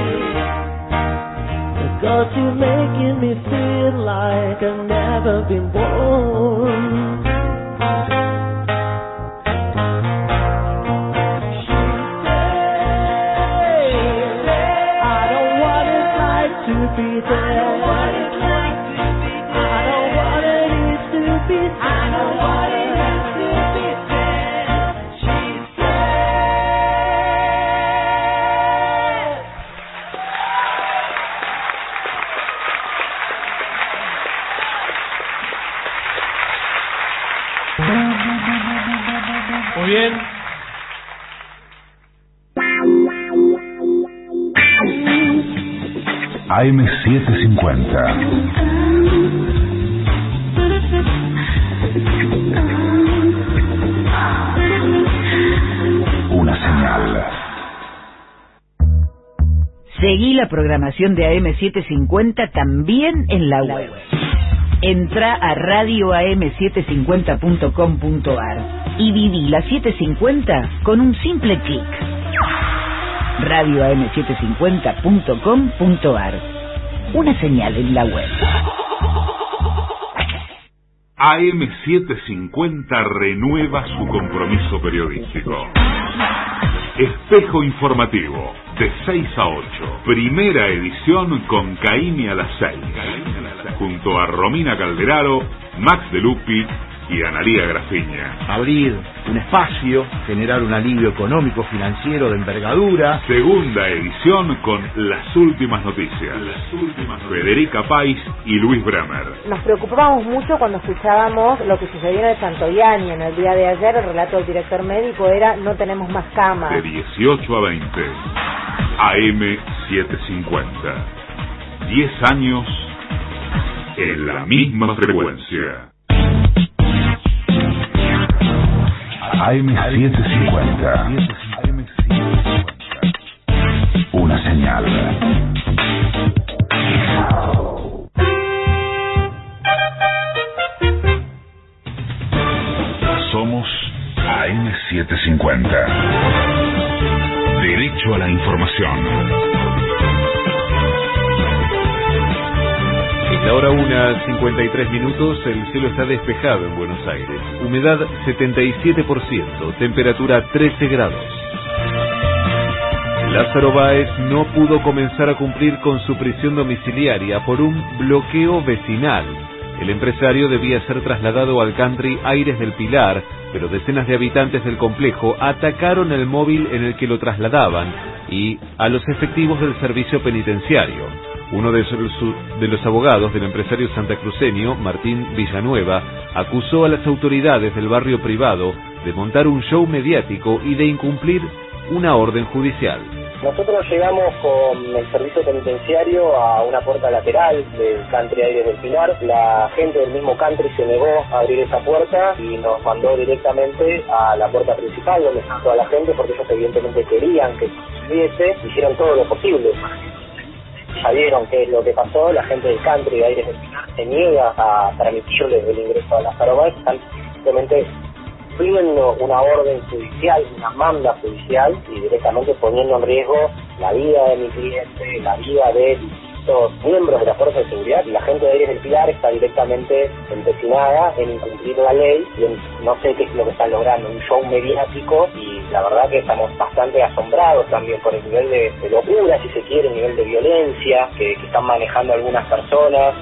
Cause you're making me feel like I've never been born. She said, I don't want it like to be there. I don't want it like to be there. I don't want it is to be there. I don't want it is to be there. She said. Muy bien. A M setecientos cincuenta. Una señal. Seguí la programación de A M setecientos cincuenta también en la web. Entra a radio a m setecientos cincuenta punto com punto a r y viví la setecientos cincuenta con un simple clic. radio a m setecientos cincuenta punto com punto a r. Una señal en la web. A M setecientos cincuenta renueva su compromiso periodístico. Espejo Informativo, de seis a ocho. Primera edición con Caimi a las seis. Junto a Romina Calderaro, Max de Lupi y Analía Grafiña. Abrir un espacio, generar un alivio económico, financiero de envergadura. Segunda edición con Las Últimas Noticias. Las últimas Federica Pais y Luis Bremer. Nos preocupábamos mucho cuando escuchábamos lo que sucedió en el Santoyani en el día de ayer. El relato del director médico era: no tenemos más camas. De dieciocho a veinte. A M setecientos cincuenta. diez años en la misma frecuencia. A M setecientos cincuenta. Una señal. Somos A M setecientos cincuenta. Derecho a la información. Es la hora una, cincuenta y tres minutos, el cielo está despejado en Buenos Aires. Humedad setenta y siete por ciento, temperatura trece grados. Lázaro Báez no pudo comenzar a cumplir con su prisión domiciliaria por un bloqueo vecinal. El empresario debía ser trasladado al country Aires del Pilar, pero decenas de habitantes del complejo atacaron el móvil en el que lo trasladaban y a los efectivos del servicio penitenciario. Uno de, su, de los abogados del empresario santacruceño, Martín Villanueva, acusó a las autoridades del barrio privado de montar un show mediático y de incumplir una orden judicial. Nosotros llegamos con el servicio penitenciario a una puerta lateral del country Aires del Pilar. La gente del mismo country se negó a abrir esa puerta y nos mandó directamente a la puerta principal donde está toda la gente, porque ellos evidentemente querían que sucediese. Hicieron todo lo posible. Ya vieron qué es lo que pasó. La gente del country de Aires del Pilar se niega a permitirles el ingreso a Lázaro Báez. Están simplemente cumpliendo una orden judicial, una manda judicial, y directamente poniendo en riesgo la vida de mi cliente, la vida de distintos miembros de la fuerza de seguridad. Y la gente de Aires del Pilar está directamente empecinada en incumplir la ley y en, no sé qué es lo que están logrando, un show mediático, y la verdad que estamos bastante asombrados también por el nivel de, de locura, si se quiere, el nivel de violencia que, que están manejando algunas personas.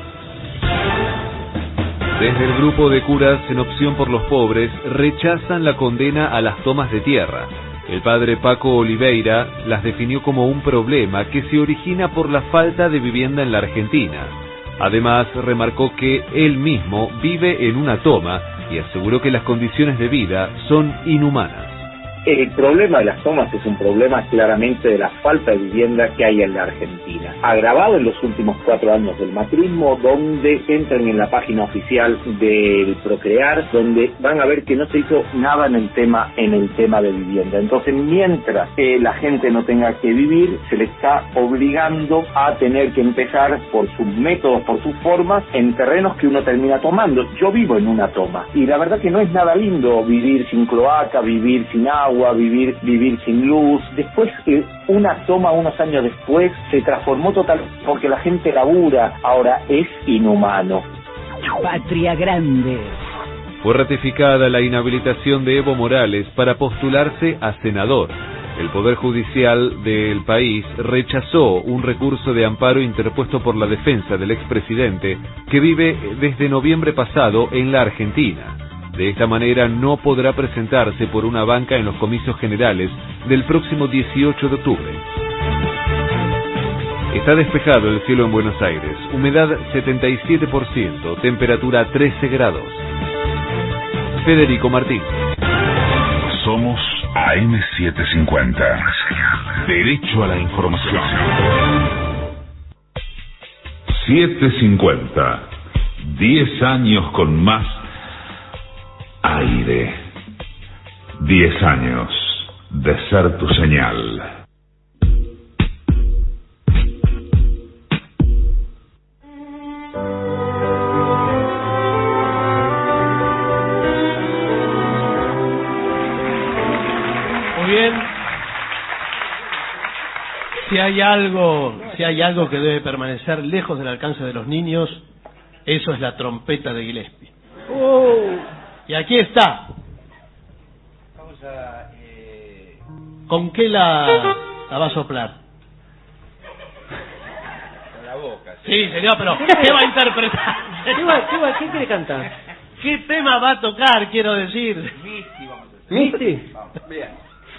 Desde el grupo de curas en Opción por los Pobres rechazan la condena a las tomas de tierra. El padre Paco Oliveira las definió como un problema que se origina por la falta de vivienda en la Argentina. Además, remarcó que él mismo vive en una toma y aseguró que las condiciones de vida son inhumanas. El problema de las tomas es un problema claramente de la falta de vivienda que hay en la Argentina, agravado en los últimos cuatro años del macrismo, donde entran en la página oficial del Procrear, donde van a ver que no se hizo nada en el tema en el tema de vivienda. Entonces, mientras eh, la gente no tenga que vivir, se le está obligando a tener que empezar por sus métodos, por sus formas, en terrenos que uno termina tomando. Yo vivo en una toma, y la verdad que no es nada lindo vivir sin cloaca, vivir sin agua, a vivir vivir sin luz. Después, eh, una toma unos años después se transformó total porque la gente labura. Ahora es inhumano. Patria Grande. Fue ratificada la inhabilitación de Evo Morales para postularse a senador. El Poder Judicial del país rechazó un recurso de amparo interpuesto por la defensa del expresidente, que vive desde noviembre pasado en la Argentina. De esta manera no podrá presentarse por una banca en los comicios generales del próximo dieciocho de octubre. Está despejado el cielo en Buenos Aires, humedad setenta y siete por ciento, temperatura trece grados. Federico Martín. Somos A M setecientos cincuenta. Derecho a la información. setecientos cincuenta. diez años con más aire. diez años de ser tu señal. Si hay algo, si hay algo que debe permanecer lejos del alcance de los niños, eso es la trompeta de Gillespie. Uh. Y aquí está. Vamos a... Eh... ¿Con qué la, la va a soplar? Con la boca. Sí, señor, pero ¿qué va a interpretar? ¿Qué, va, qué, va, ¿Qué quiere cantar? ¿Qué tema va a tocar, quiero decir? Misty, vamos a hacer. ¿Misty? Vamos. Bien.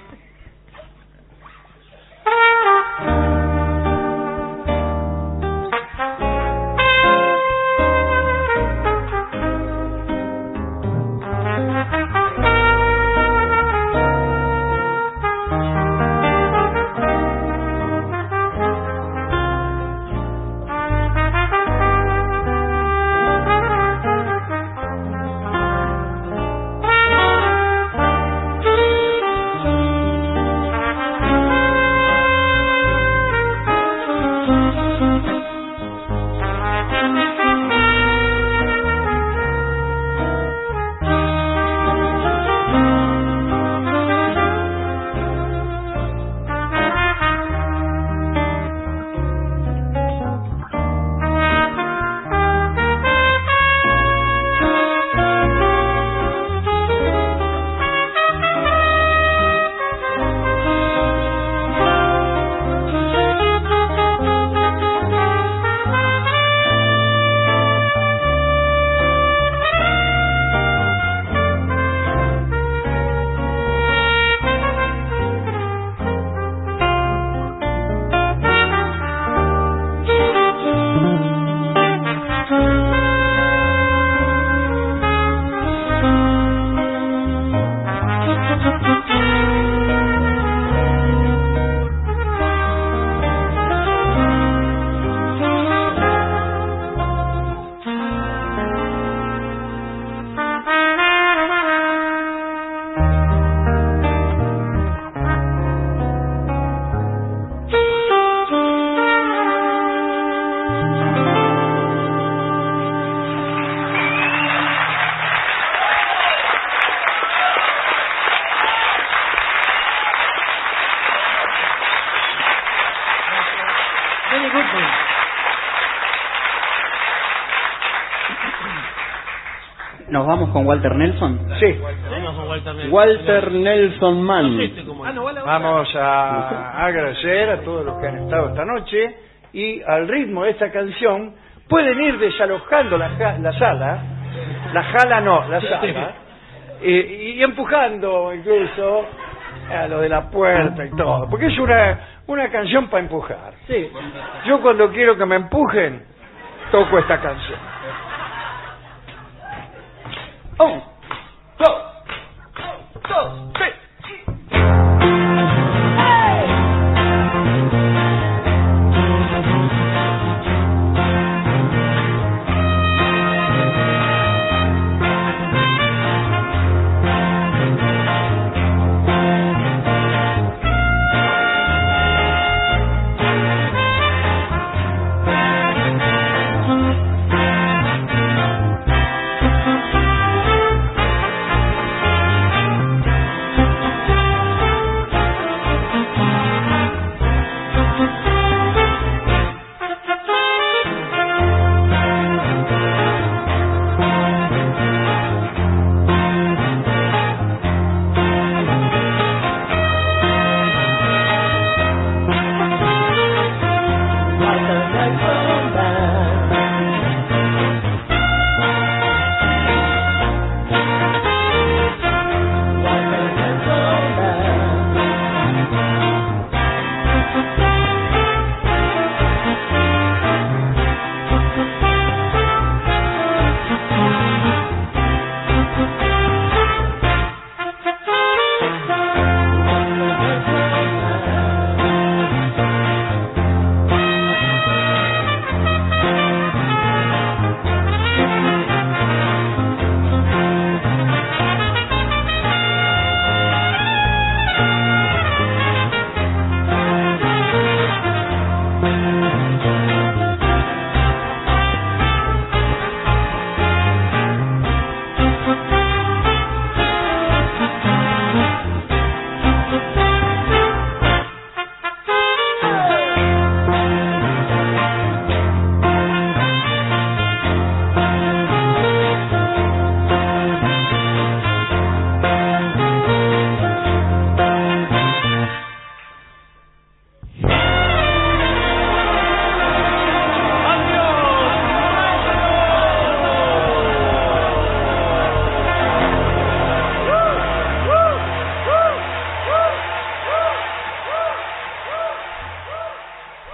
¿Nos vamos con Walter Nelson? Sí. Vamos con Walter Nelson. Walter Nelson Mann. Vamos a agradecer a todos los que han estado esta noche y al ritmo de esta canción pueden ir desalojando la, ja- la sala, la jala no, la sala, y, y empujando incluso a lo de la puerta y todo, porque es una, una canción para empujar. Sí. Yo cuando quiero que me empujen, toco esta canción. Un, dos, dos, tres.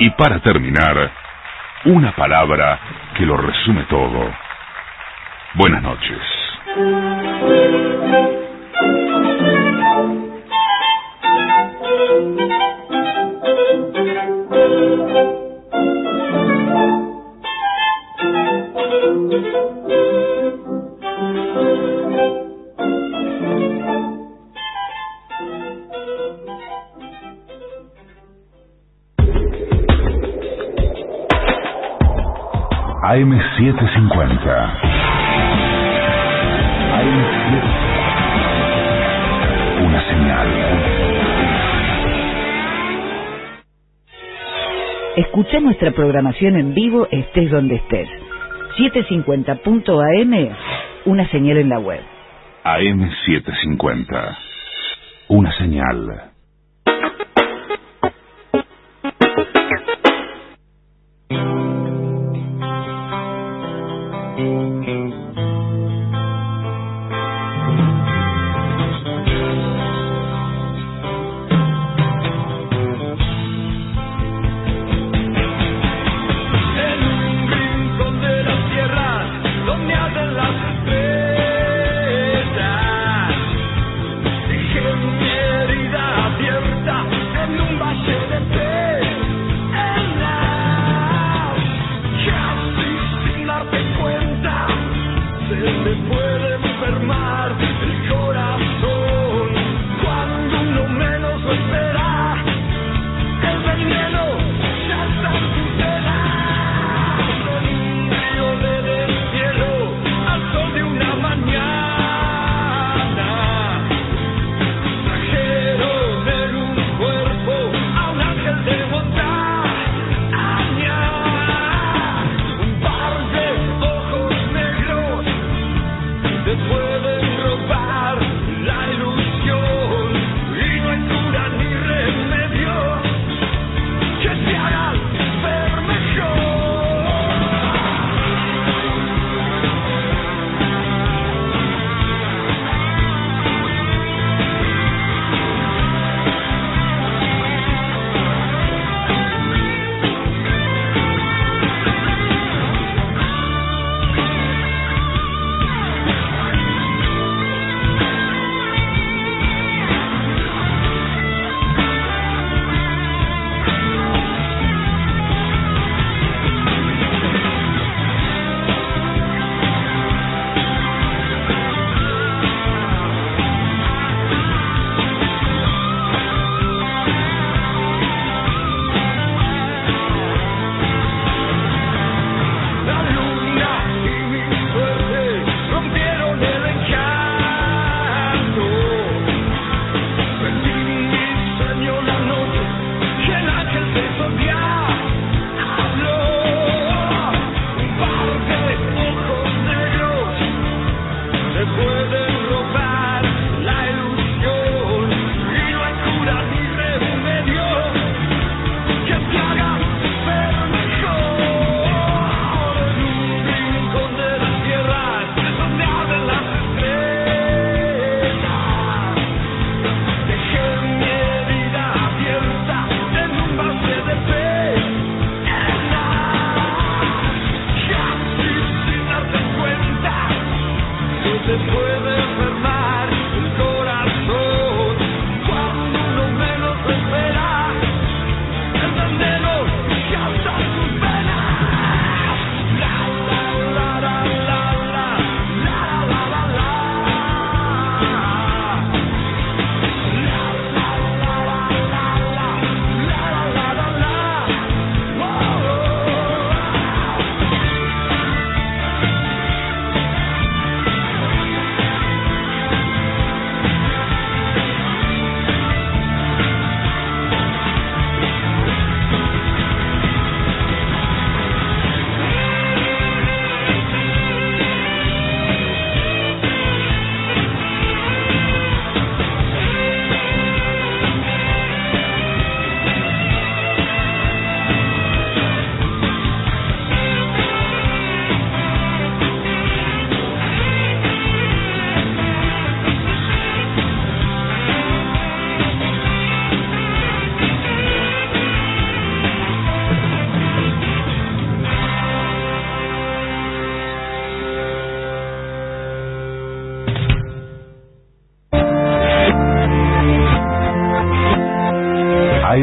Y para terminar, una palabra que lo resume todo. Buenas noches. A M setecientos cincuenta. A M setecientos cincuenta. Una señal. Escucha nuestra programación en vivo estés donde estés. setecientos cincuenta punto a eme, una señal en la web. A M setecientos cincuenta. Una señal. Herida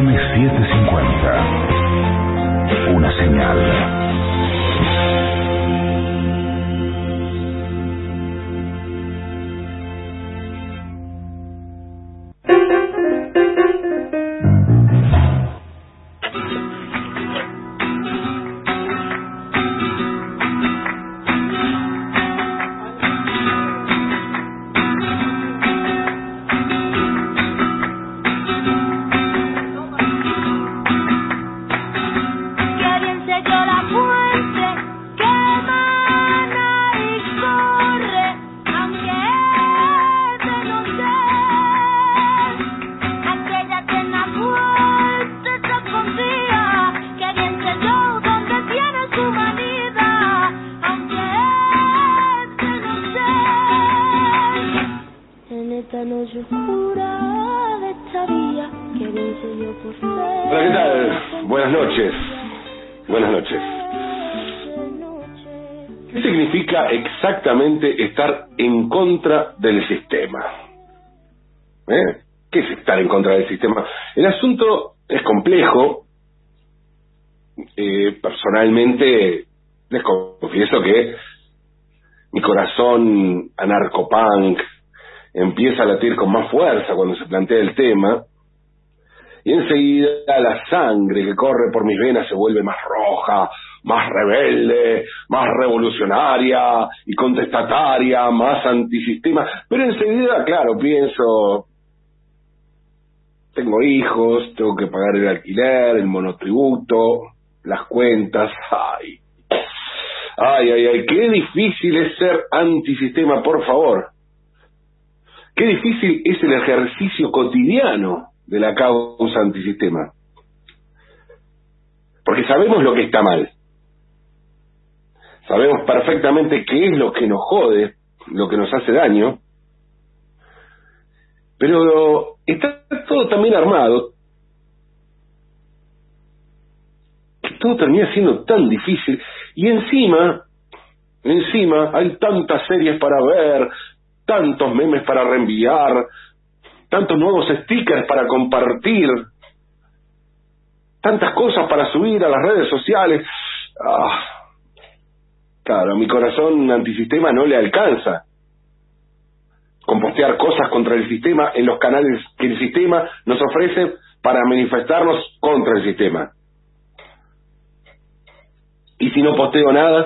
eme setecientos cincuenta. Una señal. Hola, ¿qué tal? Buenas noches. Buenas noches. ¿Qué significa exactamente estar en contra del sistema? ¿Eh? ¿Qué es estar en contra del sistema? El asunto es complejo. Eh, personalmente, les confieso que mi corazón anarcopunk empieza a latir con más fuerza cuando se plantea el tema. Y enseguida la sangre que corre por mis venas se vuelve más roja, más rebelde, más revolucionaria y contestataria, más antisistema. Pero enseguida, claro, pienso, tengo hijos, tengo que pagar el alquiler, el monotributo, las cuentas. Ay, ay, ay, ay, qué difícil es ser antisistema, por favor. Qué difícil es el ejercicio cotidiano de la causa antisistema, porque sabemos lo que está mal, sabemos perfectamente qué es lo que nos jode, lo que nos hace daño, pero está todo tan bien armado que todo termina siendo tan difícil. Y encima encima hay tantas series para ver, tantos memes para reenviar, tantos nuevos stickers para compartir, tantas cosas para subir a las redes sociales. Ah, claro, a mi corazón antisistema no le alcanza con postear cosas contra el sistema en los canales que el sistema nos ofrece para manifestarnos contra el sistema. Y si no posteo nada,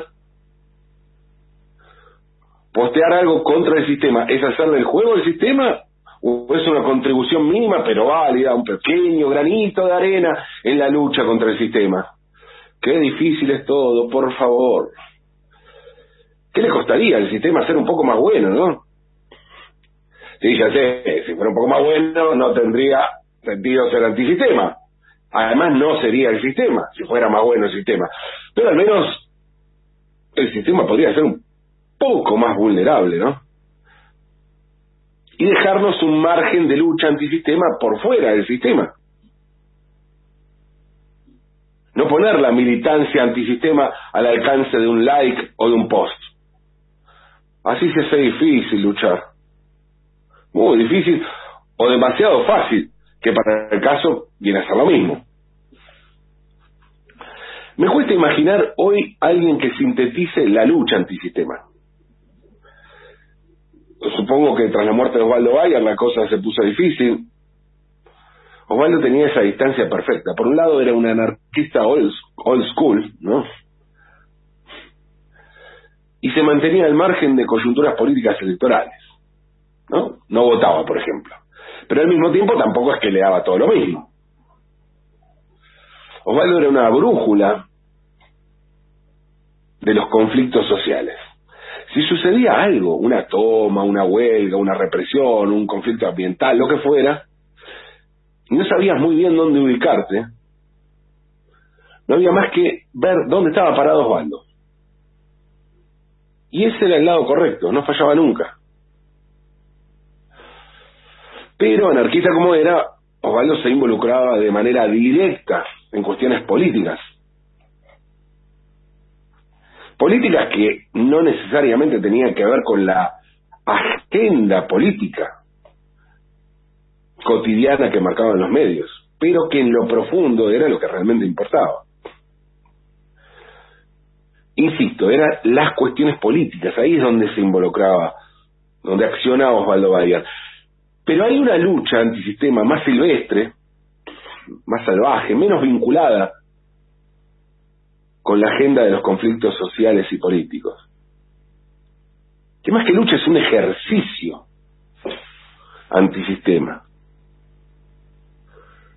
postear algo contra el sistema, ¿es hacerle el juego al sistema? ¿O es una contribución mínima pero válida, un pequeño granito de arena en la lucha contra el sistema? Qué difícil es todo, por favor. ¿Qué le costaría al sistema ser un poco más bueno, no? Sí, ya sé, si fuera un poco más bueno no tendría sentido ser antisistema. Además no sería el sistema, si fuera más bueno el sistema. Pero al menos el sistema podría ser un poco más vulnerable, ¿no? Y dejarnos un margen de lucha antisistema por fuera del sistema. No poner la militancia antisistema al alcance de un like o de un post. Así se hace difícil luchar. Muy difícil o demasiado fácil, que para el caso viene a ser lo mismo. Me cuesta imaginar hoy alguien que sintetice la lucha antisistema. Supongo que tras la muerte de Osvaldo Bayer la cosa se puso difícil. Osvaldo tenía esa distancia perfecta. Por un lado era un anarquista old, old school, ¿no? Y se mantenía al margen de coyunturas políticas electorales, ¿no? No votaba, por ejemplo. Pero al mismo tiempo tampoco es que le daba todo lo mismo. Osvaldo era una brújula de los conflictos sociales. Si sucedía algo, una toma, una huelga, una represión, un conflicto ambiental, lo que fuera, y no sabías muy bien dónde ubicarte, no había más que ver dónde estaba parado Osvaldo. Y ese era el lado correcto, no fallaba nunca. Pero, anarquista como era, Osvaldo se involucraba de manera directa en cuestiones políticas. Políticas que no necesariamente tenían que ver con la agenda política cotidiana que marcaban los medios. pero que en lo profundo era lo que realmente importaba. Insisto, eran las cuestiones políticas, ahí es donde se involucraba, donde accionaba Osvaldo Bayer. Pero hay una lucha antisistema más silvestre, más salvaje, menos vinculada con la agenda de los conflictos sociales y políticos, que más que lucha es un ejercicio antisistema.